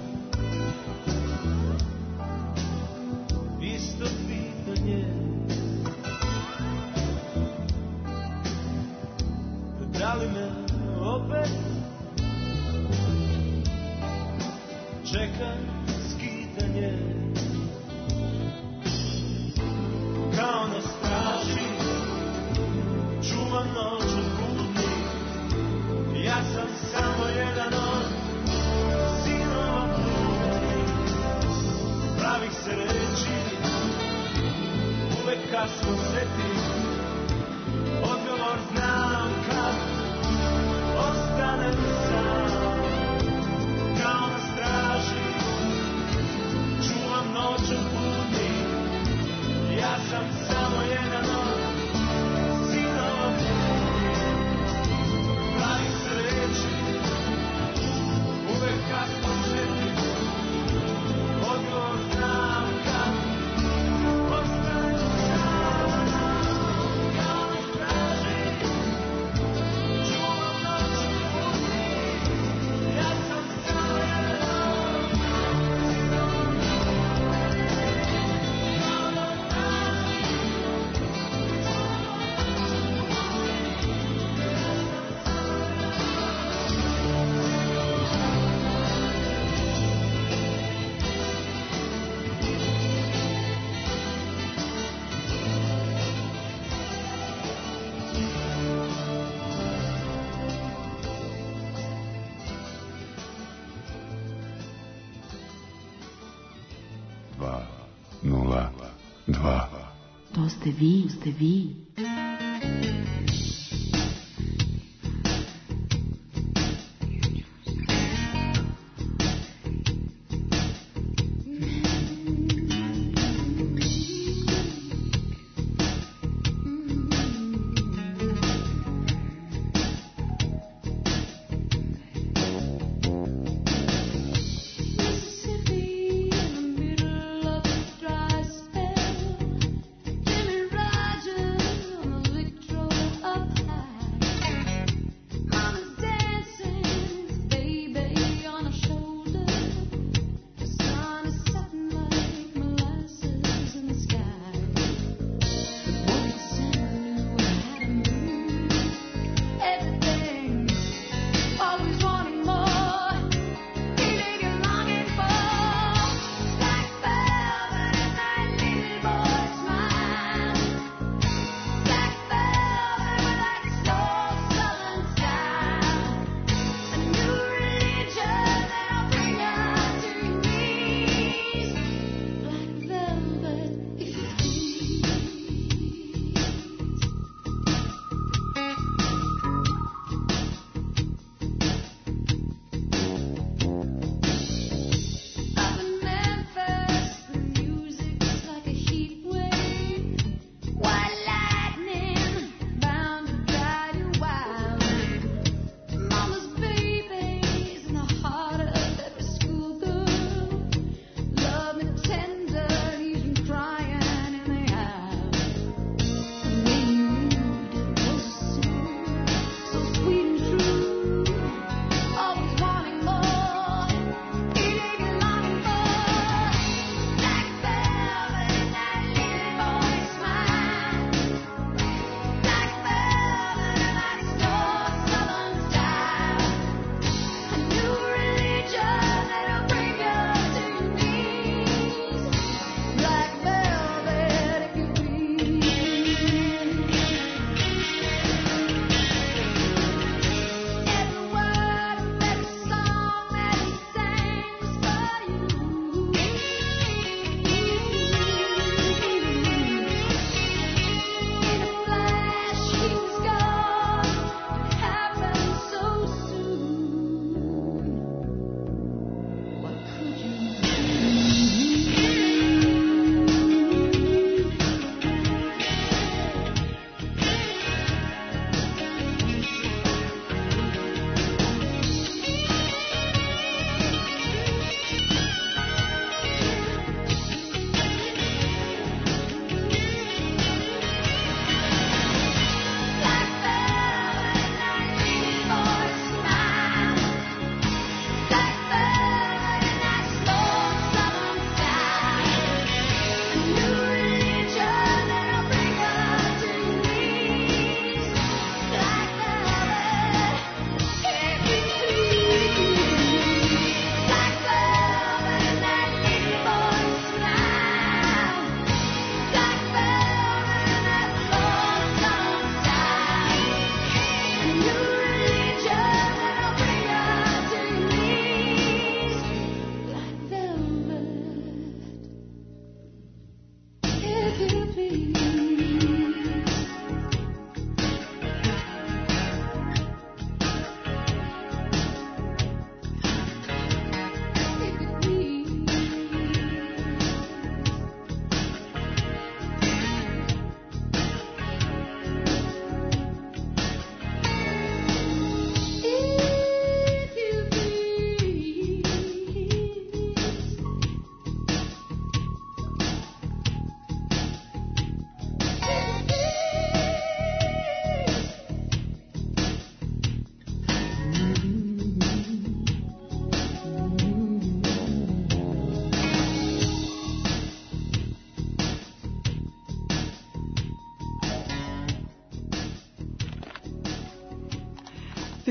isto pitanje, da li me opet čeka skitanje, kao na straži čuvam noć od budni. Ja sam samo jedan od sinova bludnih, pravih se reči uvek kasno setim, odgovor znam kad ostanem sam, kao na straži čuvam noć od budnih. Ja sam samo jedan od sinova bludnih, pravih se reči uvek kasno setim, odgovor znam kad ostanem sam, kao na straži čuvam noć od budnih. Ja sam samo jedan od sinova To ste vi. Roger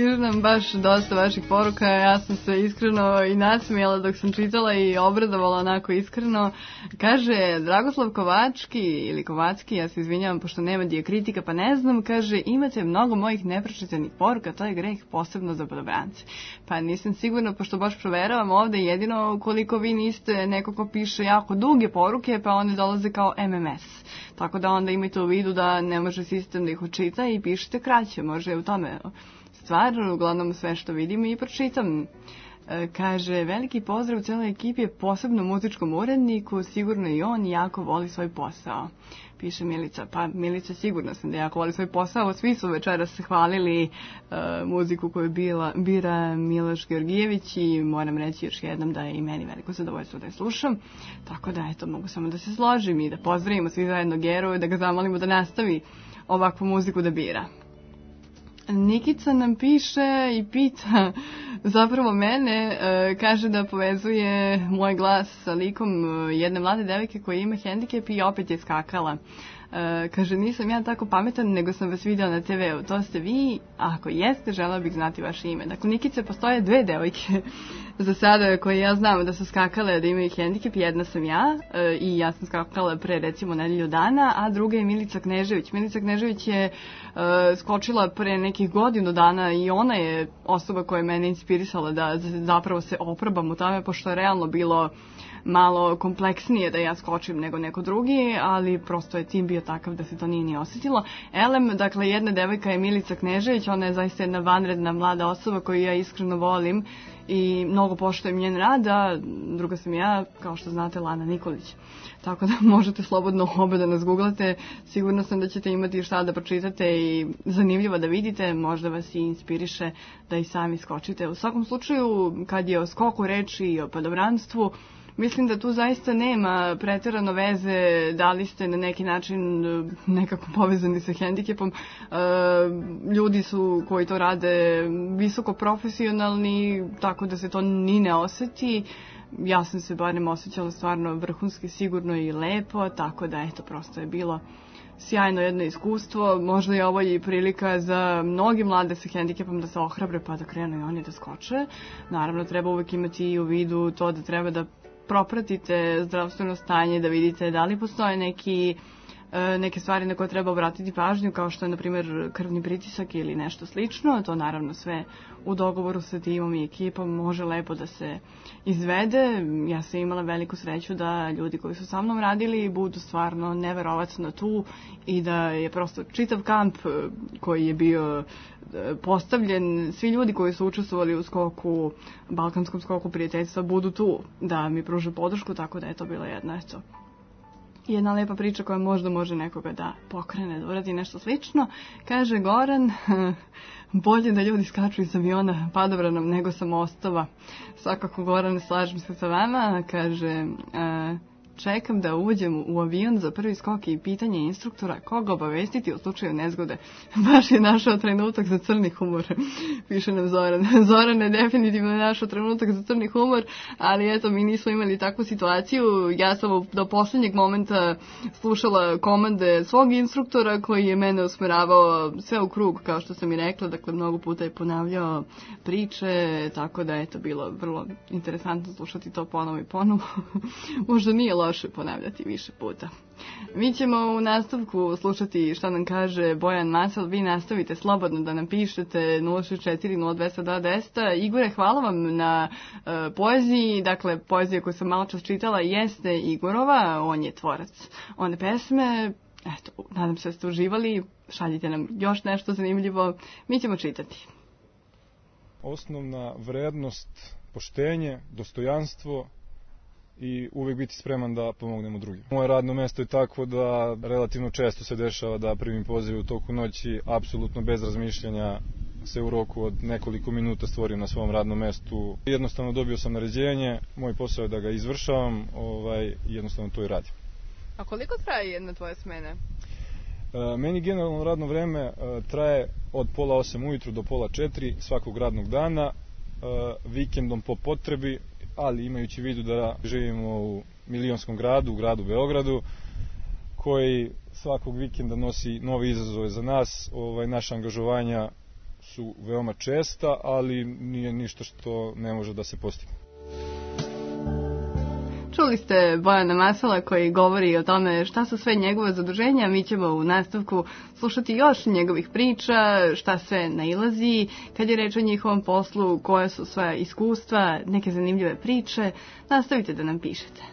Stiže nam baš dosta vaših poruka, ja sam se iskreno i nasmijala dok sam čitala i obradovala onako iskreno. Kaže Dragoslav Kovački ili Kovacki, ja se izvinjavam pošto nema dijakritika pa ne znam, kaže imate mnogo mojih nepročitanih poruka, to je greh posebno za podobrance. Pa nisam sigurna pošto baš proveravam ovde jedino koliko vi niste neko ko piše jako duge poruke pa one dolaze kao MMS. Tako da onda imajte u vidu da ne može sistem da ih učita i pišete kraće, može u tome stvar, uglavnom sve što vidim i pročitam. Kaže, veliki pozdrav cijeloj ekipi, posebno muzičkom uredniku, sigurno i on jako voli svoj posao. Piše Milica, pa Milica sigurno sam da jako voli svoj posao, svi su večeras hvalili muziku koju bira Miloš Georgijević i moram reći još jednom da je i meni veliko zadovoljstvo da je slušam, tako da eto mogu samo da se složim i da pozdravimo svi zajedno Geru i da ga zamolimo da nastavi ovakvu muziku da bira. Nikica nam piše i pita zapravo mene, kaže da povezuje moj glas sa likom jedne mlade devojke koja ima hendikep i opet je skakala. Kaže, nisam ja tako pametan, nego sam vas vidjela na TV-u. To ste vi, a ako jeste, žela bih znati vaše ime. Dakle, Nikice, postoje dve devojke za sada koje ja znam da su skakale, da imaju hendikep. Jedna sam ja i ja sam skakala pre recimo nedelju dana, a druga je Milica Knežević. Milica Knežević je skočila pre nekih godinu dana i ona je osoba koja je mene inspirisala da zapravo se oprobam u tome, pošto je realno bilo malo kompleksnije da ja skočim nego neko drugi, ali prosto je tim bio takav da se to nije ni osjetilo. Elem, dakle, jedna devojka je Milica Knežević, ona je zaista jedna vanredna mlada osoba koju ja iskreno volim i mnogo poštujem njen rad, a druga sam ja, kao što znate, Lana Nikolić. Tako da možete slobodno obe da nas googlate, sigurno sam da ćete imati šta da pročitate i zanimljivo da vidite, možda vas i inspiriše da i sami skočite. U svakom slučaju, kad je o skoku reči i o padobranstvu, mislim da tu zaista nema pretjerano veze da li ste na neki način nekako povezani sa hendikepom. Ljudi su koji to rade visoko profesionalni, tako da se to ni ne osjeti. Ja sam se barem osjećala stvarno vrhunski, sigurno i lepo, tako da eto, prosto je bilo sjajno jedno iskustvo. Možda je ovo i prilika za mnogi mlade sa hendikepom da se ohrabre pa da krenu i oni da skoče. Naravno, treba uvek imati u vidu to da treba da propratite zdravstveno stanje, da vidite da li postoje neke stvari na koje treba obratiti pažnju, kao što je, na primjer, krvni pritisak ili nešto slično. To naravno sve u dogovoru sa timom i ekipom može lepo da se izvede. Ja sam imala veliku sreću da ljudi koji su sa mnom radili budu stvarno neverovatno tu i da je prosto čitav kamp koji je bio postavljen, svi ljudi koji su učestvovali u skoku, balkanskom skoku prijateljstva, budu tu da mi pruže podršku, tako da je to bila jedna lepa priča koja možda može nekoga da pokrene, da uradi nešto slično. Kaže Goran, bolje da ljudi skaču iz aviona padobranom nego sa mostova. Svakako, Goran, slažem se sa vama. Kaže, čekam da uđem u avion za prvi skok i pitanje instruktora koga obavestiti u slučaju nezgode. Baš je našao trenutak za crni humor, piše nam Zoran. Zoran je definitivno našao trenutak za crni humor, ali eto, mi nismo imali takvu situaciju. Ja sam do posljednjeg momenta slušala komande svog instruktora koji je mene usmeravao sve u krug, kao što sam i rekla, dakle mnogo puta je ponavljao priče, tako da eto, bilo vrlo interesantno slušati to ponovo i ponovo. Možda nije loše ponavljati više puta. Mi ćemo u nastavku slušati šta nam kaže Bojan Masal. Vi nastavite slobodno da nam pišete 064 0202 200. Igore, hvala vam na poeziji. Dakle, poezija koju sam malo čas čitala jeste Igorova. On je tvorac one pesme. Eto, nadam se da ste uživali. Šaljite nam još nešto zanimljivo. Mi ćemo čitati. Osnovna vrednost, poštenje, dostojanstvo i uvijek biti spreman da pomognemo drugim. Moje radno mjesto je takvo da relativno često se dešava da primim pozive u toku noći, apsolutno bez razmišljanja se u roku od nekoliko minuta stvorim na svom radnom mjestu. Jednostavno dobio sam naređenje, moj posao je da ga izvršavam, jednostavno to i radim. A koliko traje jedna tvoja smena? Meni generalno radno vreme traje od 7:30 ujutru do 3:30 svakog radnog dana, vikendom po potrebi, ali imajući u vidu da živimo u milionskom gradu, u gradu Beogradu, koji svakog vikenda nosi nove izazove za nas, naša angažovanja su veoma česta, ali nije ništa što ne može da se postigne. Čuli ste Bojana Masala koji govori o tome šta su sve njegove zaduženja. Mi ćemo u nastavku slušati još njegovih priča, šta sve nailazi kad je reč o njihovom poslu, koje su sve iskustva, neke zanimljive priče. Nastavite da nam pišete.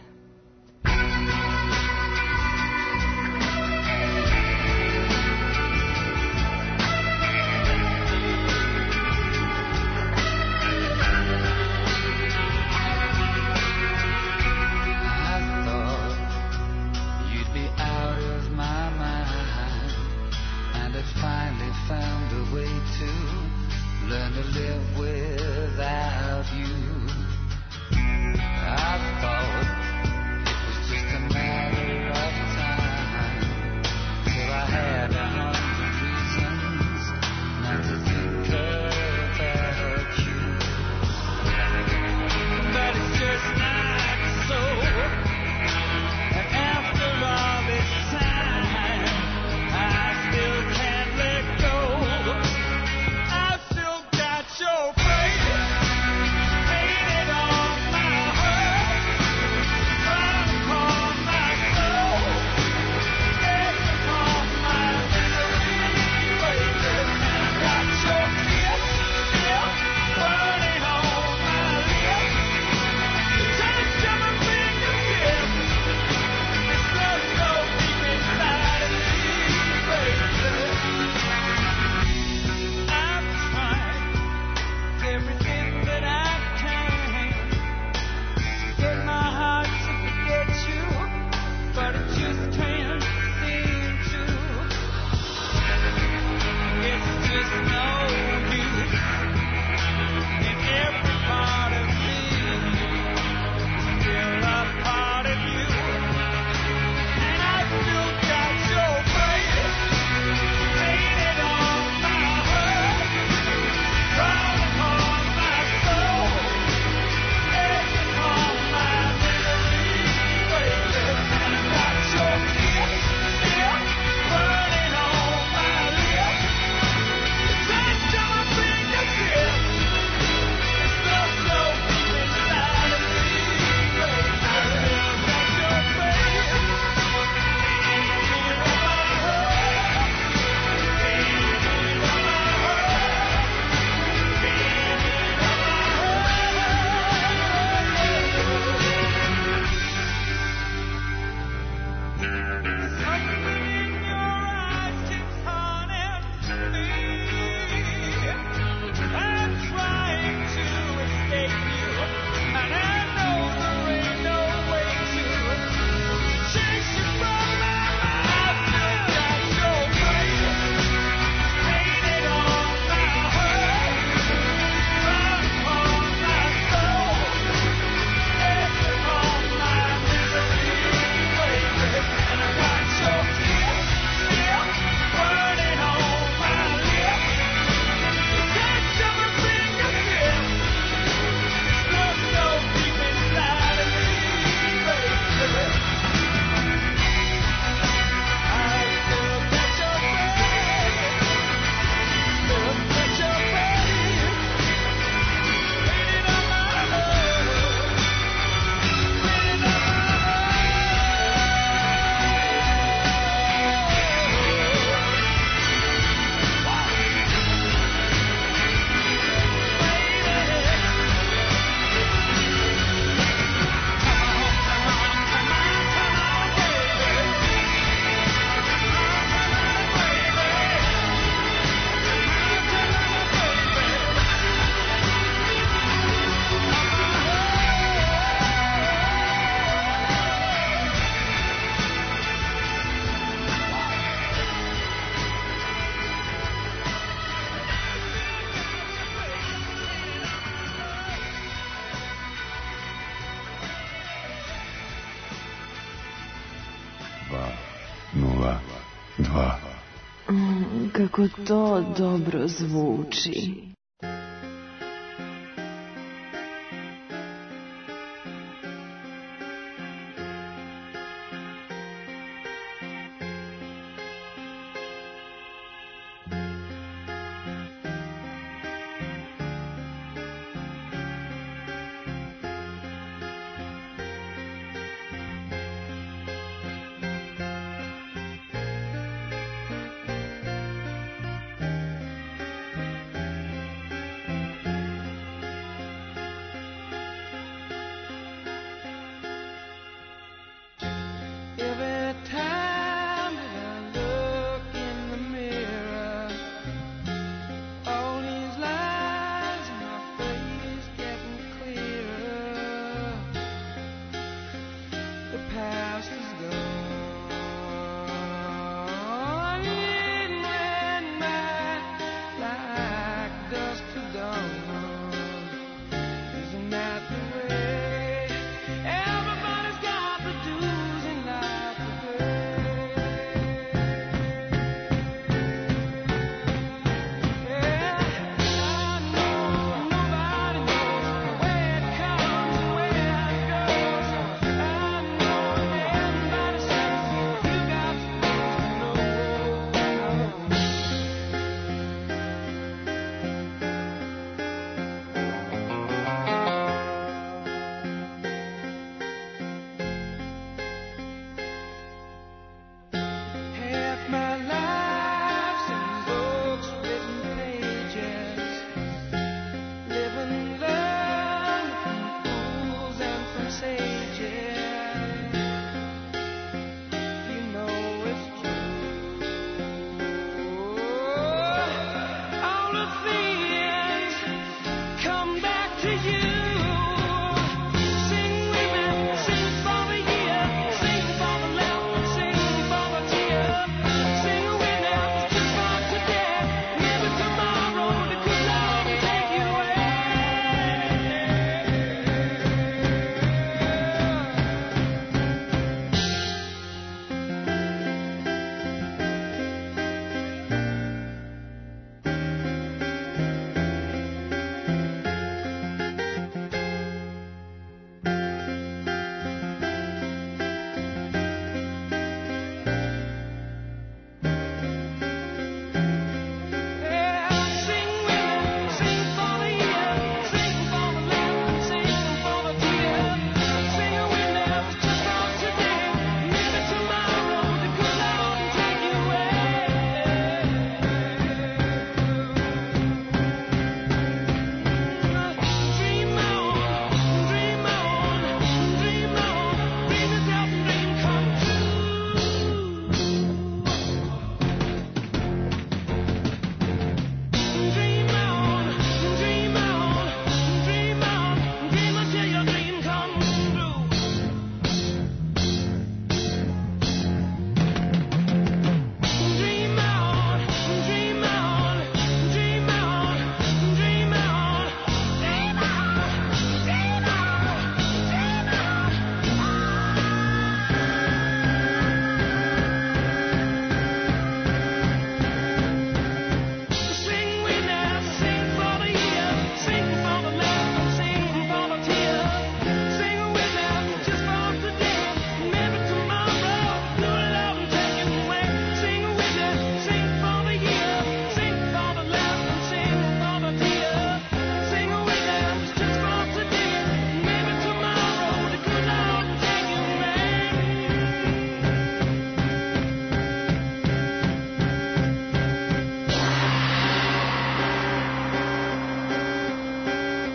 Kako to dobro zvuči.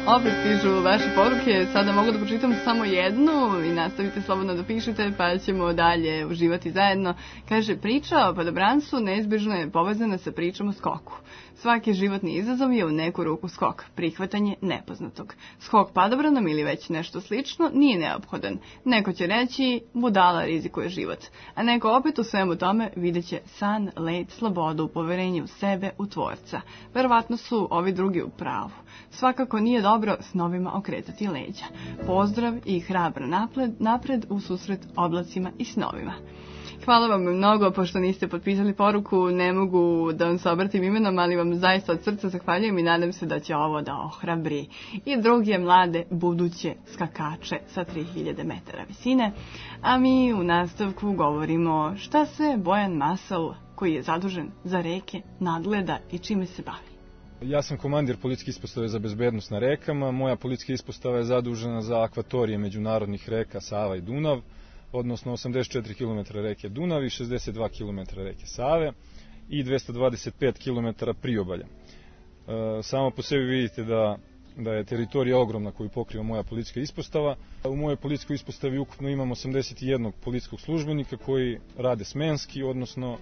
Opet stižu vaše poruke, sada mogu da pročitam samo jednu i nastavite slobodno da pišete, pa ćemo dalje uživati zajedno. Kaže, priča o padobranstvu neizbježno je povezana sa pričom o skoku. Svaki životni izazov je u neku ruku skok, prihvatanje nepoznatog. Skok padobranom ili već nešto slično nije neophodan. Neko će reći, budala rizikuje život, a neko opet u svemu tome vidjet će san, let, slobodu, poverenje u sebe, u tvorca. Verovatno su ovi drugi u pravu. Svakako nije dobro snovima okretati leđa. Pozdrav i hrabro napred u susret oblacima i snovima. Hvala vam mnogo, pošto niste potpisali poruku, ne mogu da vam se obratim imenom, ali vam zaista od srca zahvaljujem i nadam se da će ovo da ohrabri i druge mlade buduće skakače sa 3000 metara visine. A mi u nastavku govorimo šta se Bojan Masal, koji je zadužen za reke, nadgleda i čime se bavi. Ja sam komandir policijske ispostave za bezbednost na rekama. Moja policijska ispostava je zadužena za akvatorije međunarodnih reka Sava i Dunav, odnosno 84 km reke Dunav i 62 km reke Save i 225 km priobalja. Samo po sebi vidite da je teritorija ogromna koju pokriva moja policijska ispostava. U mojoj policijskoj ispostavi ukupno imamo 81 policijskog službenika koji rade smenski, odnosno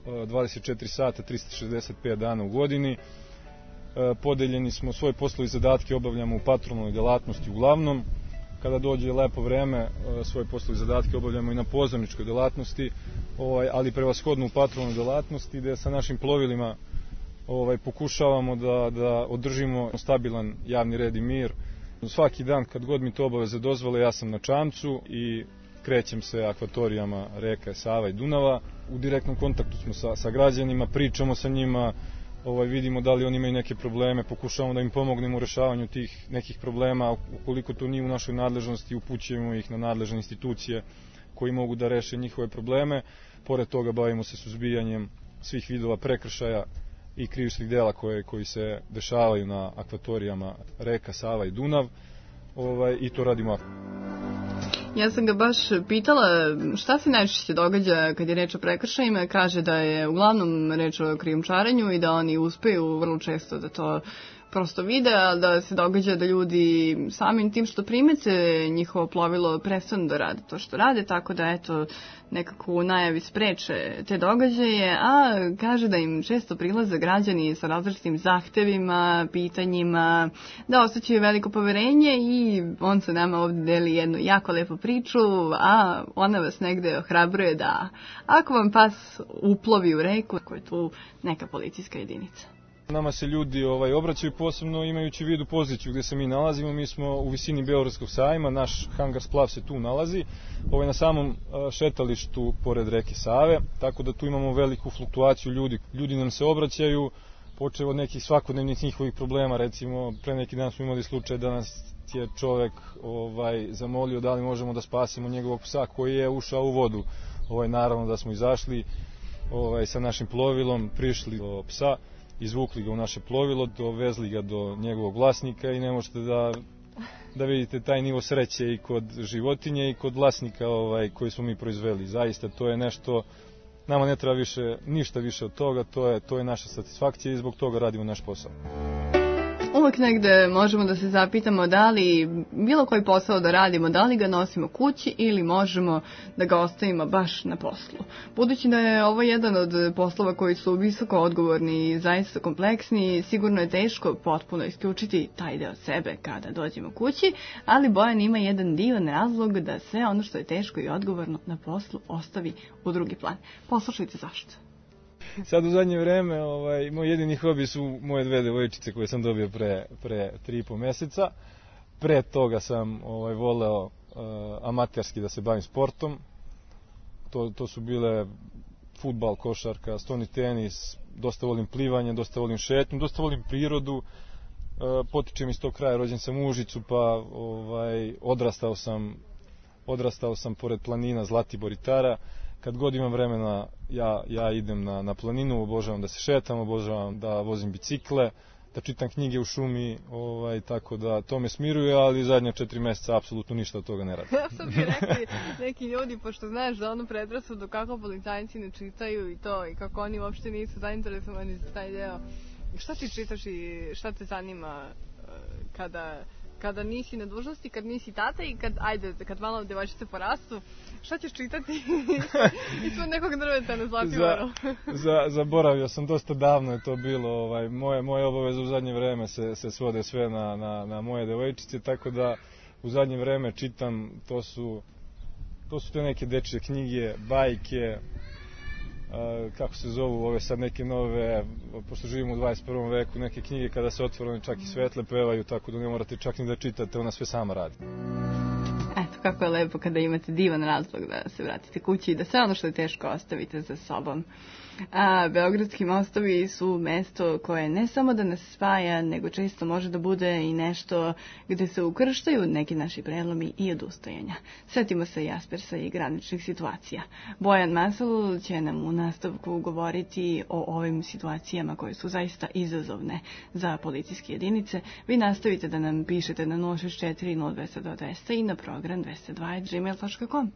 24 sata, 365 dana u godini. Podeljeni smo, svoje poslove i zadatke obavljamo u patrolnoj delatnosti uglavnom. Kada dođe lepo vreme, svoje poslove i zadatke obavljamo i na pozorničkoj delatnosti, ali prevashodno u patrolnoj delatnosti, gde sa našim plovilima pokušavamo da održimo stabilan javni red i mir. Svaki dan, kad god mi to obaveze dozvole, ja sam na čamcu i krećem se akvatorijama reka Sava i Dunava. U direktnom kontaktu smo sa građanima, pričamo sa njima, vidimo da li oni imaju neke probleme, pokušavamo da im pomognemo u rešavanju tih nekih problema. Ukoliko to nije u našoj nadležnosti, upućujemo ih na nadležne institucije koji mogu da reše njihove probleme. Pored toga bavimo se suzbijanjem svih vidova prekršaja i krivičnih dela koji se dešavaju na akvatorijama reka Sava i Dunav, i to radimo. Ja sam ga baš pitala šta se najčešće događa kad je reč o prekršajima. Kaže da je uglavnom reč o krijumčarenju i da oni uspeju vrlo često da to prosto vide, a da se događa da ljudi samim tim što primete njihovo plovilo prestanu da rade to što rade, tako da eto nekako u najavi spreče te događaje, a kaže da im često prilaze građani sa različitim zahtevima, pitanjima, da osjećaju veliko poverenje i on se nama ovdje deli jednu jako lepu priču, a ona vas negde ohrabruje da ako vam pas uplovi u reku, ako je tu neka policijska jedinica. Nama se ljudi obraćaju posebno imajući u vidu poziciju gdje se mi nalazimo. Mi smo u visini Beogradskog sajma, naš hangar Splav se tu nalazi, na samom šetalištu pored reke Save, tako da tu imamo veliku fluktuaciju ljudi. Ljudi nam se obraćaju, počev od nekih svakodnevnih njihovih problema. Recimo, pre neki dan smo imali slučaj da nas je čovek zamolio da li možemo da spasimo njegovog psa koji je ušao u vodu. Naravno da smo izašli sa našim plovilom, prišli do psa, izvukli ga u naše plovilo, dovezli ga do njegovog vlasnika i ne možete da vidite taj nivo sreće i kod životinje i kod vlasnika koji smo mi proizveli. Zaista to je nešto, nama ne treba ništa više od toga, to je naša satisfakcija i zbog toga radimo naš posao. Uvijek negde možemo da se zapitamo da li bilo koji posao da radimo, da li ga nosimo kući ili možemo da ga ostavimo baš na poslu. Budući da je ovo jedan od poslova koji su visoko odgovorni i zaista kompleksni, sigurno je teško potpuno isključiti taj deo sebe kada dođemo kući, ali Bojan ima jedan divan razlog da sve ono što je teško i odgovorno na poslu ostavi u drugi plan. Poslušajte zašto. Sad u zadnje vreme moj jedini hobi su moje 2 devojčice koje sam dobio pre 3,5 meseca. Pre toga sam voleo amaterski da se bavim sportom. To su bile fudbal, košarka, stoni tenis, dosta volim plivanje, dosta volim šetnju, dosta volim prirodu. Potičem iz tog kraja, rođen sam u Užicu, pa odrastao sam pored planina Zlatibor i Tara. Kad god imam vremena, ja idem na planinu, obožavam da se šetam, obožavam da vozim bicikle, da čitam knjige u šumi, tako da to me smiruje, ali zadnja 4 meseca apsolutno ništa od toga ne radi. Ja sam ti rekli neki ljudi, pošto znaš da ono predrasudu kako policajci ne čitaju i to, i kako oni uopšte nisu zainteresovani za taj deo. Šta ti čitaš i šta te zanima kada kada nisi na dužnosti, kad nisi tata i kad malo devojčice porastu, šta ćeš čitati? Ispod nekog drveta na Zlatiboru. Zaboravio sam, dosta davno je to bilo. Moje obaveze u zadnje vreme se svode sve na moje devojčice, tako da u zadnje vreme čitam, to su te neke dečje knjige, bajke, kako se zovu ove sad neke nove, pošto živimo u 21. veku, neke knjige kada se otvorene čak i svetle pevaju, tako da ne morate čak ni da čitate, ona sve sama radi. Eto, kako je lepo kada imate divan razlog da se vratite kući i da sve ono što je teško ostavite za sobom. Beogradski mostovi su mesto koje ne samo da nas spaja, nego često može da bude i nešto gde se ukrštaju neki naši prelomi i odustajanja. Sjetimo se Jaspersa i graničnih situacija. Bojan Masal će nam u nastavku govoriti o ovim situacijama koje su zaista izazovne za policijske jedinice. Vi nastavite da nam pišete na 064 0200 200 i na program 202@gmail.com.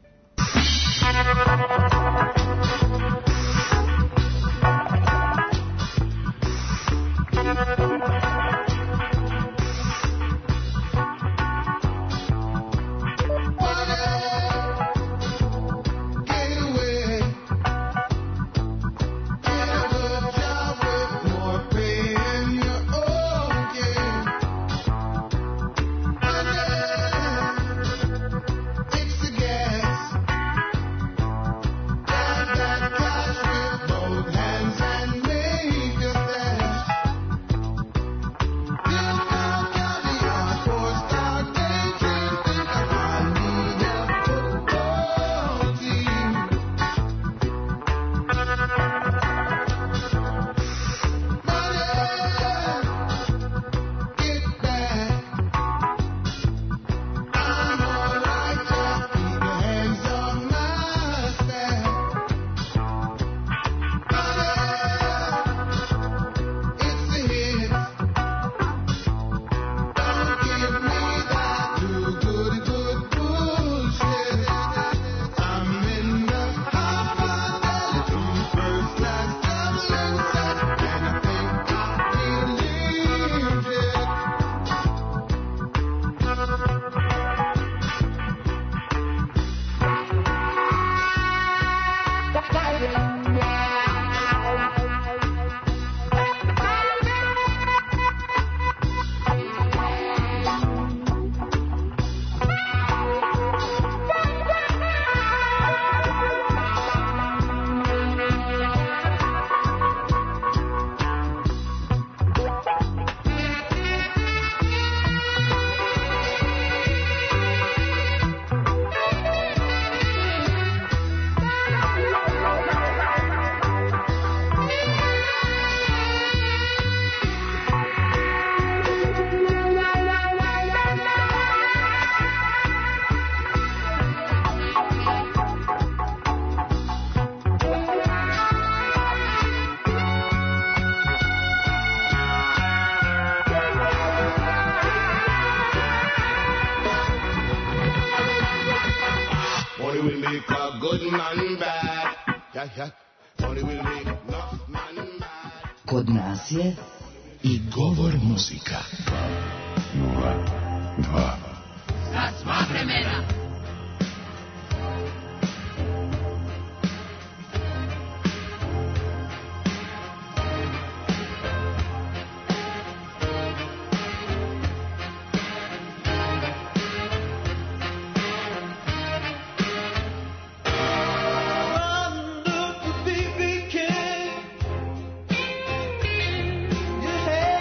Kod nas je i govor muzika. 0-2. Sad sva vremena.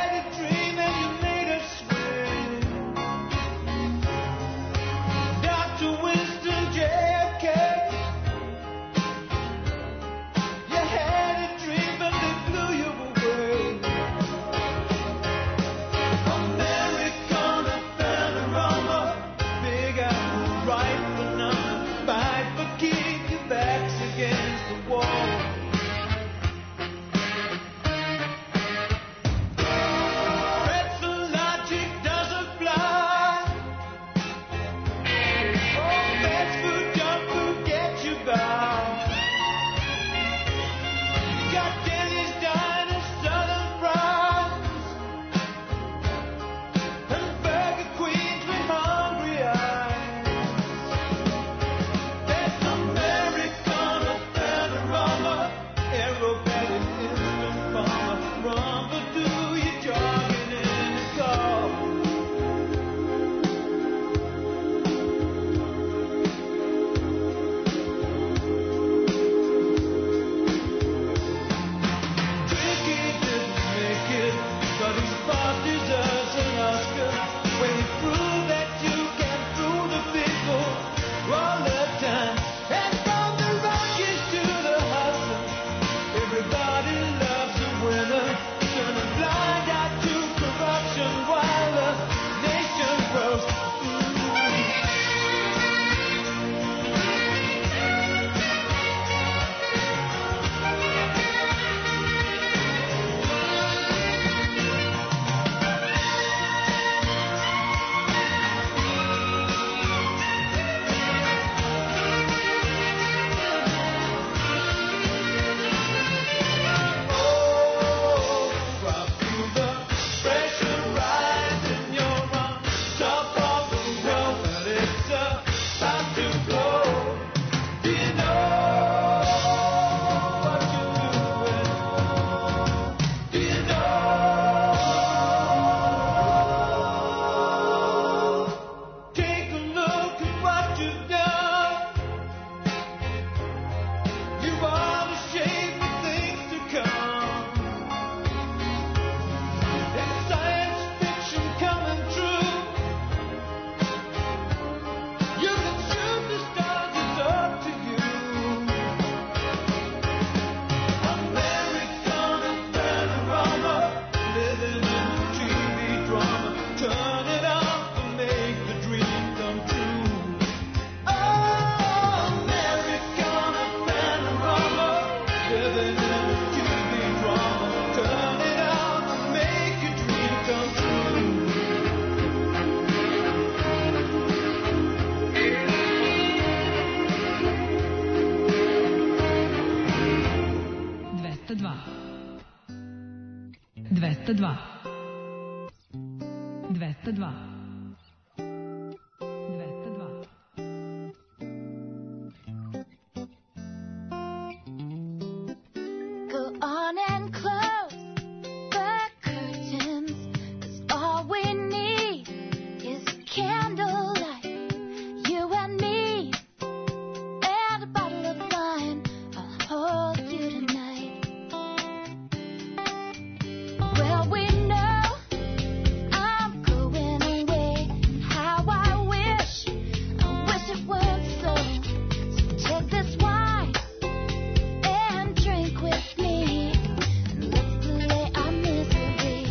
Doctor Go on and close the curtains, 'cause all we need is candlelight. You and me, and a bottle of wine. I'll hold you tonight. Well, we know I'm going away. How I wish it weren't so. So take this wine and drink with me. Let's delay our misery.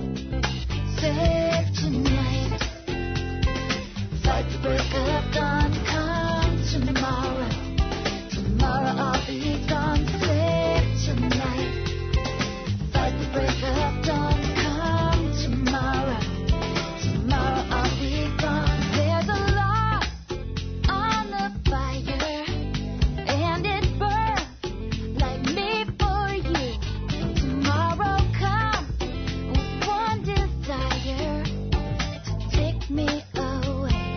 Save tonight. Fight the break of dawn. Come tomorrow. Tomorrow I'll be gone. Save tonight. Fight the break of dawn. Come tomorrow. Tomorrow I'll be gone. There's a log on the fire, and it burns like me for you. Tomorrow come with one desire, to take me away.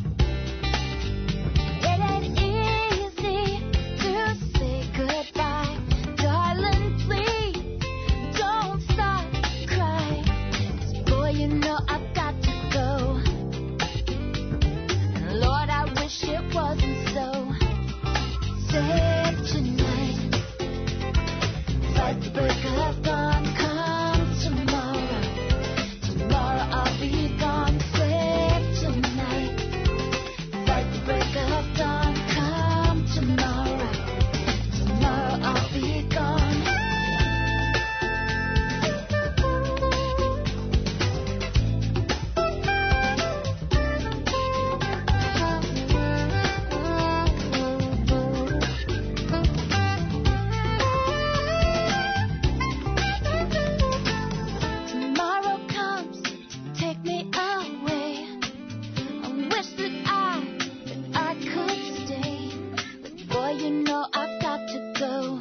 It ain't easy to say goodbye, darling, please don't stop crying. 'Cause boy, you know I've got to go. And Lord, I wish it wasn't so. Save tonight. Fight the break of dawn. Come tomorrow. Tomorrow I'll be gone. Save tonight. Fight the break of dawn. Come tomorrow. Tomorrow I'll be gone. Tomorrow comes to take me away. I wish that I could stay. But boy, you know I've got to go.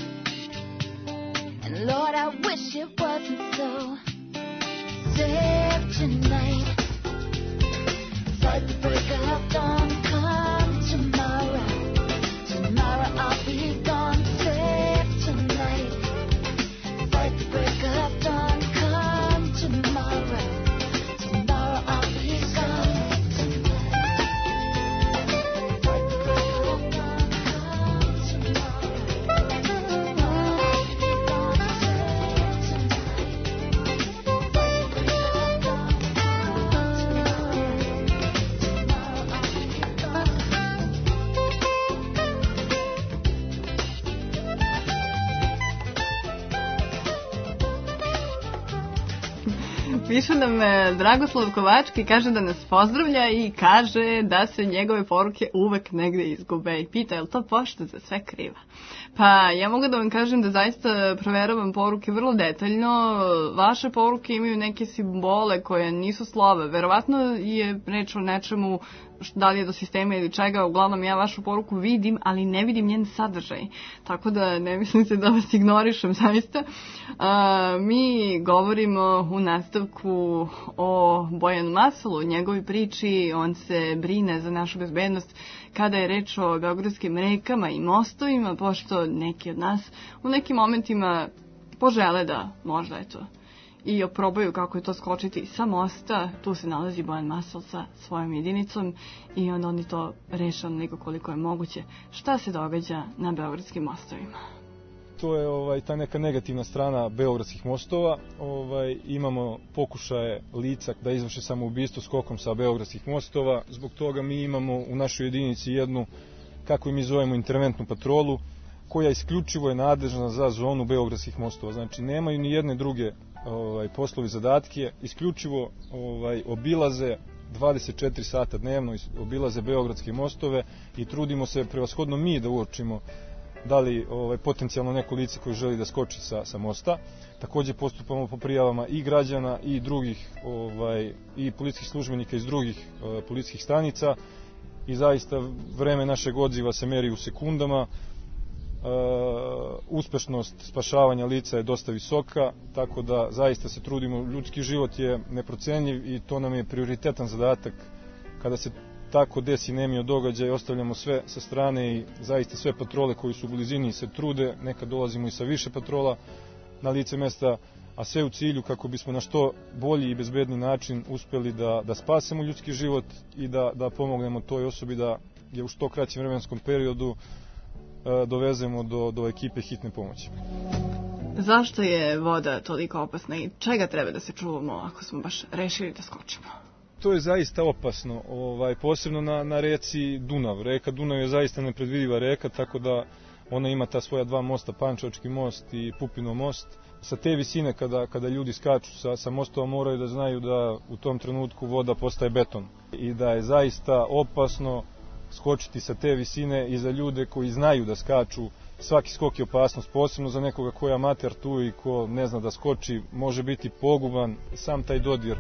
And Lord, I wish it wasn't so. Save tonight. Fight the break of dawn. Come tomorrow. Tomorrow I'll be gone. Save tonight. Fight the break of dawn. Come tomorrow. Tomorrow I'll be gone. Fight the break of dawn. Come tomorrow. Tomorrow I'll be gone. Save tonight. Fight the break of dawn. Come tomorrow. Tomorrow I'll be gone. Piše nam Dragoslav Kovački, kaže da nas pozdravlja i kaže da se njegove poruke uvek negde izgube i pita je li to pošta za sve kriva. Pa ja mogu da vam kažem da zaista proveravam poruke vrlo detaljno. Vaše poruke imaju neke simbole koje nisu slova. Verovatno je reč o nečemu, da li je do sistema ili čega, uglavnom ja vašu poruku vidim, ali ne vidim njen sadržaj. Tako da ne mislite da vas ignorišem zaista. Mi govorimo u nastavku o Bojanu Masalu, njegovoj priči, on se brine za našu bezbednost kada je reč o beogradskim rekama i mostovima, pošto neki od nas u nekim momentima požele da možda eto i oprobaju kako je to skočiti sa mosta. Tu se nalazi Bojan Masal sa svojom jedinicom i onda oni to reše onoliko koliko je moguće. Šta se događa na beogradskim mostovima? To je ta neka negativna strana beogradskih mostova. Imamo pokušaje lica da izvrše samoubistvo skokom sa beogradskih mostova. Zbog toga mi imamo u našoj jedinici jednu, kako mi zovemo, interventnu patrolu, koja isključivo je nadležna za zonu beogradskih mostova. Znači nemaju ni jedne druge poslovi zadatke, isključivo obilaze 24 sata dnevno, obilaze beogradske mostove i trudimo se prevashodno mi da uočimo da li potencijalno neko lice koje želi da skoči sa mosta. Također postupamo po prijavama i građana i drugih i policijskih službenika iz drugih policijskih stanica i zaista vreme našeg odziva se meri u sekundama. Uspešnost spašavanja lica je dosta visoka, tako da zaista se trudimo. Ljudski život je neprocenjiv i to nam je prioritetan zadatak. Kada se tako desi nemio događaj, ostavljamo sve sa strane i zaista sve patrole koji su u blizini se trude, nekad dolazimo i sa više patrola na lice mesta, a sve u cilju kako bismo na što bolji i bezbedni način uspjeli da spasemo ljudski život i da pomognemo toj osobi da je u što kraćem vremenskom periodu dovezemo do ekipe hitne pomoći. Zašto je voda toliko opasna i čega treba da se čuvamo ako smo baš rešili da skočimo? To je zaista opasno, posebno na reci Dunav. Reka Dunav je zaista nepredvidiva reka, tako da ona ima ta svoja dva mosta, Pančevački most i Pupinov most. Sa te visine kada ljudi skaču sa mostova moraju da znaju da u tom trenutku voda postaje beton i da je zaista opasno skočiti sa te visine i za ljude koji znaju da skaču. Svaki skok je opasnost, posebno za nekoga ko je amater tu i ko ne zna da skoči, može biti poguban sam taj dodir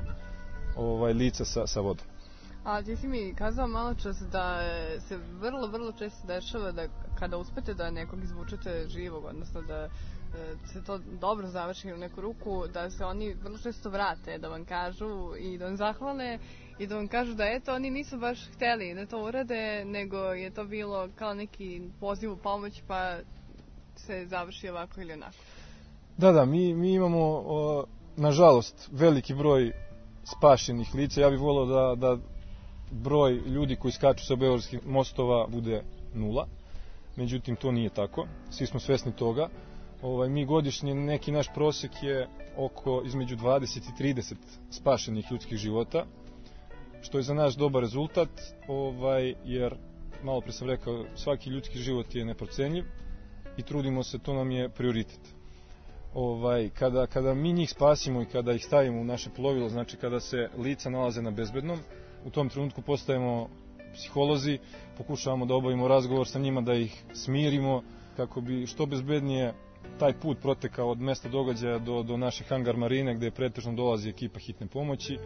lica sa vodom. A ti si mi kazao malo čas da se vrlo često dešava da kada uspete da nekog izvučete živog, odnosno da se to dobro završi u neku ruku, da se oni vrlo često vrate, da vam kažu i da vam zahvale i da vam kažu da eto, oni nisu baš hteli da to urade, nego je to bilo kao neki poziv u pomoć pa se završi ovako ili onako. Da, mi imamo nažalost veliki broj spašenih lica. Ja bih volio da broj ljudi koji skaču sa beogradskih mostova bude 0. Međutim, to nije tako. Svi smo svesni toga. Mi godišnje, neki naš prosjek je oko između 20 i 30 spašenih ljudskih života, što je za naš dobar rezultat, jer, malo pre sam rekao, svaki ljudski život je neprocenjiv i trudimo se, to nam je prioritet. Kada mi njih spasimo i kada ih stavimo u naše plovilo, znači kada se lica nalaze na bezbednom, u tom trenutku postajemo psiholozi, pokušavamo da obavimo razgovor sa njima, da ih smirimo, kako bi što bezbednije taj put protekao od mesta događaja do naše hangar marine, gde pretežno dolazi ekipa hitne pomoći.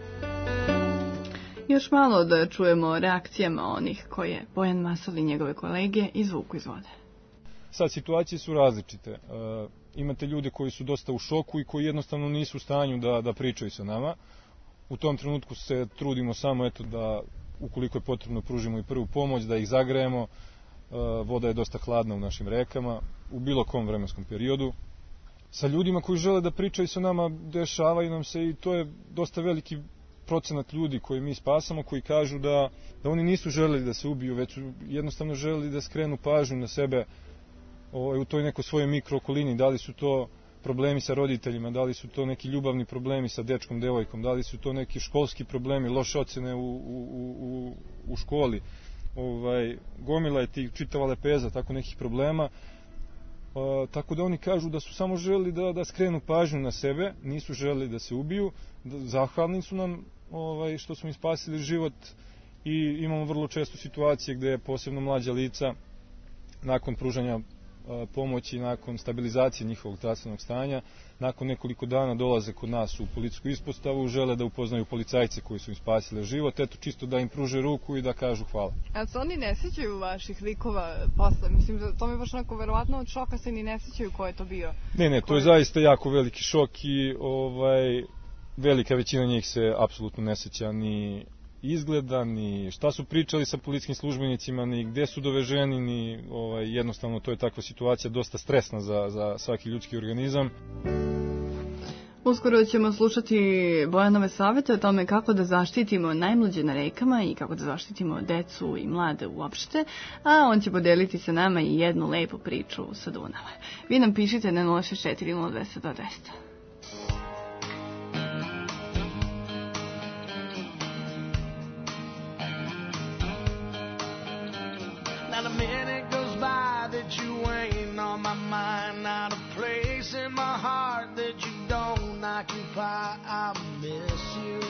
Još malo da čujemo reakcijama onih koje Bojan Masal i njegove kolege izvuku iz vode. Sad, situacije su različite. Imate ljude koji su dosta u šoku i koji jednostavno nisu u stanju da pričaju sa nama. U tom trenutku se trudimo samo da, ukoliko je potrebno, pružimo i prvu pomoć, da ih zagrejemo. Voda je dosta hladna u našim rekama, u bilo kom vremenskom periodu. Sa ljudima koji žele da pričaju sa nama, dešavaju nam se i to je dosta veliki procenat ljudi koji mi spasamo, koji kažu da oni nisu želeli da se ubiju, već su jednostavno želeli da skrenu pažnju na sebe u toj nekoj svojoj mikrookolini. Da li su to problemi sa roditeljima, da li su to neki ljubavni problemi sa dečkom, devojkom, da li su to neki školski problemi, loše ocene u školi. Gomila je tih, čitava lepeza tako nekih problema, tako da oni kažu da su samo želeli da skrenu pažnju na sebe, nisu želeli da se ubiju. Zahvalni su nam što smo im spasili život i imamo vrlo često situacije gde posebno mlađa lica nakon pružanja pomoći, nakon stabilizacije njihovog zdravstvenog stanja, nakon nekoliko dana dolaze kod nas u policijsku ispostavu, žele da upoznaju policajce koji su im spasili život, eto čisto da im pruže ruku i da kažu hvala. A se oni ne sjećaju vaših likova posle? Mislim, to mi je baš onako verovatno od šoka se ni ne sjećaju ko je to bio. Ne, to je zaista jako veliki šok i velika većina njih se apsolutno ne sjeća ni izgleda, ni šta su pričali sa policijskim službenicima, ni gde su doveženi, ni jednostavno to je takva situacija dosta stresna za svaki ljudski organizam. Uskoro ćemo slušati Bojanove savete o tome kako da zaštitimo najmlađe na rekama i kako da zaštitimo decu i mlade uopšte, a on će podeliti sa nama i jednu lepu priču sa Dunava. Vi nam pišite na 064 0200 200. Not a minute goes by that you ain't on my mind. Not a place in my heart that you don't occupy. I miss you.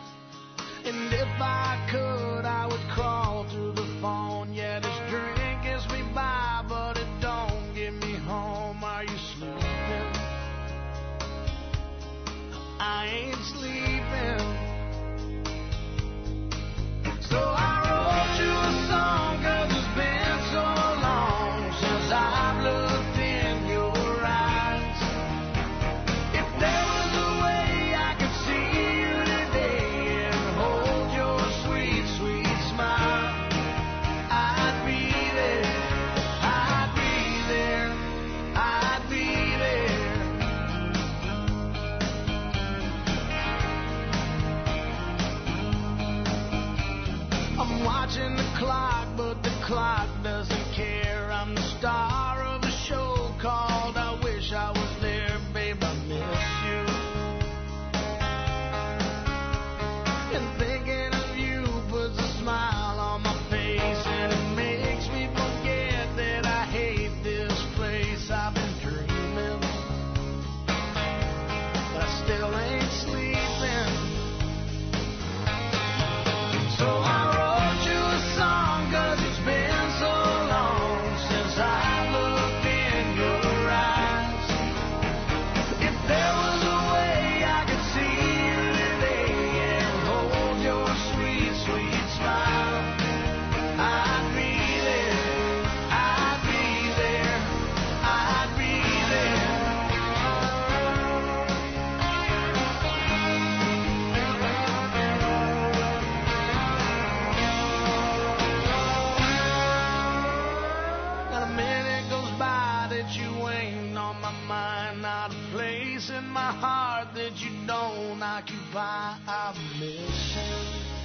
And if I could, I would crawl to the phone. Yeah, this drink my heart that you don't occupy a mission.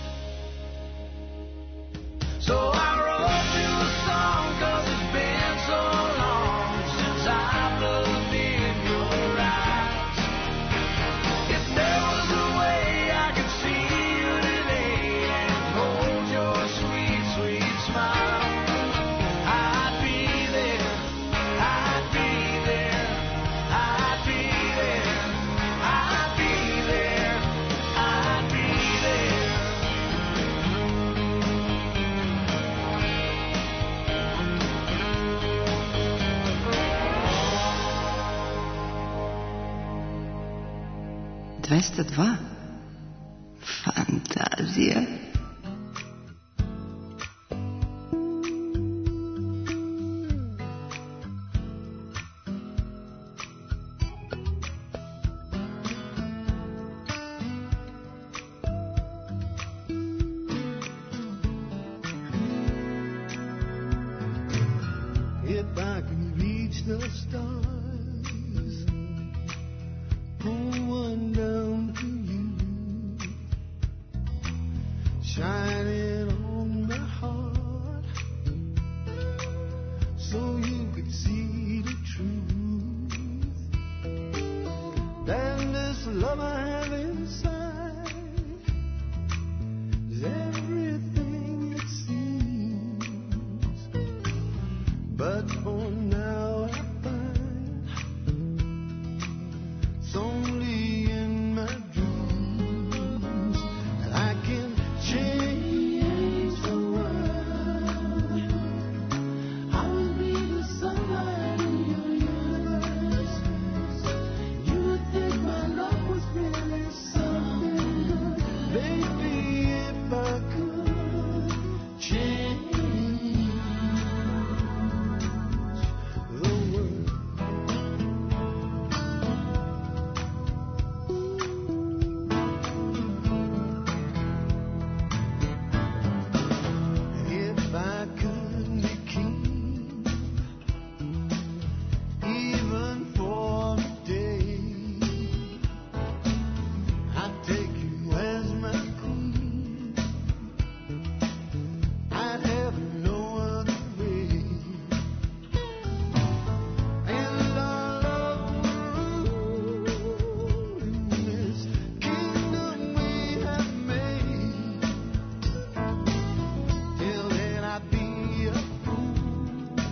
So I wrote you a song 'cause it's been so long since I've looked in your eyes. If there was a way I could see you today and hold your sweet, sweet smile, I'd be there, I'd be there, I'd be there, I'd be there, I'd be there. ...202. Fantazija. If I can reach the stars, pull one down to you, shine it on my heart, so you could see the truth. Then this love I have inside is everything it seems. But for now I find it's only in my dreams that I can change the world. I will be the sunlight in your universe. You would think my love was really something good. Baby, if I could change the world. If I could be king, even for a day, I'd take you as my queen. I'd have no other way. And our love will rule in this kingdom we have made. Till then I'd be a fool,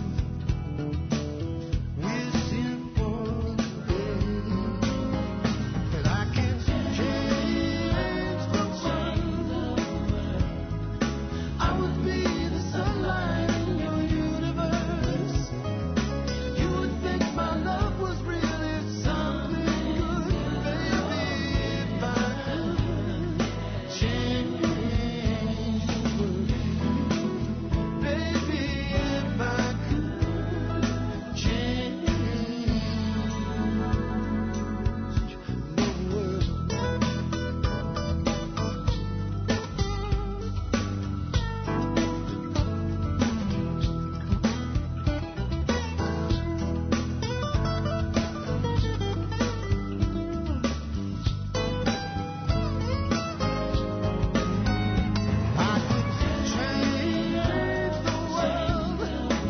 wishing for the day that I can change the world. I would be the sunlight in your universe. You would think my love was really something good. Baby, if I could change the world. Baby, if I could change the world. I could change the world.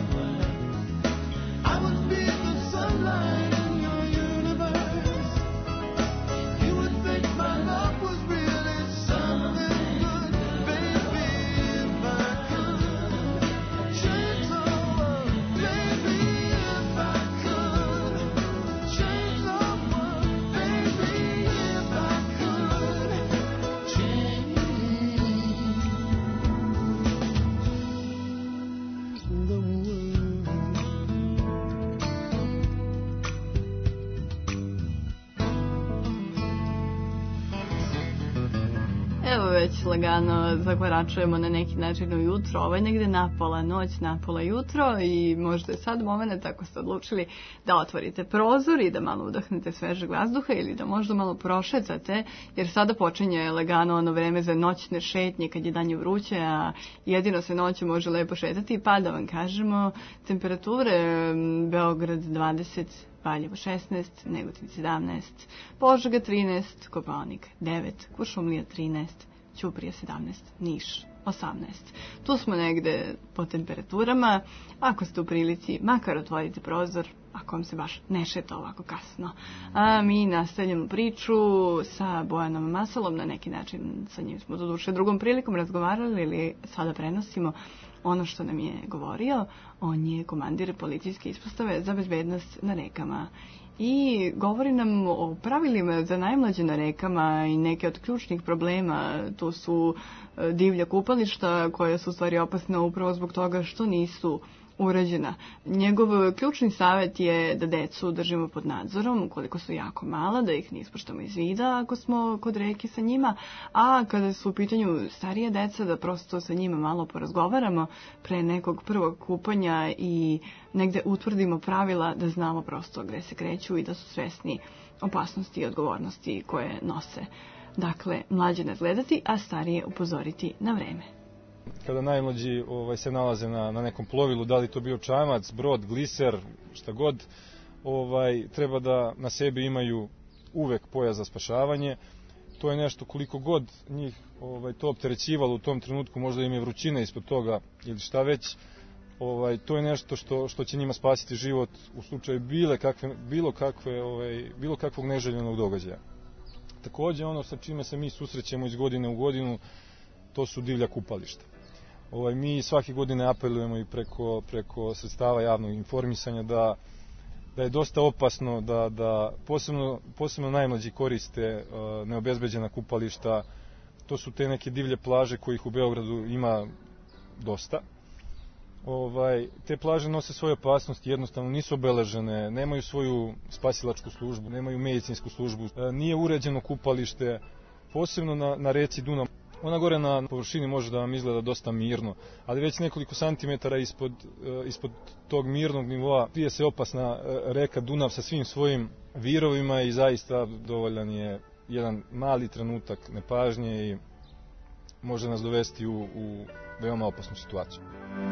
I would be the sunlight in your universe. You would think my love was really something good. Baby, if I could change the world. Baby, if I could change the world. Baby, if I could change the Evo već lagano zakoračujemo na neki način ujutro, ovo je negde napola noć, napola jutro i možda je sad moment ako ste odlučili da otvorite prozor i da malo udahnete svežeg vazduha ili da možda malo prošetate, jer sada počinje lagano ono vreme za noćne šetnje kad je danje vruće, a jedino se noću može lepo šetati, pa da vam kažemo temperature Beograd 20 Valjevo 16, Negotin 17, Požega 13, Kopaonik 9, Kuršumlija 13, Ćuprija 17, Niš 18. Tu smo negde po temperaturama. Ako ste u prilici, makar otvorite prozor, ako vam se baš ne šeta ovako kasno. A mi nastavljamo priču sa Bojanom Masalom, na neki način sa njim smo doduše drugom prilikom razgovarali, ili sada prenosimo ono što nam je govorio. On je komandir policijske ispostave za bezbednost na rekama i govori nam o pravilima za najmlađe na rekama i neke od ključnih problema. To su divlja kupališta koja su u stvari opasna upravo zbog toga što nisu urađena. Njegov ključni savjet je da decu držimo pod nadzorom ukoliko su jako mala, da ih ne ispuštamo iz vida ako smo kod reke sa njima, a kada su u pitanju starije deca, da prosto sa njima malo porazgovaramo pre nekog prvog kupanja i negde utvrdimo pravila, da znamo prosto gde se kreću i da su svesni opasnosti i odgovornosti koje nose. Dakle, mlađe nadgledati, a starije upozoriti na vreme. Kada najmlađi se nalaze na nekom plovilu, da li to bio čamac, brod, gliser, šta god, treba da na sebi imaju uvek pojas za spašavanje. To je nešto, koliko god njih to opterećivalo u tom trenutku, možda im je vrućina ispod toga ili šta već, to je nešto što će njima spasiti život u slučaju bilo kakvog neželjenog događaja. Takođe, ono sa čime se mi susrećemo iz godine u godinu, to su divlja kupališta. Mi svake godine apelujemo i preko sredstava javnog informisanja da je dosta opasno da posebno najmlađi koriste neobezbeđena kupališta. To su te neke divlje plaže kojih u Beogradu ima dosta. Te plaže nose svoje opasnosti, jednostavno nisu obeležene, nemaju svoju spasilačku službu, nemaju medicinsku službu, nije uređeno kupalište, posebno na reci Dunav. Ona gore na površini može da vam izgleda dosta mirno, ali već nekoliko santimetara ispod tog mirnog nivoa krije se opasna reka Dunav sa svim svojim virovima i zaista dovoljan je jedan mali trenutak nepažnje i može nas dovesti u veoma opasnu situaciju.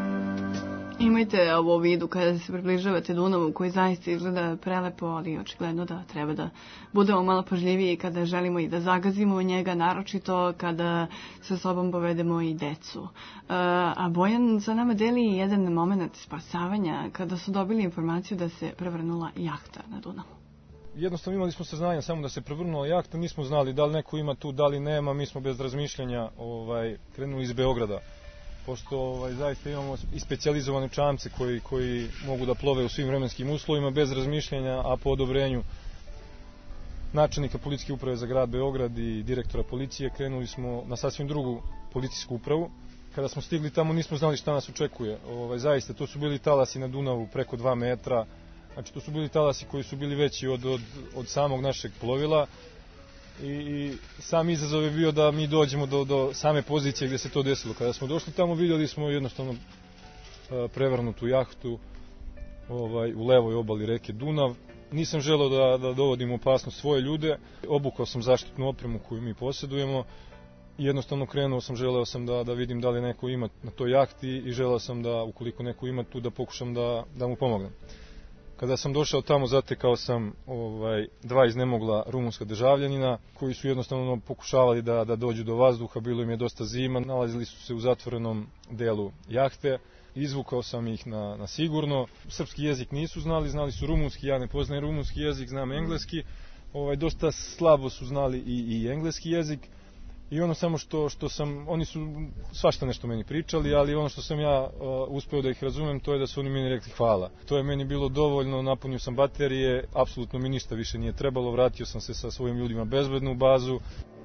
Imajte ovo u vidu kada se približavate Dunavu, koji zaista izgleda prelepo, ali očigledno da treba da budemo malo pažljiviji kada želimo i da zagazimo njega, naročito kada sa sobom povedemo i decu. A Bojan sa nama deli jedan moment spasavanja kada su dobili informaciju da se prevrnula jahta na Dunavu. Jednostavno imali smo saznanja samo da se prevrnula jahta, nismo znali da li neko ima tu, da li nema, mi smo bez razmišljanja krenuli iz Beograda. Pošto zaista imamo i specijalizovane čamce koji mogu da plove u svim vremenskim uslovima bez razmišljanja, a po odobrenju načelnika policijske uprave za grad Beograd i direktora policije krenuli smo na sasvim drugu policijsku upravu. Kada smo stigli tamo nismo znali šta nas očekuje. Zaista to su bili talasi na Dunavu preko 2 metra, znači to su bili talasi koji su bili veći od samog našeg plovila. I sam izazov je bio da mi dođemo do same pozicije gdje se to desilo. Kada smo došli tamo vidjeli smo jednostavno prevrnutu jahtu u levoj obali reke Dunav. Nisam želeo da dovodim opasnost svoje ljude, obukao sam zaštitnu opremu koju mi posjedujemo i jednostavno želeo sam da vidim da li neko ima na toj jahti i želeo sam da ukoliko neko ima tu da pokušam da mu pomognem. Kada sam došao tamo, zatekao sam 2 iznemogla rumunska državljanina koji su jednostavno pokušavali da dođu do vazduha, bilo im je dosta zima, nalazili su se u zatvorenom delu jahte. Izvukao sam ih na sigurno. Srpski jezik nisu znali su rumunski, ja ne poznajem rumunski jezik, znam engleski. Dosta slabo su znali i engleski jezik. I ono samo što sam, oni su svašta nešto meni pričali, ali ono što sam ja uspeo da ih razumem, to je da su oni meni rekli hvala. To je meni bilo dovoljno, napunio sam baterije, apsolutno mi ništa više nije trebalo, vratio sam se sa svojim ljudima bezbedno u bazu.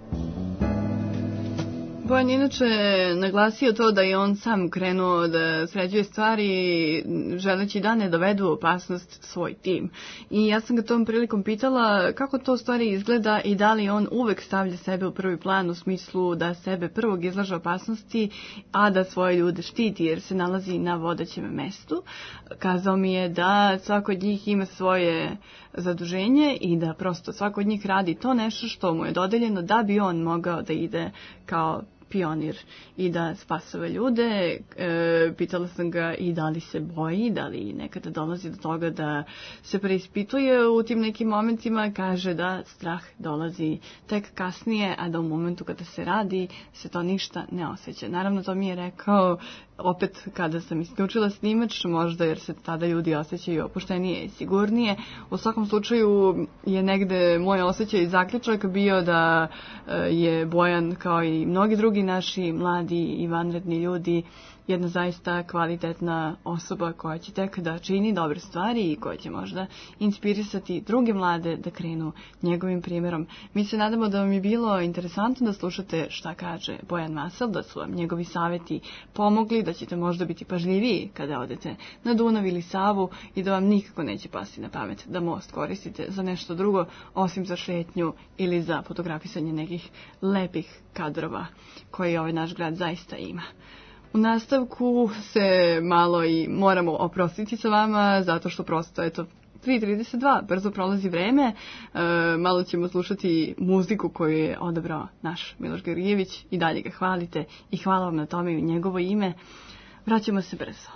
Bojan inače naglasio to da je on sam krenuo da sređuje stvari želeći da ne dovedu u opasnost svoj tim. I ja sam ga tom prilikom pitala kako to stvari izgleda i da li on uvek stavlja sebe u prvi plan u smislu da sebe prvog izlaže opasnosti, a da svoje ljude štiti jer se nalazi na vodećem mestu. Kazao mi je da svako od njih ima svoje zaduženje i da prosto svako od njih radi to nešto što mu je dodeljeno da bi on mogao da ide kao pionir i da spasava ljude. Pitala sam ga i da li se boji, da li nekada dolazi do toga da se preispituje u tim nekim momentima. Kaže da strah dolazi tek kasnije, a da u momentu kada se radi se to ništa ne osjeća. Naravno, to mi je rekao opet kada sam isključila snimač, možda jer se tada ljudi osjećaju opuštenije i sigurnije. U svakom slučaju je negde moj osjećaj i zaključak bio da je Bojan, kao i mnogi drugi naši mladi i vanredni ljudi, jedna zaista kvalitetna osoba koja će tek da čini dobre stvari i koja će možda inspirisati druge mlade da krenu njegovim primjerom. Mi se nadamo da vam je bilo interesantno da slušate šta kaže Bojan Masal, da su vam njegovi savjeti pomogli, da ćete možda biti pažljiviji kada odete na Dunav ili Savu i da vam nikako neće pasti na pamet da most koristite za nešto drugo osim za šetnju ili za fotografisanje nekih lepih kadrova koji ovaj naš grad zaista ima. U nastavku se malo i moramo oprostiti sa vama, zato što prosto, eto, 3:32, brzo prolazi vreme, malo ćemo slušati muziku koju je odabrao naš Miloš Georgijević i dalje ga hvalite i hvala vam na tome i u njegovo ime. Vraćamo se brzo.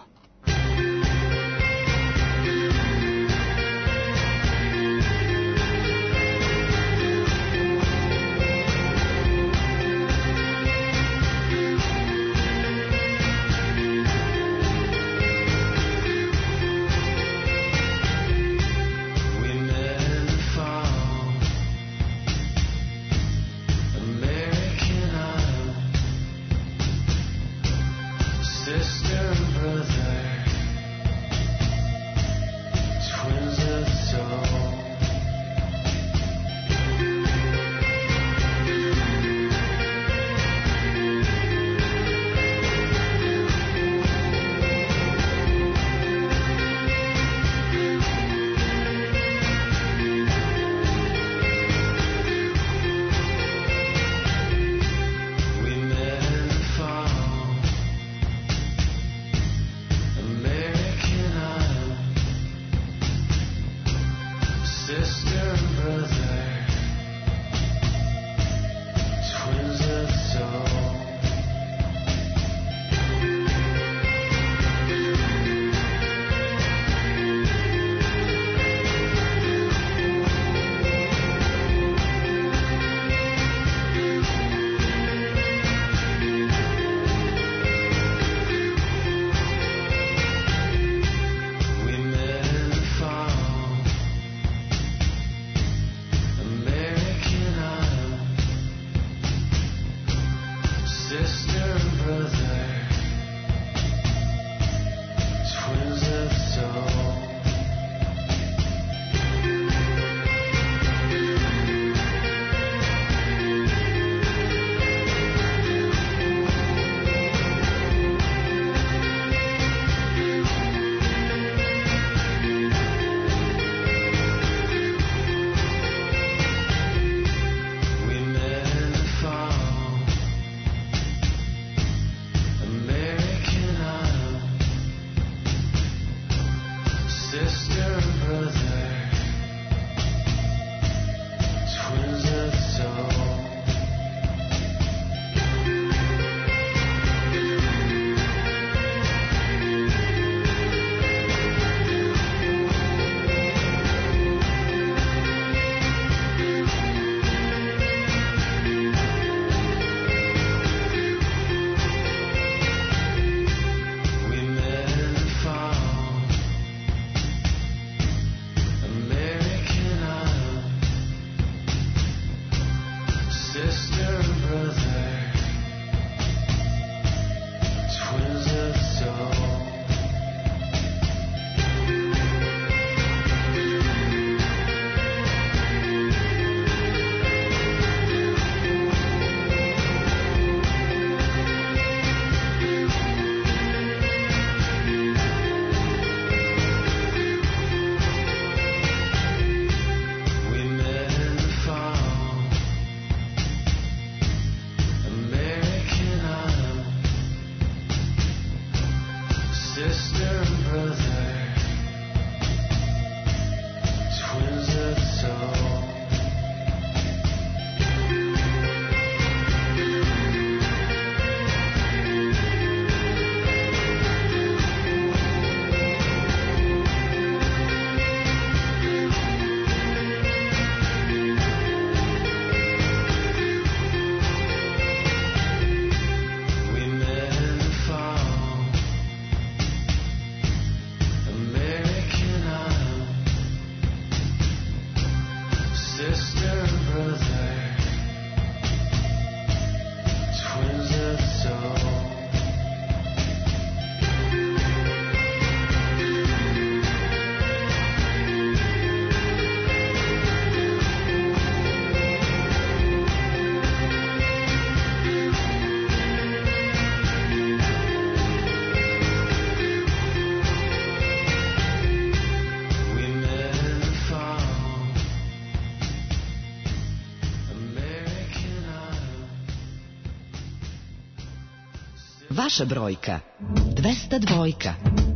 Vaša brojka 202.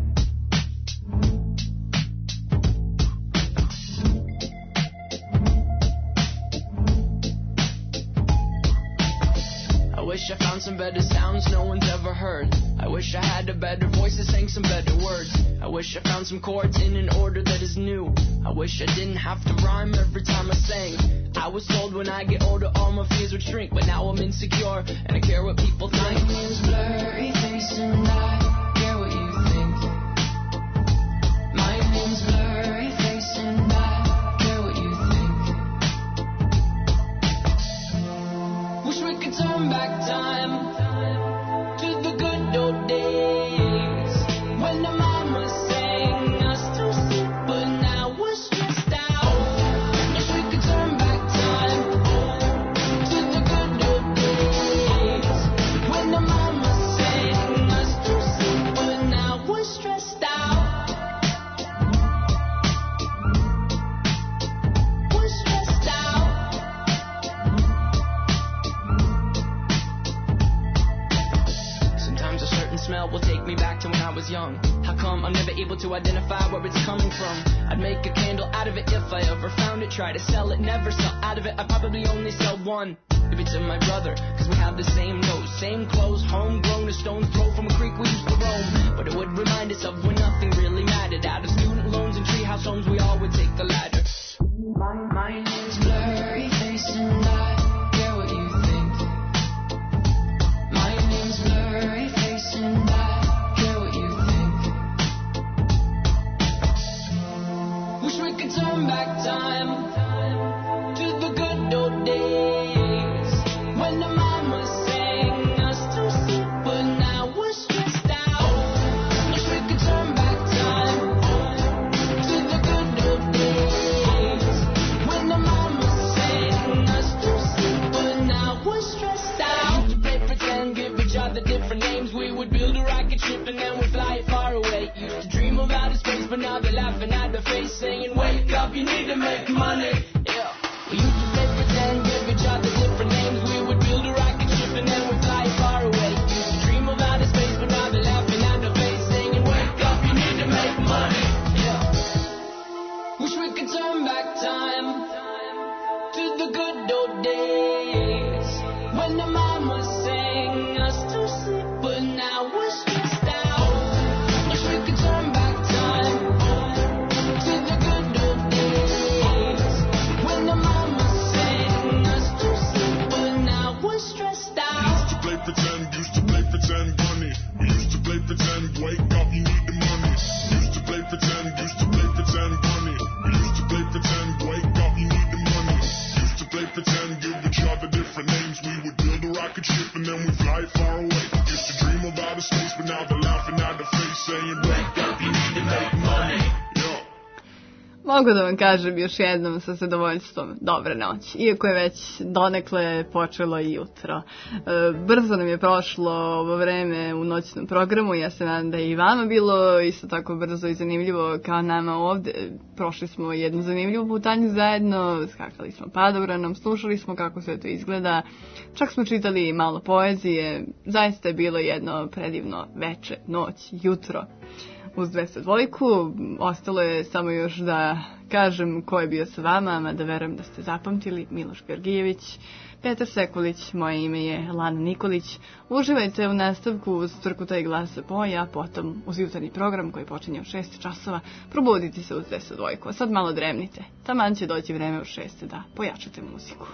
I wish I found some better sounds no one's ever heard. I wish I had a better voice that sang some better words. I wish I found some chords in an order that is new. I wish I didn't have to rhyme every time I sang. I was told when I get older all my fears would shrink, but now I'm insecure and I care what people think. My name's Blurry Face and I care what you think. My name's Blurry Face and I care what you think. Wish we could turn back time to the good old days when the mama sang us to sleep, but now we're stressed out. Wish we could turn back time to the good old days when the mama sang us to sleep, but now we're stressed out. We're stressed out. Sometimes a certain smell will take me back to when I was young. How come I'm never able to identify where it's coming from? I'd make a candle out of it if I ever found it. Try to sell it, never sell out of it. I'd probably only sell one. Maybe to my brother, cause we have the same nose, same clothes, homegrown, a stone's throw from a creek we used to roam. But it would remind us of when nothing really mattered. Out of student loans and treehouse homes, we all would take the ladder. My name's Blurry Face and I care what you think. My name's Blurry Face and I care what you think. Wish we could turn back time to the good old days when the mama sang us to sleep, but now we're stressed out. Wish we could turn back time to the good old days when the mama sang us to sleep, but now we're stressed out. Used to play pretend, give each other different names. We would build a rocket ship and then we'd fly it far away. Used to dream of outer space, but now they're laughing at the face, saying, wake up, you need to make money. Yeah. We used to play pretend, give each other different names. We would build a rocket ship and then we'd fly it far away. Used to dream of outer space, but now they're laughing at the face, saying, wake up, you need to make money. Yeah. Wish we could turn back time to the good old days when the mama sang us to sleep, but now we're stressed out. Wish we could turn back time to the good old days when the mama sang us to sleep, but now we're stressed out. Used to play pretend, bunny. We used to play pretend, wake up, you need the money. Used to play pretend, bunny. We used to play pretend, wake up, you need the money. Used to play pretend, give each other different names. We would build a rocket ship and then we'd fly it far away. Used to dream of outer space, but now they're laughing at the face, saying, wake up, you need to make money. Mogu da vam kažem još jednom sa zadovoljstvom dobre noći, iako je već donekle počelo i jutro. Brzo nam je prošlo ovo vreme u noćnom programu, ja se nadam da je i vama bilo isto tako brzo i zanimljivo kao nama ovde. Prošli smo jednu zanimljivu putanju zajedno, skakali smo padobranom, slušali smo kako sve to izgleda, čak smo čitali malo poezije, zaista je bilo jedno predivno veče, noć, jutro. Uz 202, ostalo je samo još da kažem ko je bio sa vama, mada verujem da ste zapamtili, Miloš Georgijević, Petar Sekulić, moje ime je Lana Nikolić. Uživajte u nastavku uz Crkuta i glasa poja, potom uz jutarnji program koji počinje u 6 časova, probudite se uz 202, a sad malo dremnite, taman će doći vreme u 6 da pojačate muziku.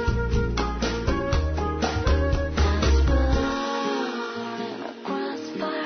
By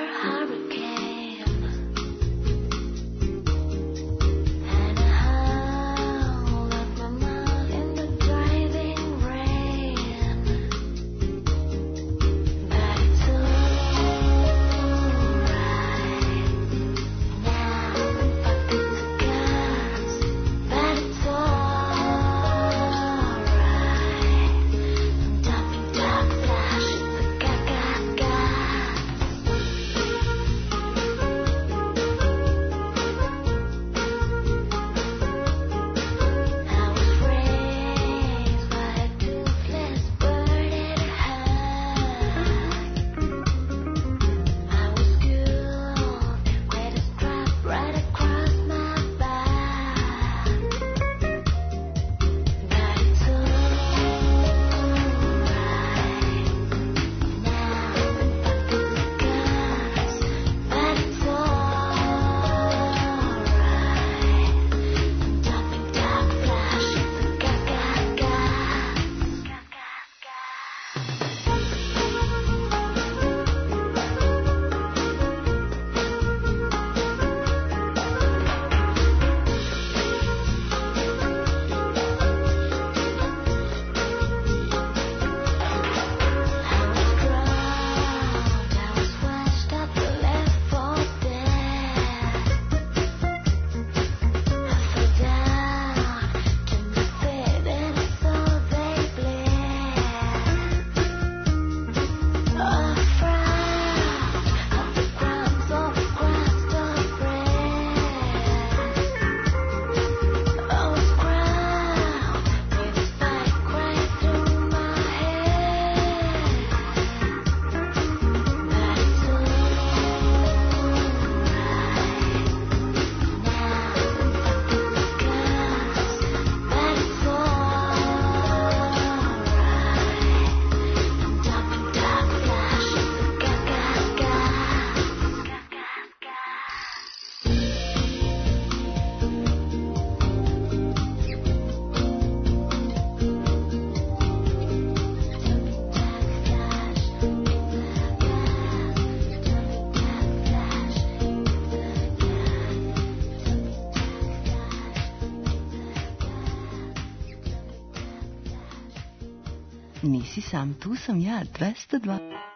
nisi sam, tu sam ja, 202.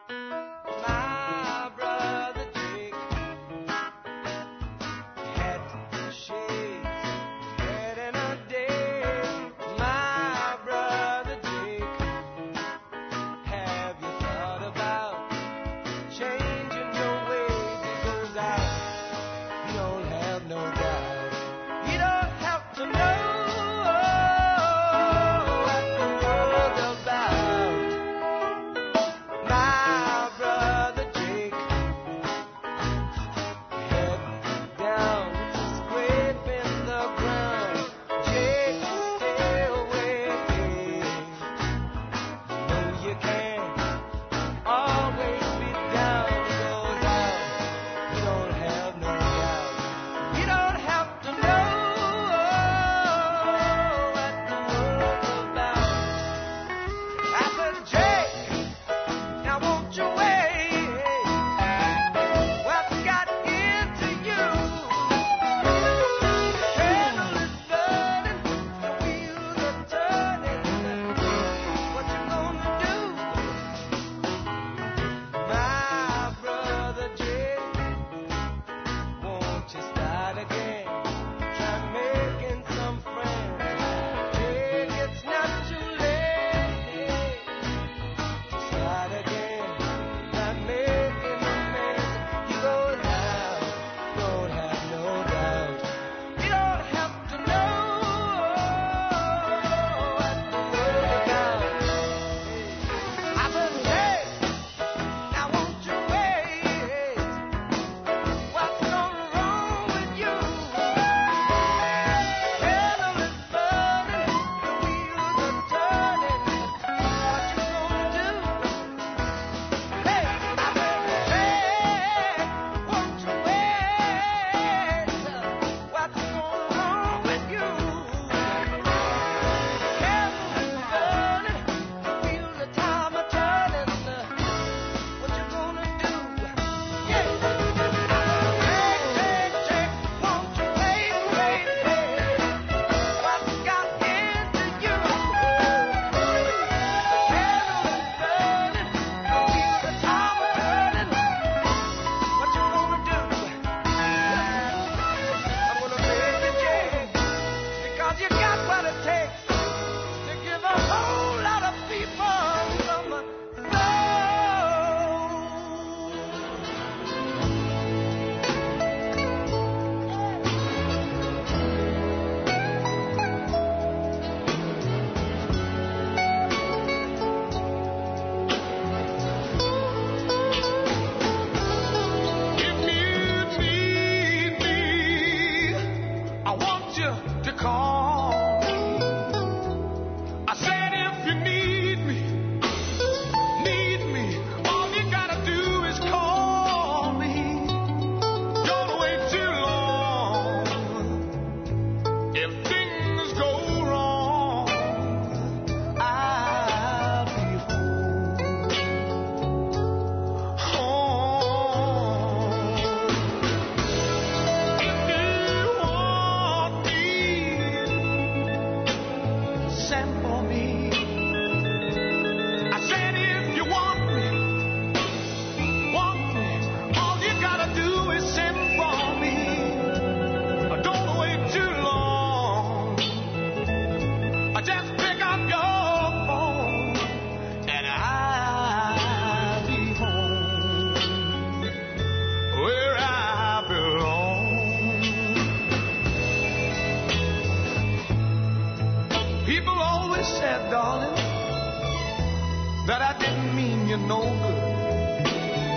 that I didn't mean you no good,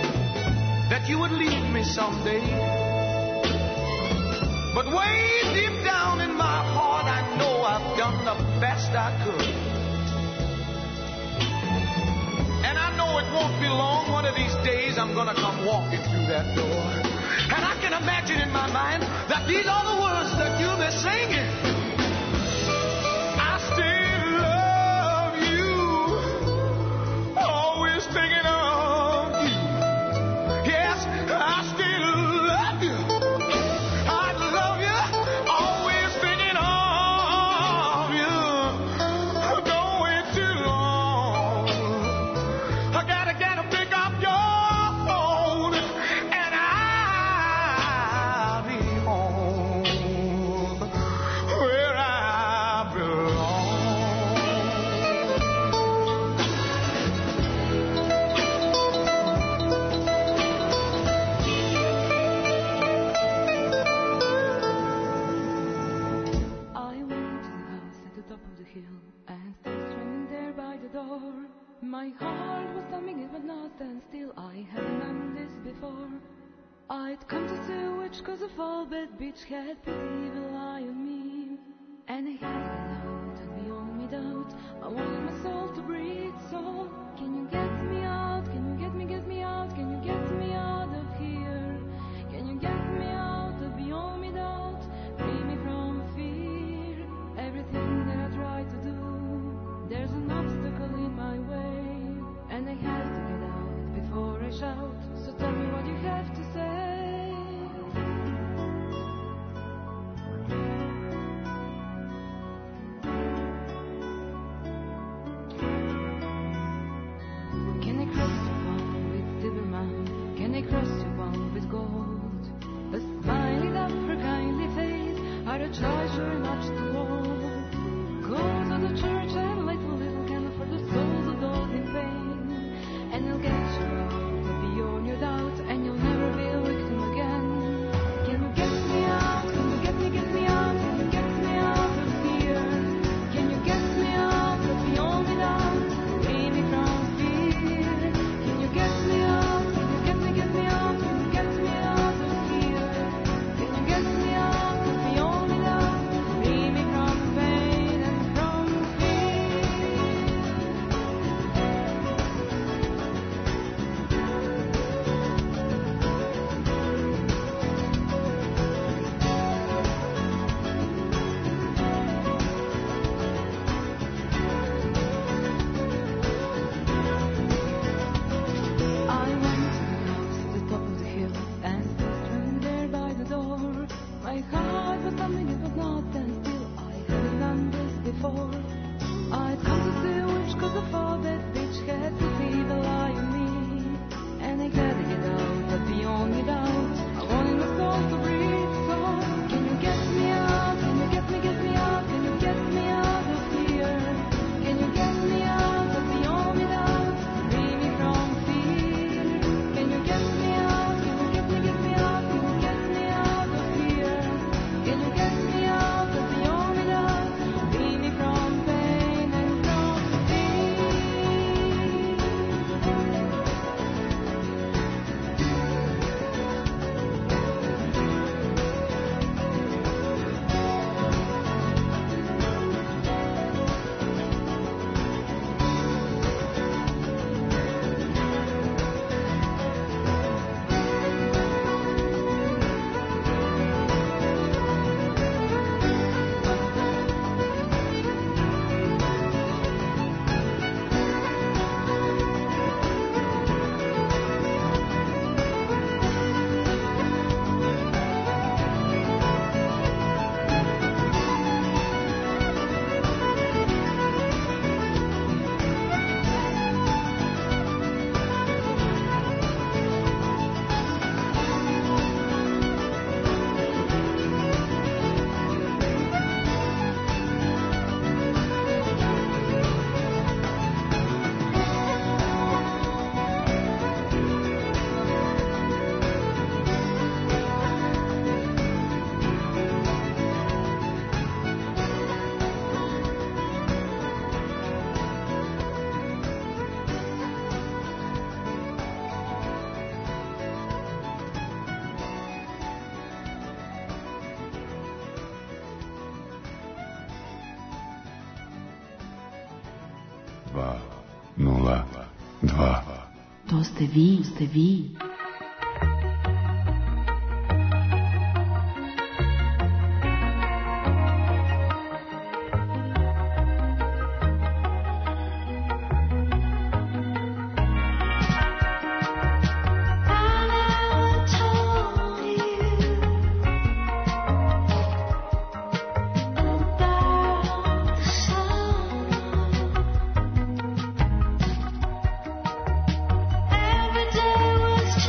that you would leave me someday. But way deep down in my heart, I know I've done the best I could. And I know it won't be long, one of these days I'm gonna come walking through that door. And I can imagine in my mind that these are the words that you'll be singing. I still love you, always thinking of you. Yes, I still love you. I love you, always thinking of you. Don't wait too long. My heart was thumping, it would not stand still. I hadn't done this before. I'd come to see a witch, cause a fall bad bitch had put the evil eye on me. And I had to get out and beyond me doubt. I wanted my soul to breathe, so can you get me out? Can you get me out? Can you get me out of here? Can you get me out of beyond me doubt? Free me from fear. Everything that I try to do, there's an obstacle in my way. And I have to get out before I shout. So tell me what you have to say. Can I cross your wall with silver mouth? Can I cross your wall with gold? A smiling up her kindly face are a treasure not to hold. Go to the church and light a little candle for the souls of those in pain. And I'll get you out beyond your doubt, and you'll never be a victim again. Can you get me out? Can you get me out? Can you get me out of here? Can you get me out of beyond me doubt? Free me from fear. Can you get me out? Can you get me out? Can you get me out of here? Can you get me out of beyond me doubt? Free me from pain and from fear. I went to the house at the top of the hill and stood standing there by the door. My heart was thumping, it was not stand still. I hadn't done this before. I'd come to see a witch, cause I thought that bitch had put the evil eye on me. And I had to get out, but beyond me doubt, I wanted my soul to breathe. So can you get me out? Can you get me out? Can you get me out of here? Can you get me out of beyond me doubt? Free me from fear. Can you get me out? Can you get me out? Can you get me out of here? Can you get me out of beyond me doubt? Free me from pain and from fear. To ste vi. Every day was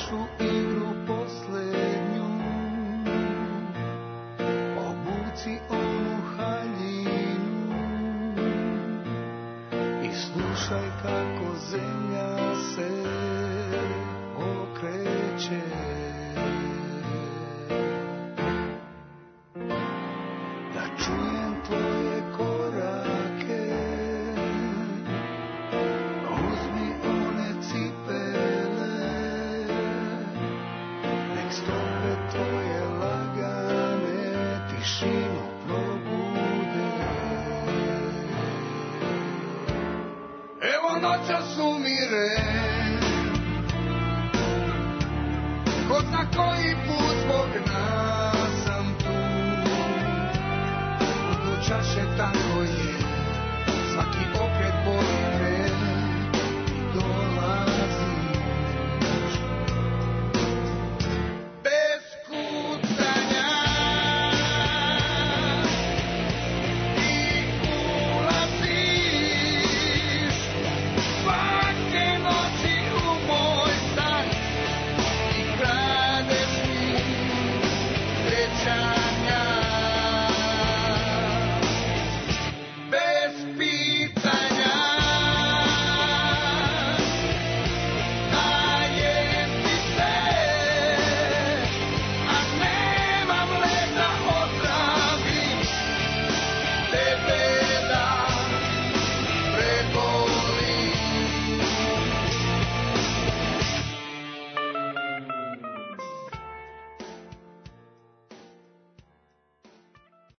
našu igru poslednju, obuci onu haljinu i slušaj kako zemlja se okreće. Da čujem tvoje korake, uzmi one cipele, nek stope tvoje lagane tišinu probude. Evo noćas umire, ko zna koji put zbog nas sam tu. U dnu čaše tako je, svaki okret bolje